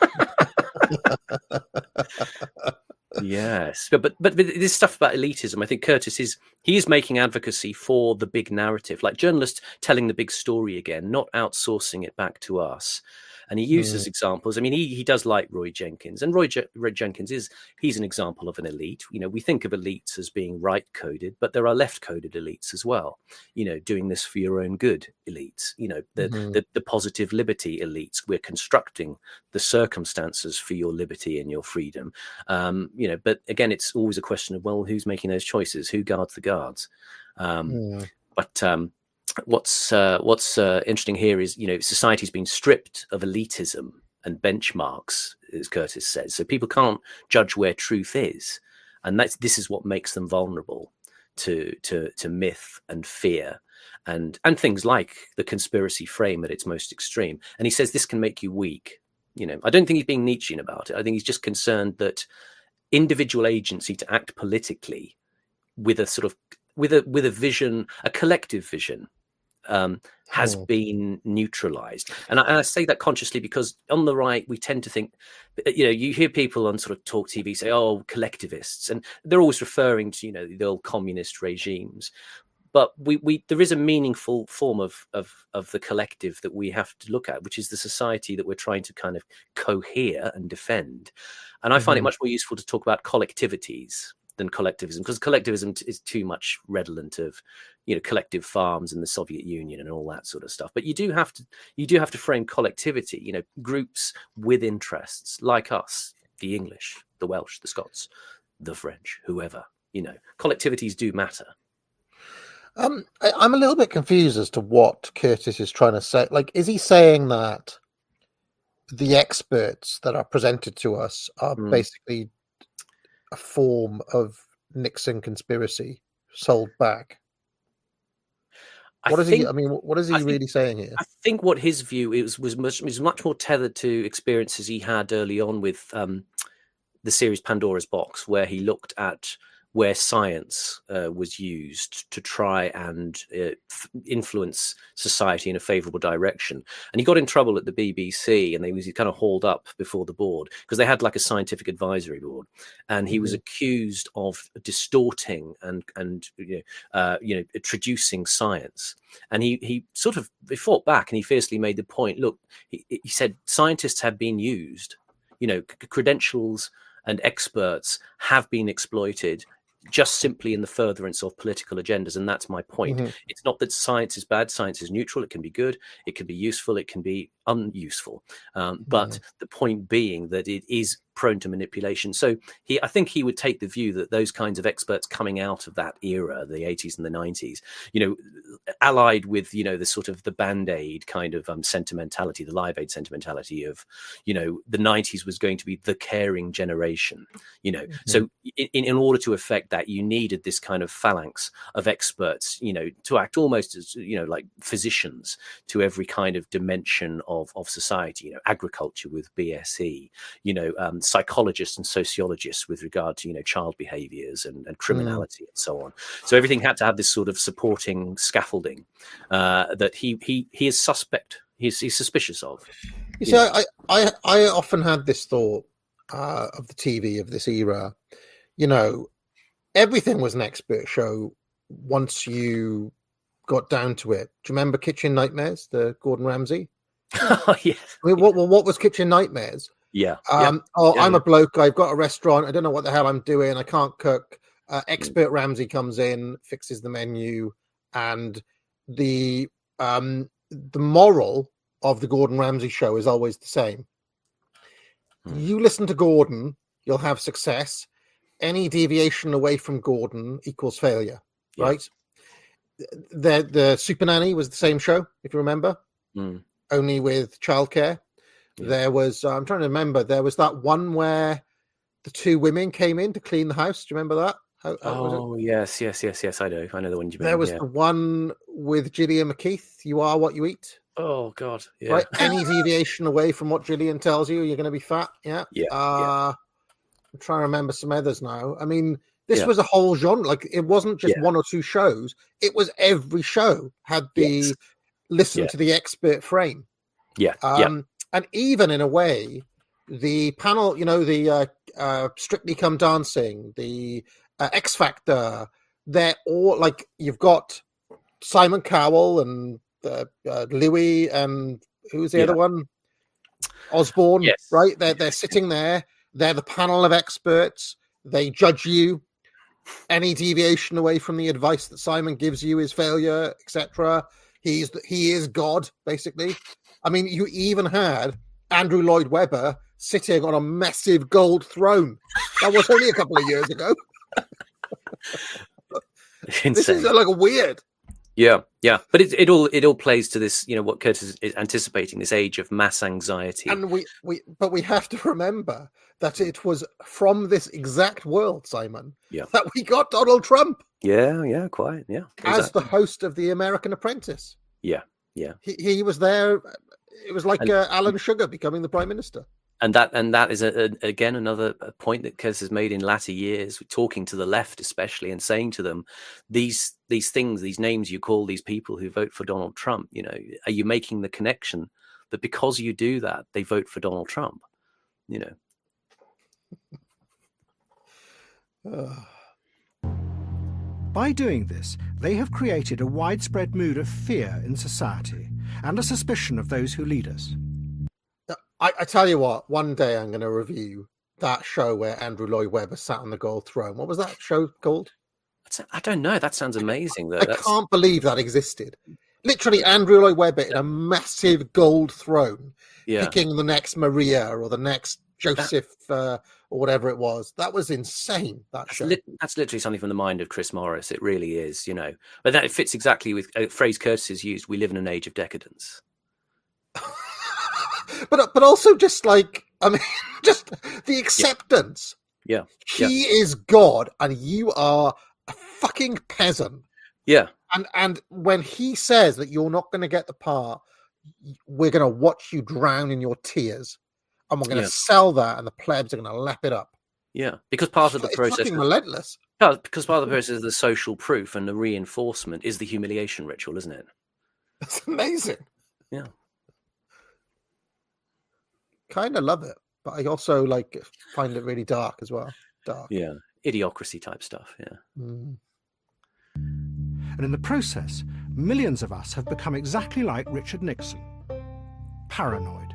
Yes, but, but but this stuff about elitism, I think Curtis is he is making advocacy for the big narrative, like journalists telling the big story again, not outsourcing it back to us. And he uses mm. examples. I mean, he he does like Roy Jenkins, and Roy, Je- Roy Jenkins is he's an example of an elite. You know, we think of elites as being right coded, but there are left coded elites as well. You know, doing this for your own good elites. You know, the, mm-hmm. the the positive liberty elites. We're constructing the circumstances for your liberty and your freedom. Um, you know, but again, it's always a question of, well, who's making those choices? Who guards the guards? Um, yeah. But um, what's uh, what's uh, interesting here is, you know, society's been stripped of elitism and benchmarks, as Curtis says, so people can't judge where truth is, and that's this is what makes them vulnerable to to to myth and fear and and things like the conspiracy frame at its most extreme. And he says this can make you weak. You know, I don't think he's being Nietzschean about it. I think he's just concerned that individual agency to act politically with a sort of with a with a vision, a collective vision, um, has oh. been neutralized. And I, and I say that consciously because on the right, we tend to think, you know, you hear people on sort of talk T V say, oh, collectivists, and they're always referring to, you know, the old communist regimes. But we, we there is a meaningful form of, of of the collective that we have to look at, which is the society that we're trying to kind of cohere and defend. And I mm-hmm. find it much more useful to talk about collectivities than collectivism, because collectivism is too much redolent of, you know, collective farms in the Soviet Union and all that sort of stuff. But you do have to you do have to frame collectivity, you know, groups with interests like us, the English, the Welsh, the Scots, the French, whoever, you know, collectivities do matter. Um, I, I'm a little bit confused as to what Curtis is trying to say. Like, is he saying that the experts that are presented to us are mm. basically a form of Nixon conspiracy sold back? What I is think, he? I mean, what is he I really think, saying here? I think what his view is was much was much more tethered to experiences he had early on with um, the series Pandora's Box, where he looked at where science uh, was used to try and uh, f- influence society in a favourable direction. And he got in trouble at the B B C, and they was kind of hauled up before the board because they had like a scientific advisory board, and he mm-hmm. was accused of distorting and and you know, uh, you know traducing science. And he he sort of he fought back, and he fiercely made the point. Look, he, he said scientists have been used, you know, c- credentials and experts have been exploited just simply in the furtherance of political agendas. And that's my point. Mm-hmm. It's not that science is bad. Science is neutral. It can be good. It can be useful. It can be unuseful. Um, but mm-hmm. the point being that it is prone to manipulation. So he, I think he would take the view that those kinds of experts coming out of that era, the eighties and the nineties, you know, allied with, you know, the sort of the Band-Aid kind of um, sentimentality, the Live Aid sentimentality of, you know, the nineties was going to be the caring generation, you know. Mm-hmm. So in, in order to affect that, you needed this kind of phalanx of experts, you know, to act almost as, you know, like physicians to every kind of dimension of, of society, you know, agriculture with B S E, you know, um, psychologists and sociologists with regard to, you know, child behaviors and, and criminality mm. and so on. So everything had to have this sort of supporting scaffolding uh, that he he he is suspect. He's he's suspicious of. You see, I, I I often had this thought uh, of the T V of this era. You know, everything was an expert show once you got down to it. Do you remember Kitchen Nightmares, the Gordon Ramsay? Oh yes. I mean, what what was Kitchen Nightmares? Yeah. Um, yeah. Oh, yeah, I'm yeah. a bloke. I've got a restaurant. I don't know what the hell I'm doing. I can't cook. Uh, expert Ramsay comes in, fixes the menu, and the um, the moral of the Gordon Ramsay show is always the same. Hmm. You listen to Gordon, you'll have success. Any deviation away from Gordon equals failure, yeah. right? The the Super Nanny was the same show, if you remember, mm. only with childcare. Yeah. There was, uh, I'm trying to remember, there was that one where the two women came in to clean the house. Do you remember that? How, how oh, yes, yes, yes, yes, I know. I know the one you mean. There was yeah. the one with Gillian McKeith, You Are What You Eat. Oh, God. Yeah. Right? Any deviation away from what Gillian tells you, you're going to be fat. Yeah. Yeah. Uh, yeah. I'm trying to remember some others now. I mean, this yeah. was a whole genre. Like, it wasn't just yeah. one or two shows. It was every show had the yes. listen yeah. to the expert frame. Yeah. Um, yeah. And even in a way, the panel, you know, the uh, uh, Strictly Come Dancing, the uh, X Factor, they're all like, you've got Simon Cowell and uh, uh, Louis and who's the yeah. other one? Osborne, yes. right? They're, they're sitting there. They're the panel of experts. They judge you. Any deviation away from the advice that Simon gives you is failure, et cetera. He's he is God, basically. I mean, you even had Andrew Lloyd Webber sitting on a massive gold throne. That was only a couple of years ago. Insane. This is like a weird. Yeah, yeah, but it it all it all plays to this, you know, what Curtis is anticipating, this age of mass anxiety. And we, we but we have to remember that it was from this exact world, Simon, yeah. that we got Donald Trump. Yeah, yeah, quite, yeah. As exactly. the host of The American Apprentice. Yeah, yeah. He he was there. It was like and, uh, Alan Sugar becoming the Prime Minister. And that and that is a, a, again another point that Curtis has made in latter years, talking to the left especially, and saying to them, these these things, these names you call these people who vote for Donald Trump, you know, are you making the connection that because you do that, they vote for Donald Trump? You know. Uh. By doing this, they have created a widespread mood of fear in society and a suspicion of those who lead us. I, I tell you what, one day I'm going to review that show where Andrew Lloyd Webber sat on the gold throne. What was that show called? I don't know. That sounds amazing, though. I That's... can't believe that existed. Literally, Andrew Lloyd Webber in a massive gold throne, yeah. picking the next Maria or the next Joseph that... uh, or whatever it was. That was insane, that that's show. Li- that's literally something from the mind of Chris Morris. It really is, you know. But that it fits exactly with a phrase Curtis has used, we live in an age of decadence. But but also just like, I mean, just the acceptance. Yeah. He yeah. is God and you are a fucking peasant. Yeah. And and when he says that you're not going to get the part, we're going to watch you drown in your tears. And we're going to yeah. sell that and the plebs are going to lap it up. Yeah. Because part of the it's process... It's fucking relentless. No, because part of the process of the social proof and the reinforcement is the humiliation ritual, isn't it? That's amazing. Yeah. Kind of love it, but I also like find it really dark as well. Dark. Yeah, idiocracy type stuff. Yeah. Mm. And in the process, millions of us have become exactly like Richard Nixon, paranoid.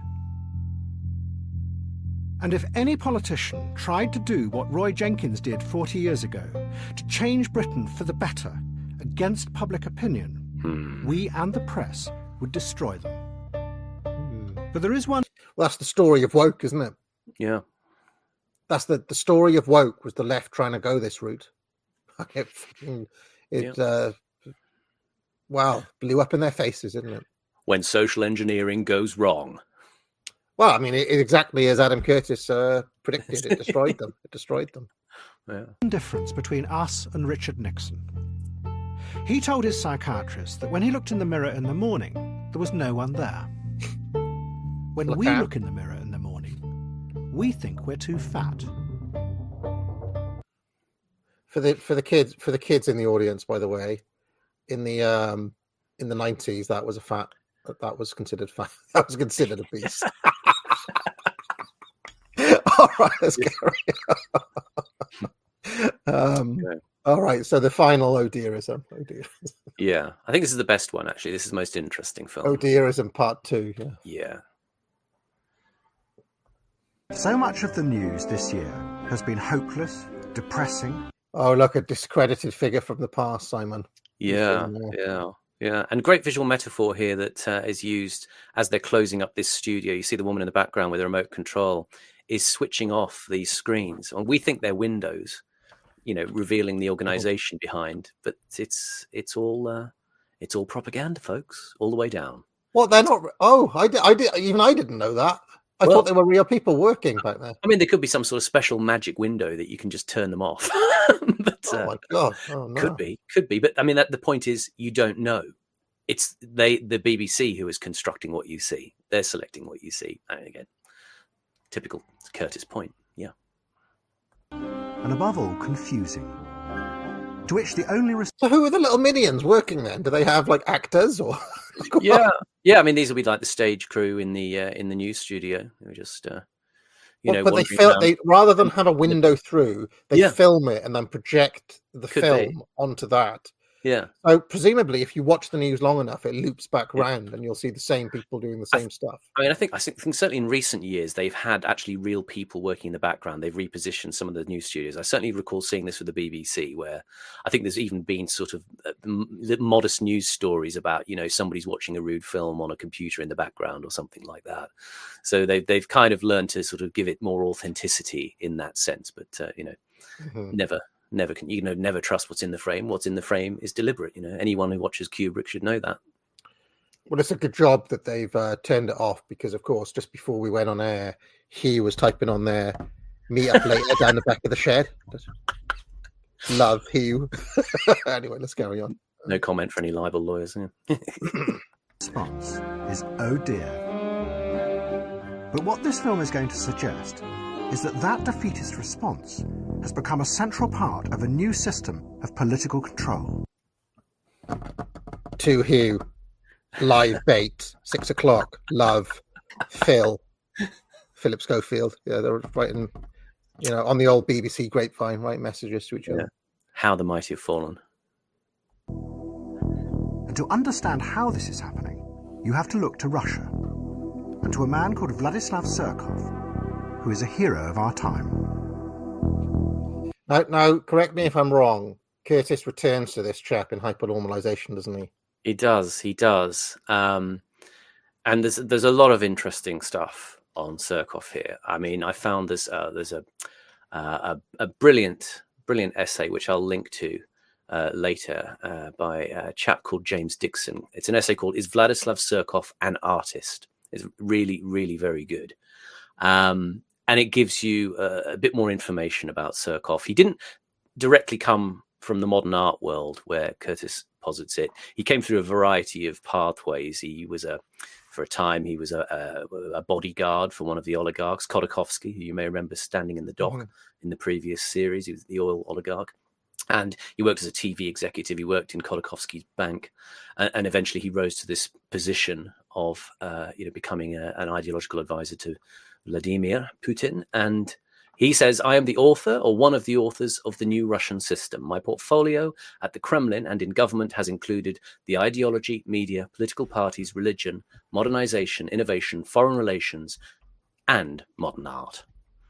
And if any politician tried to do what Roy Jenkins did forty years ago, to change Britain for the better against public opinion, hmm. we and the press would destroy them. But there is one... Well, that's the story of woke, isn't it? Yeah. That's the, the story of woke, was the left trying to go this route. It, it yeah. uh, wow, blew up in their faces, didn't it? When social engineering goes wrong. Well, I mean, it, it exactly as Adam Curtis uh, predicted, it destroyed them. It destroyed them. Yeah. Difference between us and Richard Nixon. He told his psychiatrist that when he looked in the mirror in the morning, there was no one there. When Look we out. look in the mirror in the morning, we think we're too fat. For the for the kids for the kids in the audience, by the way, in the um in the nineties, that was a fat that was considered fat. That was considered a beast. All right, let's carry on. um, okay. All right, so the final oh dearism. Oh dear. Yeah, I think this is the best one. Actually, this is the most interesting film. Oh dearism part two. Yeah. Yeah. So much of the news this year has been hopeless, depressing. Oh, look, a discredited figure from the past, Simon. Yeah, yeah, yeah. And great visual metaphor here that uh, is used as they're closing up this studio. You see the woman in the background with the remote control is switching off these screens. And we think they're windows, you know, revealing the organization oh. behind. But it's it's all uh, it's all propaganda, folks, all the way down. Well, they're not. Oh, I did. I did. Even I didn't know that. I well, thought they were real people working back there. I mean, there could be some sort of special magic window that you can just turn them off. but, oh uh, my god! Oh, no. Could be, could be. But I mean, that, the point is, you don't know. It's they, the B B C, who is constructing what you see. They're selecting what you see. And again, typical Curtis point. Yeah. And above all, confusing. To which the only res- so who are the little minions working then? Do they have like actors or? yeah, yeah. I mean, these will be like the stage crew in the uh, in the news studio. They're just uh, you well, know, but they film. They rather than have a window through, they yeah. film it and then project the Could film they? onto that. Yeah. So presumably, if you watch the news long enough, it loops back round, and you'll see the same people doing the same I, stuff. I mean, I think I think, think certainly in recent years they've had actually real people working in the background. They've repositioned some of the news studios. I certainly recall seeing this with the B B C, where I think there's even been sort of uh, modest news stories about, you know, somebody's watching a rude film on a computer in the background or something like that. So they've they've kind of learned to sort of give it more authenticity in that sense, but uh, you know, mm-hmm. never. never can, you know, never trust what's in the frame. What's in the frame is deliberate. You know, anyone who watches Kubrick should know that. Well, it's a good job that they've uh, turned it off because, of course, just before we went on air, he was typing on there, meet up later down the back of the shed. Love Hugh. Anyway, let's carry on. No comment for any libel lawyers. Yeah. Response is oh dear. But what this film is going to suggest is that that defeatist response has become a central part of a new system of political control. To Hugh. Live bait, six o'clock, love, Phil, Philip Schofield. Yeah, they're writing, you know, on the old B B C grapevine, write messages to each other. Yeah. How the mighty have fallen. And to understand how this is happening, you have to look to Russia and to a man called Vladislav Surkov, who is a hero of our time. Now, now, correct me if I'm wrong. Curtis returns to this chap in hypernormalization, doesn't he? He does, he does. Um, and there's there's a lot of interesting stuff on Surkov here. I mean, I found this, uh, there's a, uh, a a brilliant, brilliant essay, which I'll link to uh, later uh, by a chap called James Dixon. It's an essay called, Is Vladislav Surkov an Artist? It's really, really very good. Um, and it gives you a, a bit more information about Surkov. He didn't directly come from the modern art world where Curtis posits it. He came through a variety of pathways. He was a, for a time, he was a, a, a bodyguard for one of the oligarchs, Khodorkovsky, who you may remember standing in the dock mm-hmm. in the previous series. He was the oil oligarch. And he worked as a T V executive. He worked in Khodorkovsky's bank. And, and eventually he rose to this position of, uh, you know, becoming a, an ideological advisor to Vladimir Putin. And he says, I am the author or one of the authors of the new Russian system. My portfolio at the Kremlin and in government has included the ideology, media, political parties, religion, modernization, innovation, foreign relations, and modern art.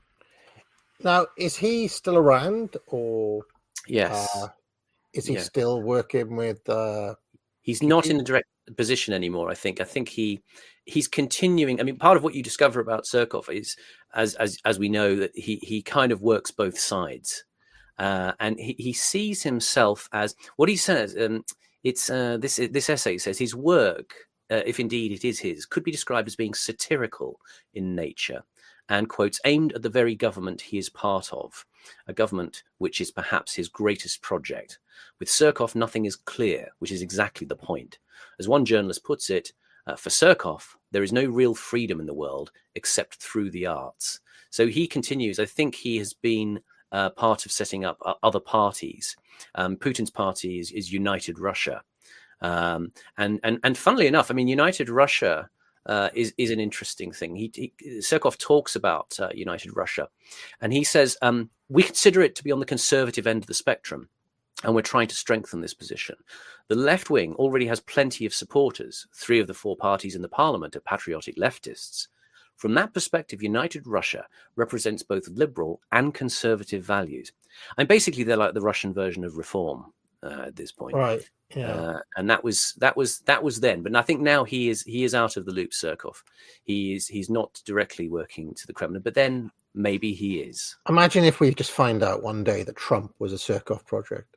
Now, is he still around or yes. uh, is he yeah. still working with... Uh... He's not in a direct position anymore, I think. I think he he's continuing. I mean, part of what you discover about Surkov is, as as as we know, that he he kind of works both sides, uh, and he, he sees himself as what he says. Um, it's uh, this this essay says his work, uh, if indeed it is his, could be described as being satirical in nature, and quotes aimed at the very government he is part of, a government which is perhaps his greatest project. With Surkov, nothing is clear, which is exactly the point. As one journalist puts it, uh, for Surkov, there is no real freedom in the world except through the arts. So he continues. I think he has been uh, part of setting up uh, other parties. Um, Putin's party is, is United Russia. Um, and, and, and funnily enough, I mean, United Russia uh, is, is an interesting thing. He, he Surkov talks about uh, United Russia, and he says, um, we consider it to be on the conservative end of the spectrum. And we're trying to strengthen this position. The left wing already has plenty of supporters. Three of the four parties in the parliament are patriotic leftists. From that perspective, United Russia represents both liberal and conservative values. And basically, they're like the Russian version of Reform uh, at this point. Right. Yeah. Uh, and that was that was that was then. But I think now he is he is out of the loop, Surkov. He is he's not directly working to the Kremlin, but then maybe he is. Imagine if we just find out one day that Trump was a Surkov project.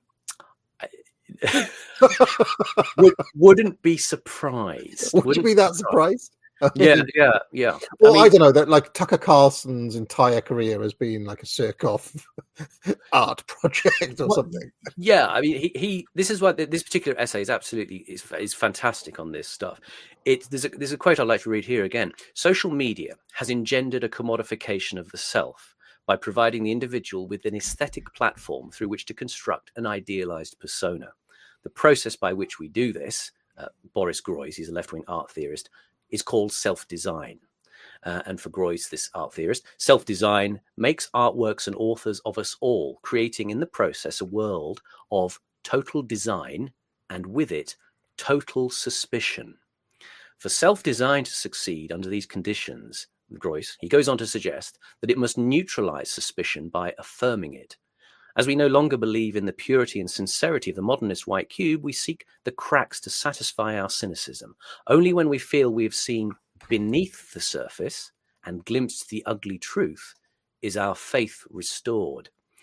Would, wouldn't be surprised. Would wouldn't you be that surprised? Yeah, yeah, yeah. Well, I, mean, I don't know that. Like Tucker Carlson's entire career has been like a Surkov art project or well, something. Yeah, I mean, he, he. This is what this particular essay is absolutely is is fantastic on this stuff. It there's a there's a quote I'd like to read here again. Social media has engendered a commodification of the self by providing the individual with an aesthetic platform through which to construct an idealized persona. The process by which we do this, uh, Boris Groys, he's a left-wing art theorist, is called self-design. Uh, and for Groys, this art theorist, self-design makes artworks and authors of us all, creating in the process a world of total design and with it, total suspicion. For self-design to succeed under these conditions, Groys, he goes on to suggest that it must neutralize suspicion by affirming it. As we no longer believe in the purity and sincerity of the modernist white cube, we seek the cracks to satisfy our cynicism. Only when we feel we have seen beneath the surface and glimpsed the ugly truth is our faith restored.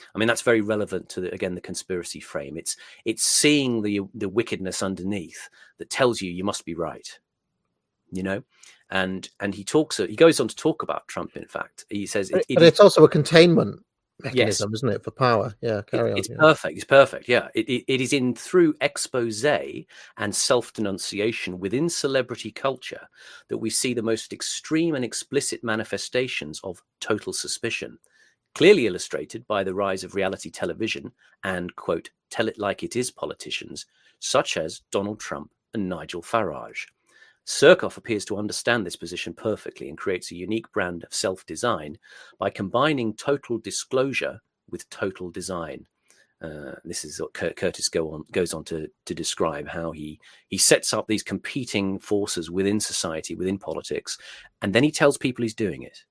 I mean, that's very relevant to, the, again, the conspiracy frame. It's it's seeing the the wickedness underneath that tells you you must be right, you know? And and he talks, he goes on to talk about Trump, in fact. He says... But, it, but it, it's also a containment mechanism, yes. isn't it, for power? Yeah, carry it, on. It's yeah. perfect. It's perfect, yeah. It, it, it is in through expose and self-denunciation within celebrity culture that we see the most extreme and explicit manifestations of total suspicion, clearly illustrated by the rise of reality television and, quote, tell it like it is politicians, such as Donald Trump and Nigel Farage. Surkoff appears to understand this position perfectly and creates a unique brand of self-design by combining total disclosure with total design. Uh, this is what Kurt Curtis go on, goes on to, to describe how he, he sets up these competing forces within society, within politics, and then he tells people he's doing it.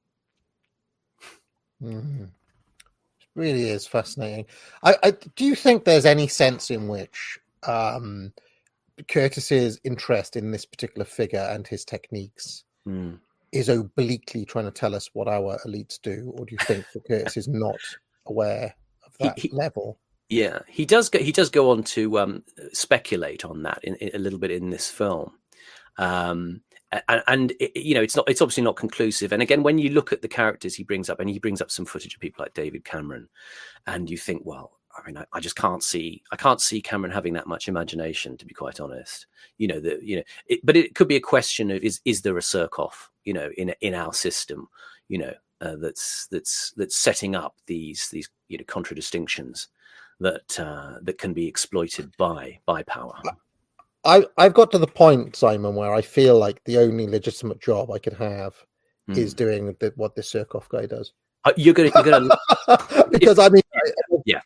Mm-hmm. It really is fascinating. I, I do you think there's any sense in which um, Curtis's interest in this particular figure and his techniques mm. is obliquely trying to tell us what our elites do, or do you think that Curtis is not aware of that he, he, level? Yeah, he does. Go, he does go on to um, speculate on that in, in, a little bit in this film. Um, And, and it, you know, it's not. It's obviously not conclusive. And again, when you look at the characters he brings up, and he brings up some footage of people like David Cameron, and you think, well, I mean, I, I just can't see. I can't see Cameron having that much imagination, to be quite honest. You know, the you know, it, but it could be a question of is is there a Surkoff, you know, in in our system, you know, uh, that's that's that's setting up these these you know contradistinctions that uh, that can be exploited by by power. I, I've got to the point, Simon, where I feel like the only legitimate job I could have mm. is doing the, what this Surkoff guy does. Uh, you're gonna, you're gonna, because I mean, yeah.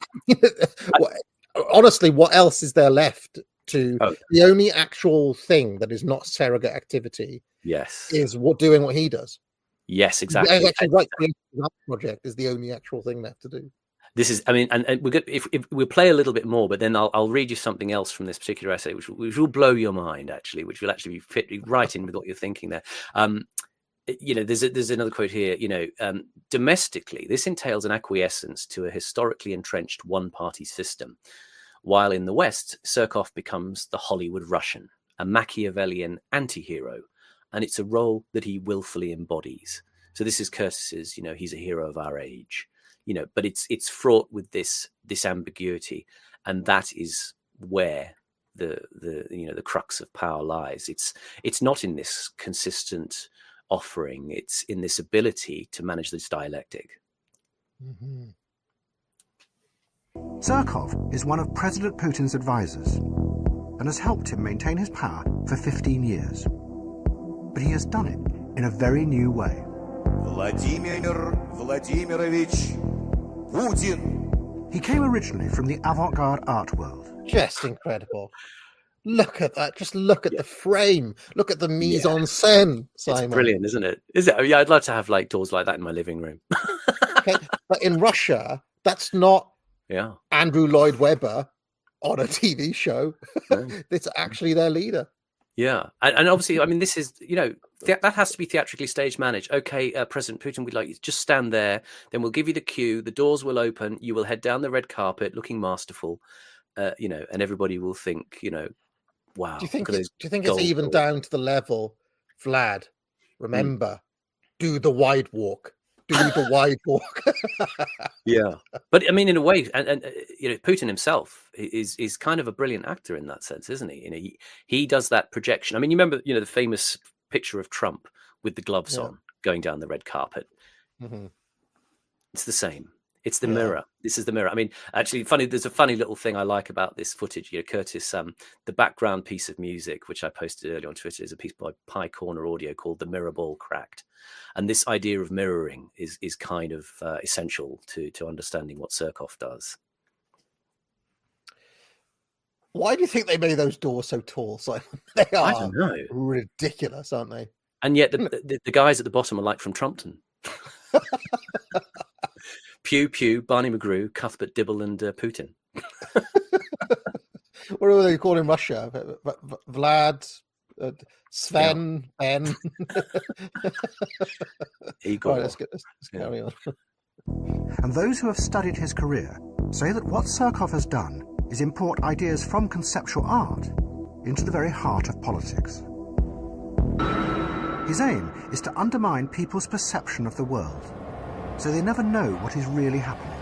Honestly, what else is there left to? Oh. The only actual thing that is not surrogate activity, yes, is what doing what he does. Yes, exactly. Actually, right, that project is the only actual thing left to do. This is, I mean, and, and we're good. If, if we'll play a little bit more, but then I'll, I'll read you something else from this particular essay, which, which will blow your mind, actually, which will actually be fit right in with what you're thinking there. Um, you know, there's a, there's another quote here. You know, um, domestically, this entails an acquiescence to a historically entrenched one-party system, while in the West, Surkoff becomes the Hollywood Russian, a Machiavellian anti-hero, and it's a role that he willfully embodies. So this is Curtis's. You know, he's a hero of our age. You know, but it's it's fraught with this this ambiguity, and that is where the the you know the crux of power lies. It's it's not in this consistent offering; it's in this ability to manage this dialectic. Mm-hmm. Surkoff is one of President Putin's advisors and has helped him maintain his power for fifteen years. But he has done it in a very new way. Vladimir Vladimirovich Putin. He came originally from the avant-garde art world. Just incredible. Look at that. Just look at yeah. the frame. Look at the mise en scène, Simon. It's brilliant, isn't it? Is it? Yeah, I'd love to have like doors like that in my living room. Okay, but in Russia, that's not yeah. Andrew Lloyd Webber on a T V show. No. It's actually their leader. Yeah, and, and obviously, I mean, this is, you know, th- that has to be theatrically stage managed. Okay, uh, President Putin, we'd like you to just stand there. Then we'll give you the cue. The doors will open. You will head down the red carpet, looking masterful. Uh, you know, and everybody will think, you know, wow. Do you think? It's, do you think it's even down to the level, Vlad? Remember, mm. do the wide walk. Do the wide walk. Yeah, but I mean, in a way, and, and uh, you know, Putin himself is is kind of a brilliant actor in that sense, isn't he? You know, he he does that projection. I mean, you remember, you know, the famous picture of Trump with the gloves yeah. on going down the red carpet. Mm-hmm. It's the same. It's the yeah. mirror. This is the mirror. I mean, actually, funny. There's a funny little thing I like about this footage. You know, Curtis, um, the background piece of music, which I posted earlier on Twitter, is a piece by Pie Corner Audio called "The Mirror Ball Cracked," and this idea of mirroring is is kind of uh, essential to to understanding what Surkoff does. Why do you think they made those doors so tall? So they are I don't know. ridiculous, aren't they? And yet, the, the, the guys at the bottom are like from Trumpton. Pew Pew, Barney McGrew, Cuthbert Dibble, and uh, Putin. What are they called in Russia? V- v- Vlad, uh, Sven, yeah. Ben. Igor. Right, let's, get, let's, let's carry yeah. on. And those who have studied his career say that what Surkov has done is import ideas from conceptual art into the very heart of politics. His aim is to undermine people's perception of the world, so they never know what is really happening.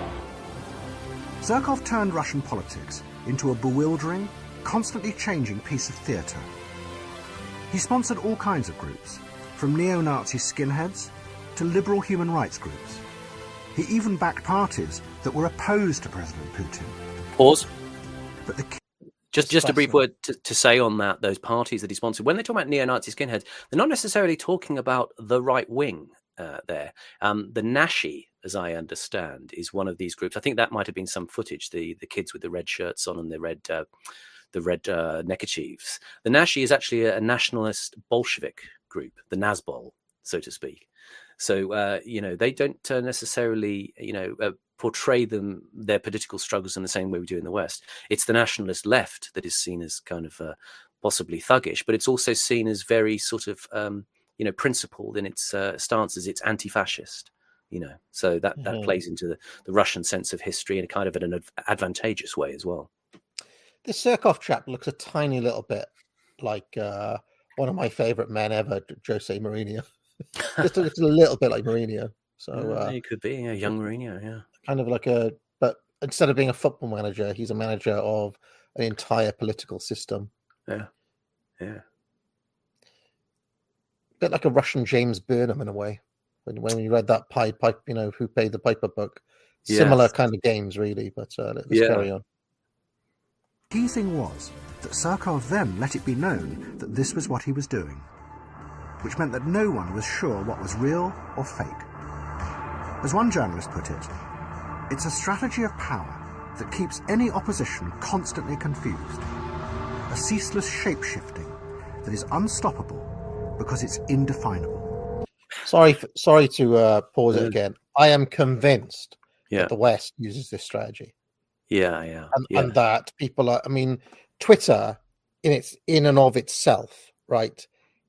Surkov turned Russian politics into a bewildering, constantly changing piece of theatre. He sponsored all kinds of groups, from neo-Nazi skinheads to liberal human rights groups. He even backed parties that were opposed to President Putin. Pause. But the Just, just a brief word to, to say on that, those parties that he sponsored. When they talk about neo-Nazi skinheads, they're not necessarily talking about the right wing uh, there. Um, the Nashi, as I understand, is one of these groups. I think that might have been some footage, the, the kids with the red shirts on and the red uh, the red uh, neckerchiefs. The Nashi is actually a, a nationalist Bolshevik group, the Nazbol, so to speak. So, uh, you know, they don't uh, necessarily, you know, uh, portray them, their political struggles in the same way we do in the West. It's the nationalist left that is seen as kind of uh, possibly thuggish, but it's also seen as very sort of, um, you know, principled in its uh, stances. It's anti-fascist, you know, so that, that mm-hmm. plays into the, the Russian sense of history in a kind of an advantageous way as well. This Surkov chap looks a tiny little bit like uh, one of my favourite men ever, Jose Mourinho. Just a, just a little bit like Mourinho. So uh, he could be a yeah, young Mourinho, yeah. Kind of like a, but instead of being a football manager, he's a manager of an entire political system. Yeah, yeah. A bit like a Russian James Burnham in a way. When when you read that Pied Pipe, you know, Who Paid the Piper book. Similar yes. kind of games, really. But uh, let's yeah. carry on. The key thing was that Surkov then let it be known that this was what he was doing, which meant that no one was sure what was real or fake. As one journalist put it, it's a strategy of power that keeps any opposition constantly confused, a ceaseless shape-shifting that is unstoppable because it's indefinable. Sorry, for, sorry to uh, pause it again. I am convinced yeah. that the West uses this strategy. Yeah, yeah, and, yeah. and that people are. I mean, Twitter, in its in and of itself, right,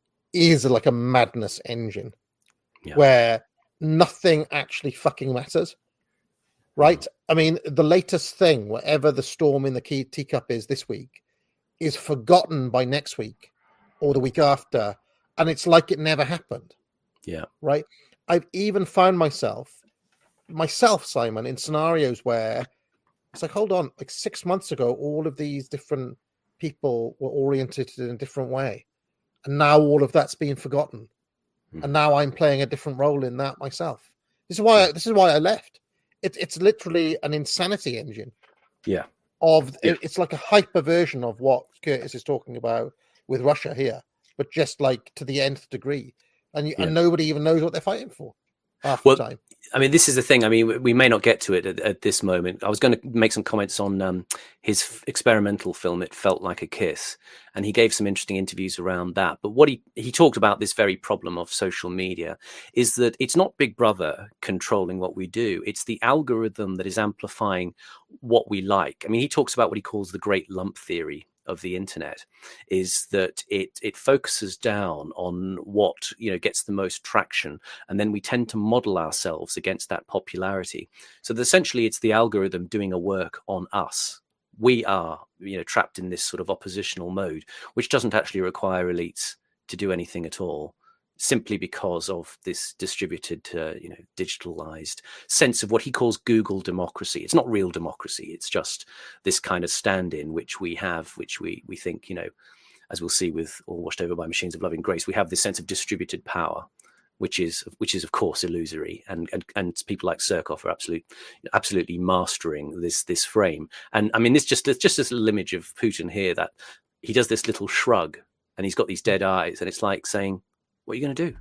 is like a madness engine, yeah. where nothing actually fucking matters, right? Mm. I mean, the latest thing, whatever the storm in the key teacup is this week, is forgotten by next week or the week after, and it's like it never happened. Yeah, right. I've even found myself, myself, Simon, in scenarios where it's like, hold on, like six months ago, all of these different people were oriented in a different way. And now all of that's being forgotten. Mm. And now I'm playing a different role in that myself. This is why I, this is why I left. It, it's literally an insanity engine. Yeah. Of yeah. It, it's like a hyper version of what Curtis is talking about with Russia here, but just like to the nth degree. And, you, yeah. and nobody even knows what they're fighting for half well, the time. I mean, this is the thing. I mean, we may not get to it at, at this moment. I was going to make some comments on um, his f- experimental film, It Felt Like a Kiss, and he gave some interesting interviews around that. But what he, he talked about this very problem of social media is that it's not Big Brother controlling what we do. It's the algorithm that is amplifying what we like. I mean, he talks about what he calls the great lump theory of the internet, is that it it focuses down on what, you know, gets the most traction, and then we tend to model ourselves against that popularity. So that essentially it's the algorithm doing a work on us. We are, you know, trapped in this sort of oppositional mode, which doesn't actually require elites to do anything at all, simply because of this distributed, uh, you know, digitalized sense of what he calls Google democracy. It's not real democracy. It's just this kind of stand-in which we have, which we we think, you know, as we'll see with All Washed Over by Machines of Loving Grace, we have this sense of distributed power, which is which is of course illusory, and and, and people like Surkov are absolutely absolutely mastering this this frame. And I mean, this just just this little image of Putin here, that he does this little shrug, and he's got these dead eyes, and it's like saying, what are you going to do?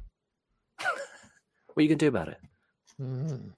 What are you going to do about it? Mm.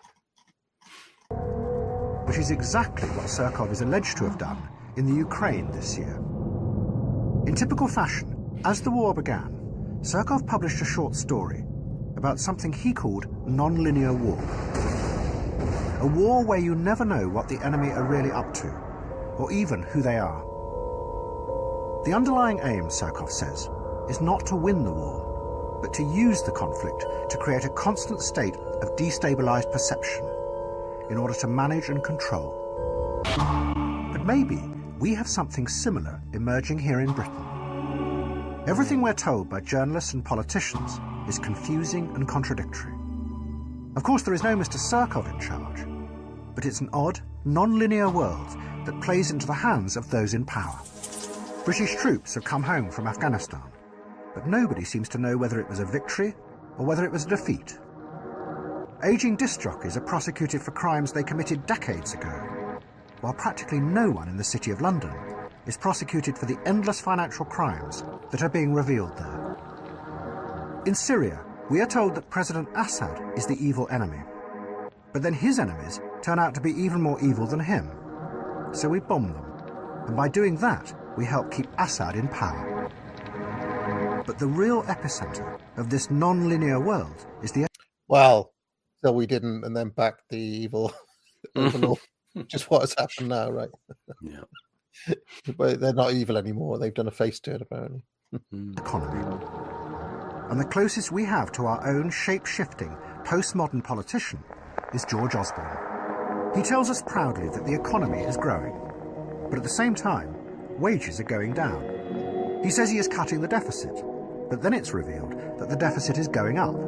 Which is exactly what Surkov is alleged to have done in the Ukraine this year. In typical fashion, as the war began, Surkov published a short story about something he called non-linear war. A war where you never know what the enemy are really up to, or even who they are. The underlying aim, Surkov says, is not to win the war, but to use the conflict to create a constant state of destabilised perception in order to manage and control. But maybe we have something similar emerging here in Britain. Everything we're told by journalists and politicians is confusing and contradictory. Of course, there is no Mister Surkov in charge, but it's an odd, non-linear world that plays into the hands of those in power. British troops have come home from Afghanistan, but nobody seems to know whether it was a victory or whether it was a defeat. Aging disc jockeys are prosecuted for crimes they committed decades ago, while practically no one in the City of London is prosecuted for the endless financial crimes that are being revealed there. In Syria, we are told that President Assad is the evil enemy, but then his enemies turn out to be even more evil than him. So we bomb them, and by doing that, we help keep Assad in power. But the real epicenter of this non-linear world is the... Well, so we didn't, and then back the evil overlord, which is what has happened now, right? Yeah. But they're not evil anymore. They've done a face turn, apparently. Economy. And the closest we have to our own shape-shifting, postmodern politician is George Osborne. He tells us proudly that the economy is growing, but at the same time, wages are going down. He says he is cutting the deficit, but then it's revealed that the deficit is going up.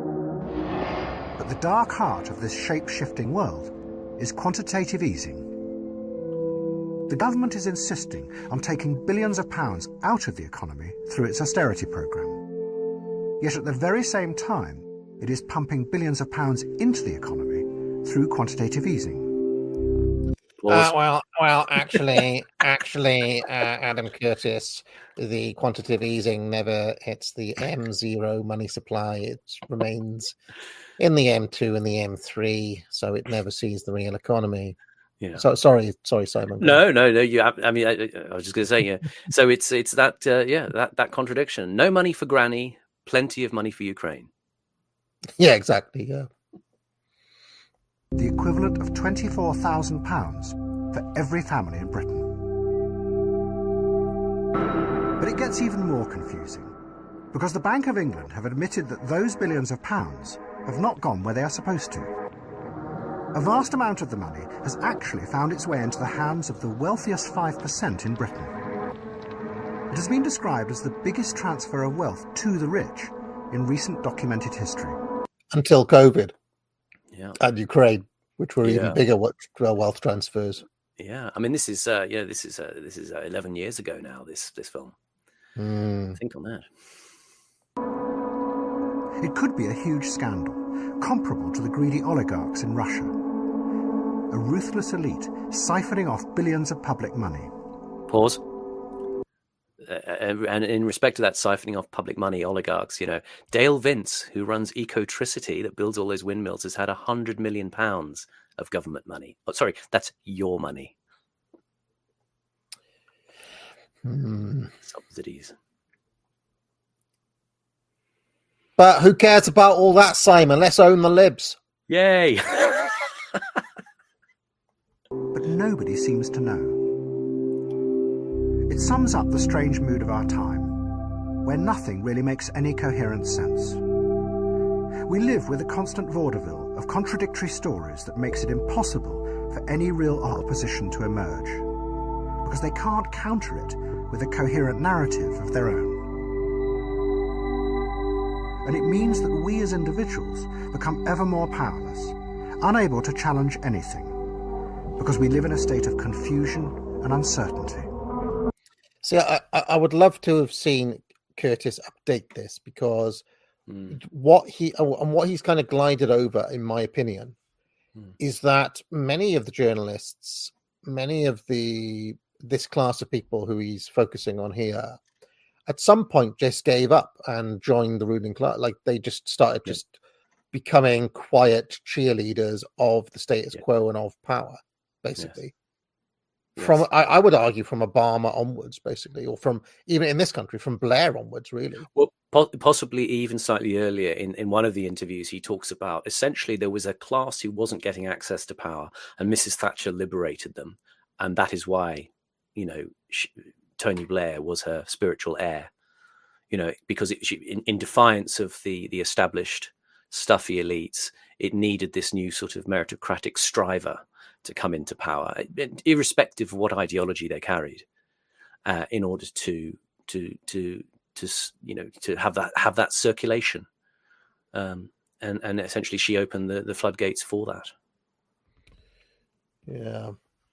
But the dark heart of this shape-shifting world is quantitative easing. The government is insisting on taking billions of pounds out of the economy through its austerity programme. Yet at the very same time, it is pumping billions of pounds into the economy through quantitative easing. Uh, well, well, actually, actually, uh, Adam Curtis, the quantitative easing never hits the M zero money supply. It remains in the M two and the M three, so it never sees the real economy. Yeah. So sorry, sorry, Simon. No, no, no. You. Have, I mean, I, I was just going to say, yeah. So it's it's that, uh, yeah, that that contradiction. No money for Granny, plenty of money for Ukraine. Yeah, exactly. Yeah. The equivalent of twenty-four thousand pounds for every family in Britain. But it gets even more confusing, because the Bank of England have admitted that those billions of pounds have not gone where they are supposed to. A vast amount of the money has actually found its way into the hands of the wealthiest five percent in Britain. It has been described as the biggest transfer of wealth to the rich in recent documented history. Until COVID. Yeah. And Ukraine, which were Yeah. even bigger wealth transfers. Yeah, I mean, this is uh, yeah, this is uh, this is uh, eleven years ago now. This this film. Mm. Think on that. It could be a huge scandal, comparable to the greedy oligarchs in Russia. A ruthless elite siphoning off billions of public money. Pause. Uh, and in respect to that siphoning off public money, oligarchs, you know, Dale Vince, who runs Ecotricity, that builds all those windmills, has had a hundred million pounds of government money. Oh, sorry, that's your money. Hmm. Subsidies. But who cares about all that, Simon? Let's own the libs. Yay! But nobody seems to know. It sums up the strange mood of our time, where nothing really makes any coherent sense. We live with a constant vaudeville of contradictory stories that makes it impossible for any real opposition to emerge, because they can't counter it with a coherent narrative of their own. And it means that we as individuals become ever more powerless, unable to challenge anything, because we live in a state of confusion and uncertainty. See, I, I would love to have seen Curtis update this, because mm. what he and what he's kind of glided over, in my opinion, mm. is that many of the journalists, many of the this class of people who he's focusing on here, at some point just gave up and joined the ruling class. Like they just started yeah. just becoming quiet cheerleaders of the status yeah. quo and of power, basically. Yes. From yes. I, I would argue from Obama onwards, basically, or from even in this country, from Blair onwards, really. Well, po- possibly even slightly earlier. In, in one of the interviews, he talks about essentially there was a class who wasn't getting access to power, and Missus Thatcher liberated them, and that is why, you know, she, Tony Blair was her spiritual heir. you know, because it, she, in, in defiance of the the established stuffy elites, it needed this new sort of meritocratic striver to come into power, irrespective of what ideology they carried, uh, in order to to to to you know to have that have that circulation, um, and and essentially she opened the, the floodgates for that. Yeah.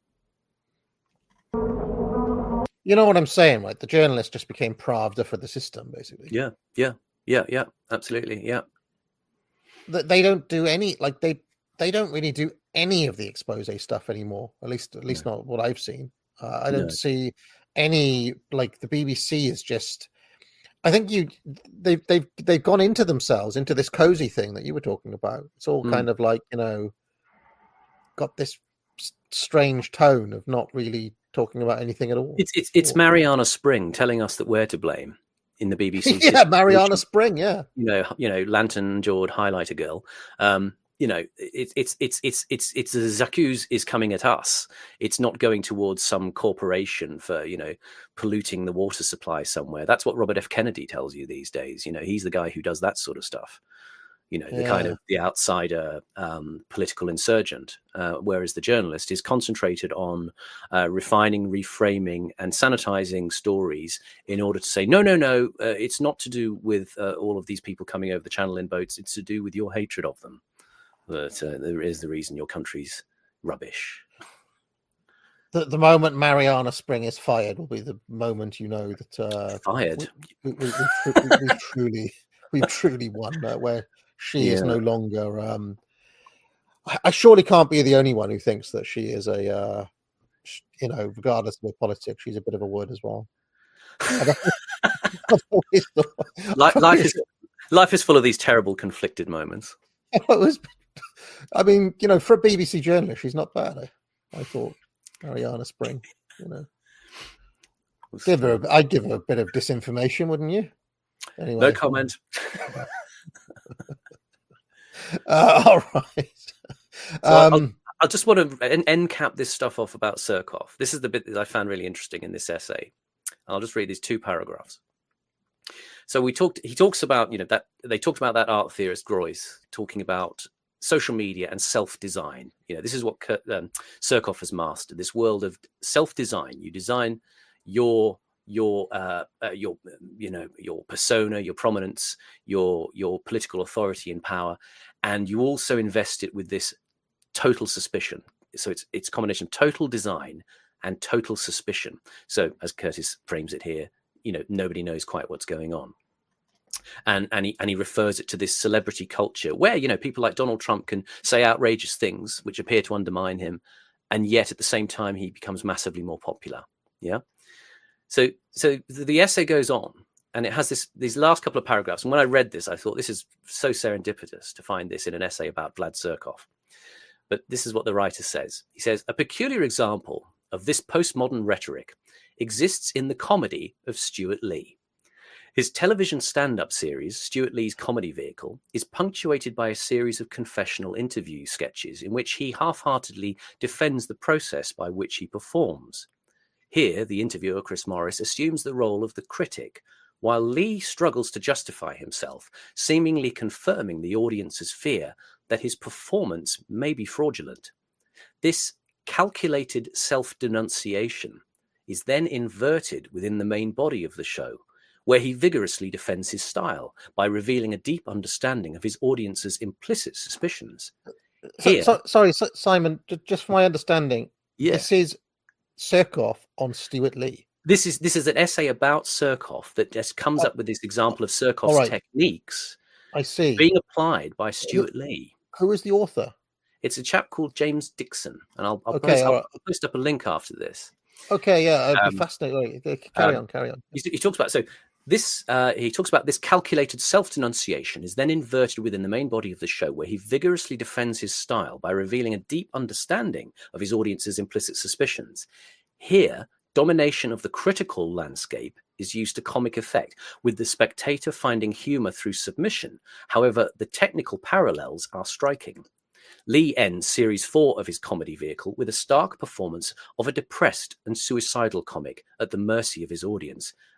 You know what I'm saying, right? The journalists just became Pravda for the system, basically. Yeah, yeah, yeah, yeah, absolutely, yeah. They don't do any, like they they don't really do any of the expose stuff anymore. At least, at least no. not what I've seen. Uh, I don't no. see any, like the B B C is just. I think you they've they've they've gone into themselves into this cozy thing that you were talking about. It's all mm. kind of like, you know, got this strange tone of not really talking about anything at all. It's it's it's Mariana Spring telling us that we're to blame in the B B C. Yeah, Mariana Spring. Yeah, you know, you know, lantern jawed highlighter girl. Um, you know, it's it's it's it's it's it's the J'accuse is coming at us. It's not going towards some corporation for, you know, polluting the water supply somewhere. That's what Robert F. Kennedy tells you these days. You know, he's the guy who does that sort of stuff. You know, the yeah. kind of the outsider um, political insurgent, uh, whereas the journalist is concentrated on uh, refining, reframing, and sanitizing stories in order to say, no, no, no, uh, it's not to do with uh, all of these people coming over the channel in boats. It's to do with your hatred of them. That uh, there is the reason your country's rubbish. The, the moment Mariana Spring is fired will be the moment you know that uh, fired. We, we, we, we, we, we truly, we've truly won. Uh, where she yeah. is no longer. Um, I, I surely can't be the only one who thinks that she is a, uh, you know, regardless of her politics, she's a bit of a wood as well. life, life is life is full of these terrible conflicted moments. It was, I mean, you know, for a B B C journalist, she's not bad. I, I thought Mariana Spring, you know, give her. A, I'd give her a bit of disinformation, wouldn't you? Anyway, no comment. uh, all right. So um, I just want to end, end cap this stuff off about Surkov. This is the bit that I found really interesting in this essay. I'll just read these two paragraphs. So we talked. He talks about, you know, that they talked about that art theorist Groys talking about social media and self-design. You know, this is what um, Surkov has mastered. This world of self-design. You design your your uh, uh, your you know your persona, your prominence, your your political authority and power, and you also invest it with this total suspicion. So it's it's a combination of total design and total suspicion. So as Curtis frames it here, you know, nobody knows quite what's going on. And and he and he refers it to this celebrity culture where, you know, people like Donald Trump can say outrageous things which appear to undermine him, and yet at the same time he becomes massively more popular. Yeah. So so the essay goes on, and it has this these last couple of paragraphs. And when I read this, I thought this is so serendipitous to find this in an essay about Vlad Surkov. But this is what the writer says. He says, a peculiar example of this postmodern rhetoric exists in the comedy of Stuart Lee. His television stand-up series, Stuart Lee's Comedy Vehicle, is punctuated by a series of confessional interview sketches in which he half-heartedly defends the process by which he performs. Here, the interviewer, Chris Morris, assumes the role of the critic, while Lee struggles to justify himself, seemingly confirming the audience's fear that his performance may be fraudulent. This calculated self-denunciation is then inverted within the main body of the show, where he vigorously defends his style by revealing a deep understanding of his audience's implicit suspicions. Here, so, so, sorry, so, Simon, just for my understanding, yeah. this is Surkov on Stuart Lee. This is this is an essay about Surkov that just comes oh. up with this example of Surkov's right. techniques. I see. Being applied by Stuart who, Lee. Who is the author? It's a chap called James Dixon, and I'll, I'll, okay, post, I'll right. post up a link after this. Okay, yeah, it'd um, be fascinating. Carry um, on, carry on. He, he talks about so this. Uh, he talks about this calculated self-denunciation is then inverted within the main body of the show, where he vigorously defends his style by revealing a deep understanding of his audience's implicit suspicions. Here, domination of the critical landscape is used to comic effect, with the spectator finding humor through submission. However, the technical parallels are striking. Lee ends series four of his Comedy Vehicle with a stark performance of a depressed and suicidal comic at the mercy of his audience,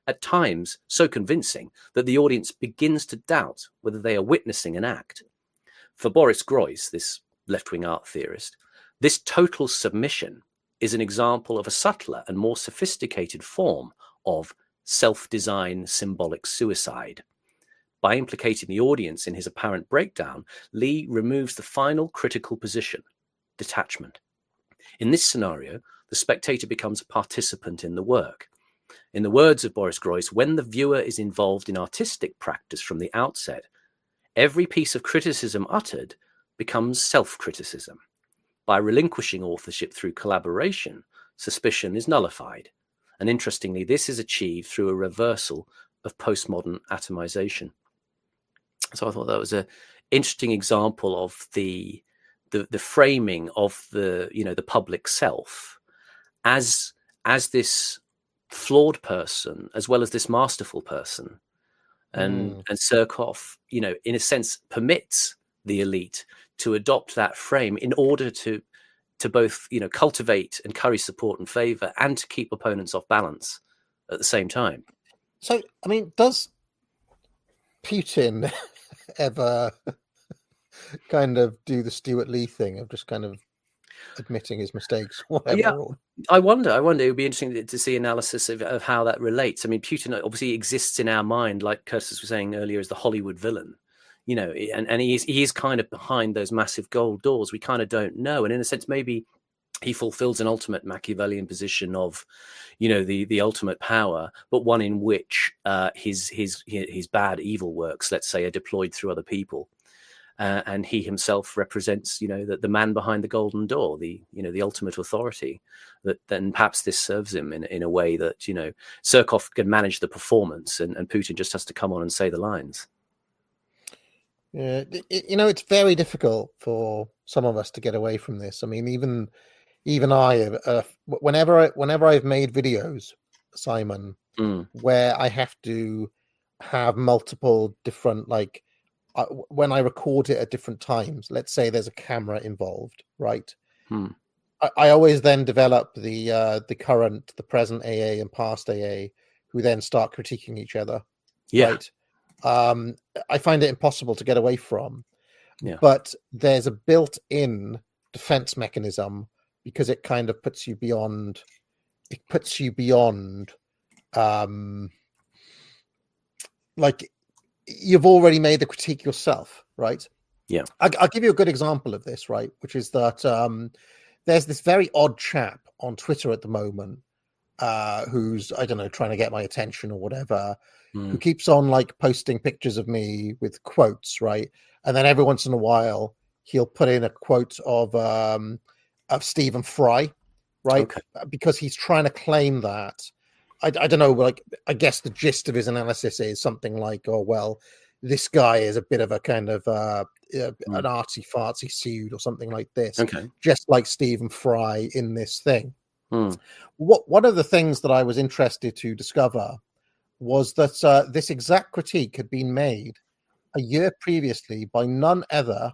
at times so convincing that the audience begins to doubt whether they are witnessing an act. For Boris Groys, this left-wing art theorist, this total submission is an example of a subtler and more sophisticated form of self-design symbolic suicide. By implicating the audience in his apparent breakdown, Lee removes the final critical position, detachment. In this scenario, the spectator becomes a participant in the work. In the words of Boris Groys, when the viewer is involved in artistic practice from the outset, every piece of criticism uttered becomes self-criticism. By relinquishing authorship through collaboration, suspicion is nullified. And interestingly, this is achieved through a reversal of postmodern atomization. So I thought that was an interesting example of the, the the framing of the you know the public self as as this flawed person as well as this masterful person, and mm. and Surkoff, you know, in a sense, permits the elite to adopt that frame in order to to both you know cultivate and curry support and favor, and to keep opponents off balance at the same time. So, I mean, does Putin ever kind of do the Stuart Lee thing of just kind of admitting his mistakes? Whatever. Yeah, I wonder. I wonder. It would be interesting to see analysis of, of how that relates. I mean, Putin obviously exists in our mind, like Curtis was saying earlier, as the Hollywood villain. You know, and, and he is he is kind of behind those massive gold doors. We kind of don't know, and in a sense, maybe he fulfills an ultimate Machiavellian position of, you know, the the ultimate power, but one in which uh, his his his bad evil works, let's say, are deployed through other people, uh, and he himself represents, you know, the, the man behind the golden door, the you know the ultimate authority. That then perhaps this serves him in in a way that you know Surkoff can manage the performance, and, and Putin just has to come on and say the lines. Yeah, it, you know, it's very difficult for some of us to get away from this. I mean, even even I, uh, whenever I, whenever I've made videos, Simon, mm. where I have to have multiple different, like, uh, when I record it at different times. Let's say there's a camera involved, right? Hmm. I, I always then develop the uh, the current, the present A A and past A A, who then start critiquing each other. Yeah. Right? Um, I find it impossible to get away from, yeah. But there's a built-in defense mechanism because it kind of puts you beyond, it puts you beyond, um, like you've already made the critique yourself, right? Yeah. I, I'll give you a good example of this, right? Which is that um, there's this very odd chap on Twitter at the moment uh, who's, I don't know, trying to get my attention or whatever, who keeps on like posting pictures of me with quotes, right? And then every once in a while, he'll put in a quote of um, of Stephen Fry, right? Okay. Because he's trying to claim that. I, I don't know, like, I guess the gist of his analysis is something like, oh, well, this guy is a bit of a kind of uh, uh, mm. an artsy-fartsy suit or something like this, okay. just like Stephen Fry in this thing. Mm. What One of the things that I was interested to discover was that uh, this exact critique had been made a year previously by none other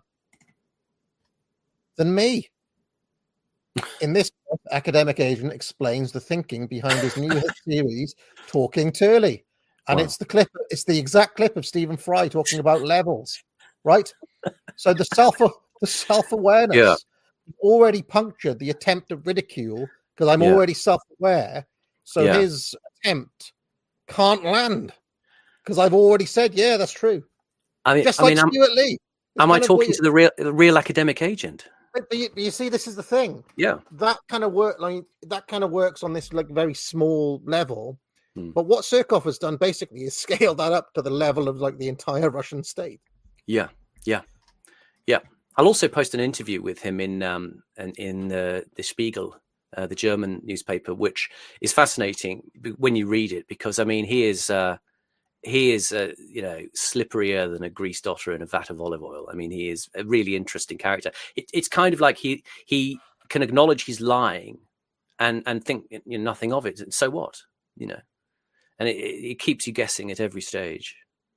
than me. In this, Academic Agent explains the thinking behind his new hit series, Talking Turley. And wow. it's the clip, it's the exact clip of Stephen Fry talking about levels, right? So the self the self-awareness yeah. already punctured the attempt at ridicule because I'm yeah. already self-aware. So yeah. his attempt can't land because I've already said, yeah, that's true. I mean, just I like mean, Stuart Lee. Am I talking to the real, the real Academic Agent? But, but, you, but you see, this is the thing. Yeah, that kind of work, like that kind of works on this like very small level. Hmm. But what Surkoff has done basically is scale that up to the level of like the entire Russian state. Yeah, yeah, yeah. I'll also post an interview with him in um in, in the the Spiegel. Uh, the German newspaper, which is fascinating when you read it, because I mean, he is uh, he is uh, you know slipperier than a greased otter in a vat of olive oil. I mean, he is a really interesting character. It, it's kind of like he he can acknowledge he's lying and and think you know, nothing of it. And so what, you know? And it, it keeps you guessing at every stage.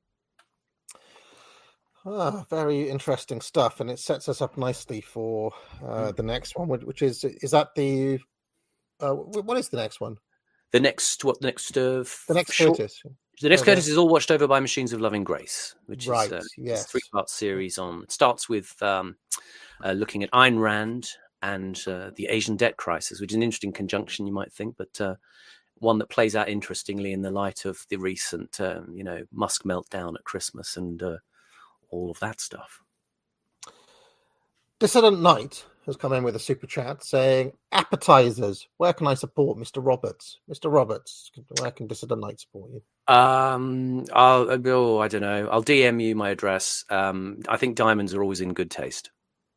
Ah, very interesting stuff, and it sets us up nicely for uh, the next one, which is is that the uh, what is the next one? The next, what, the next, uh, The next short, Curtis. The next Okay. Curtis is all watched over by Machines of Loving Grace, which Right, is uh, yes. a three-part series on. It starts with um, uh, looking at Ayn Rand and uh, the Asian debt crisis, which is an interesting conjunction, you might think, but uh, one that plays out interestingly in the light of the recent, um, you know, Musk meltdown at Christmas and uh, all of that stuff. Dissident Knight has come in with a super chat saying, appetizers, where can I support Mister Roberts? Mister Roberts, where can Dissident Knight support you? Um, I'll, oh, I don't know. I'll D M you my address. Um, I think diamonds are always in good taste.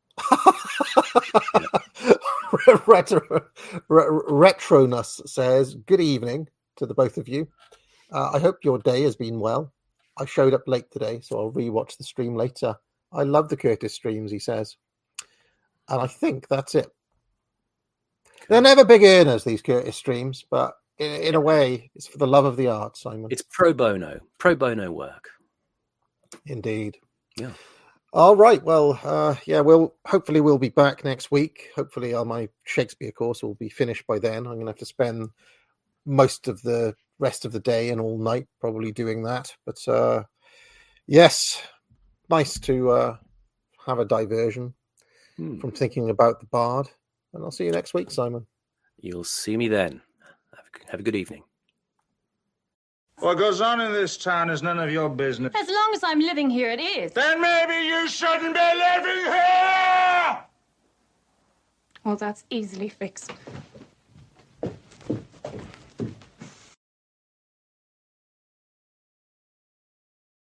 Retro, Retronus says, good evening to the both of you. Uh, I hope your day has been well. I showed up late today, so I'll rewatch the stream later. I love the Curtis streams, he says. And I think that's it. They're never big earners, these Curtis streams, but in, in a way, it's for the love of the art, Simon. It's pro bono, pro bono work. Indeed. Yeah. All right. Well, uh, yeah, we'll hopefully we'll be back next week. Hopefully, uh, my Shakespeare course will be finished by then. I'm going to have to spend most of the rest of the day and all night probably doing that. But uh, yes, nice to uh, have a diversion Hmm. from thinking about the Bard. And I'll see you next week, Simon. You'll see me then. Have a, have a good evening. What goes on in this town is none of your business. As long as I'm living here, it is. Then maybe you shouldn't be living here! Well, that's easily fixed.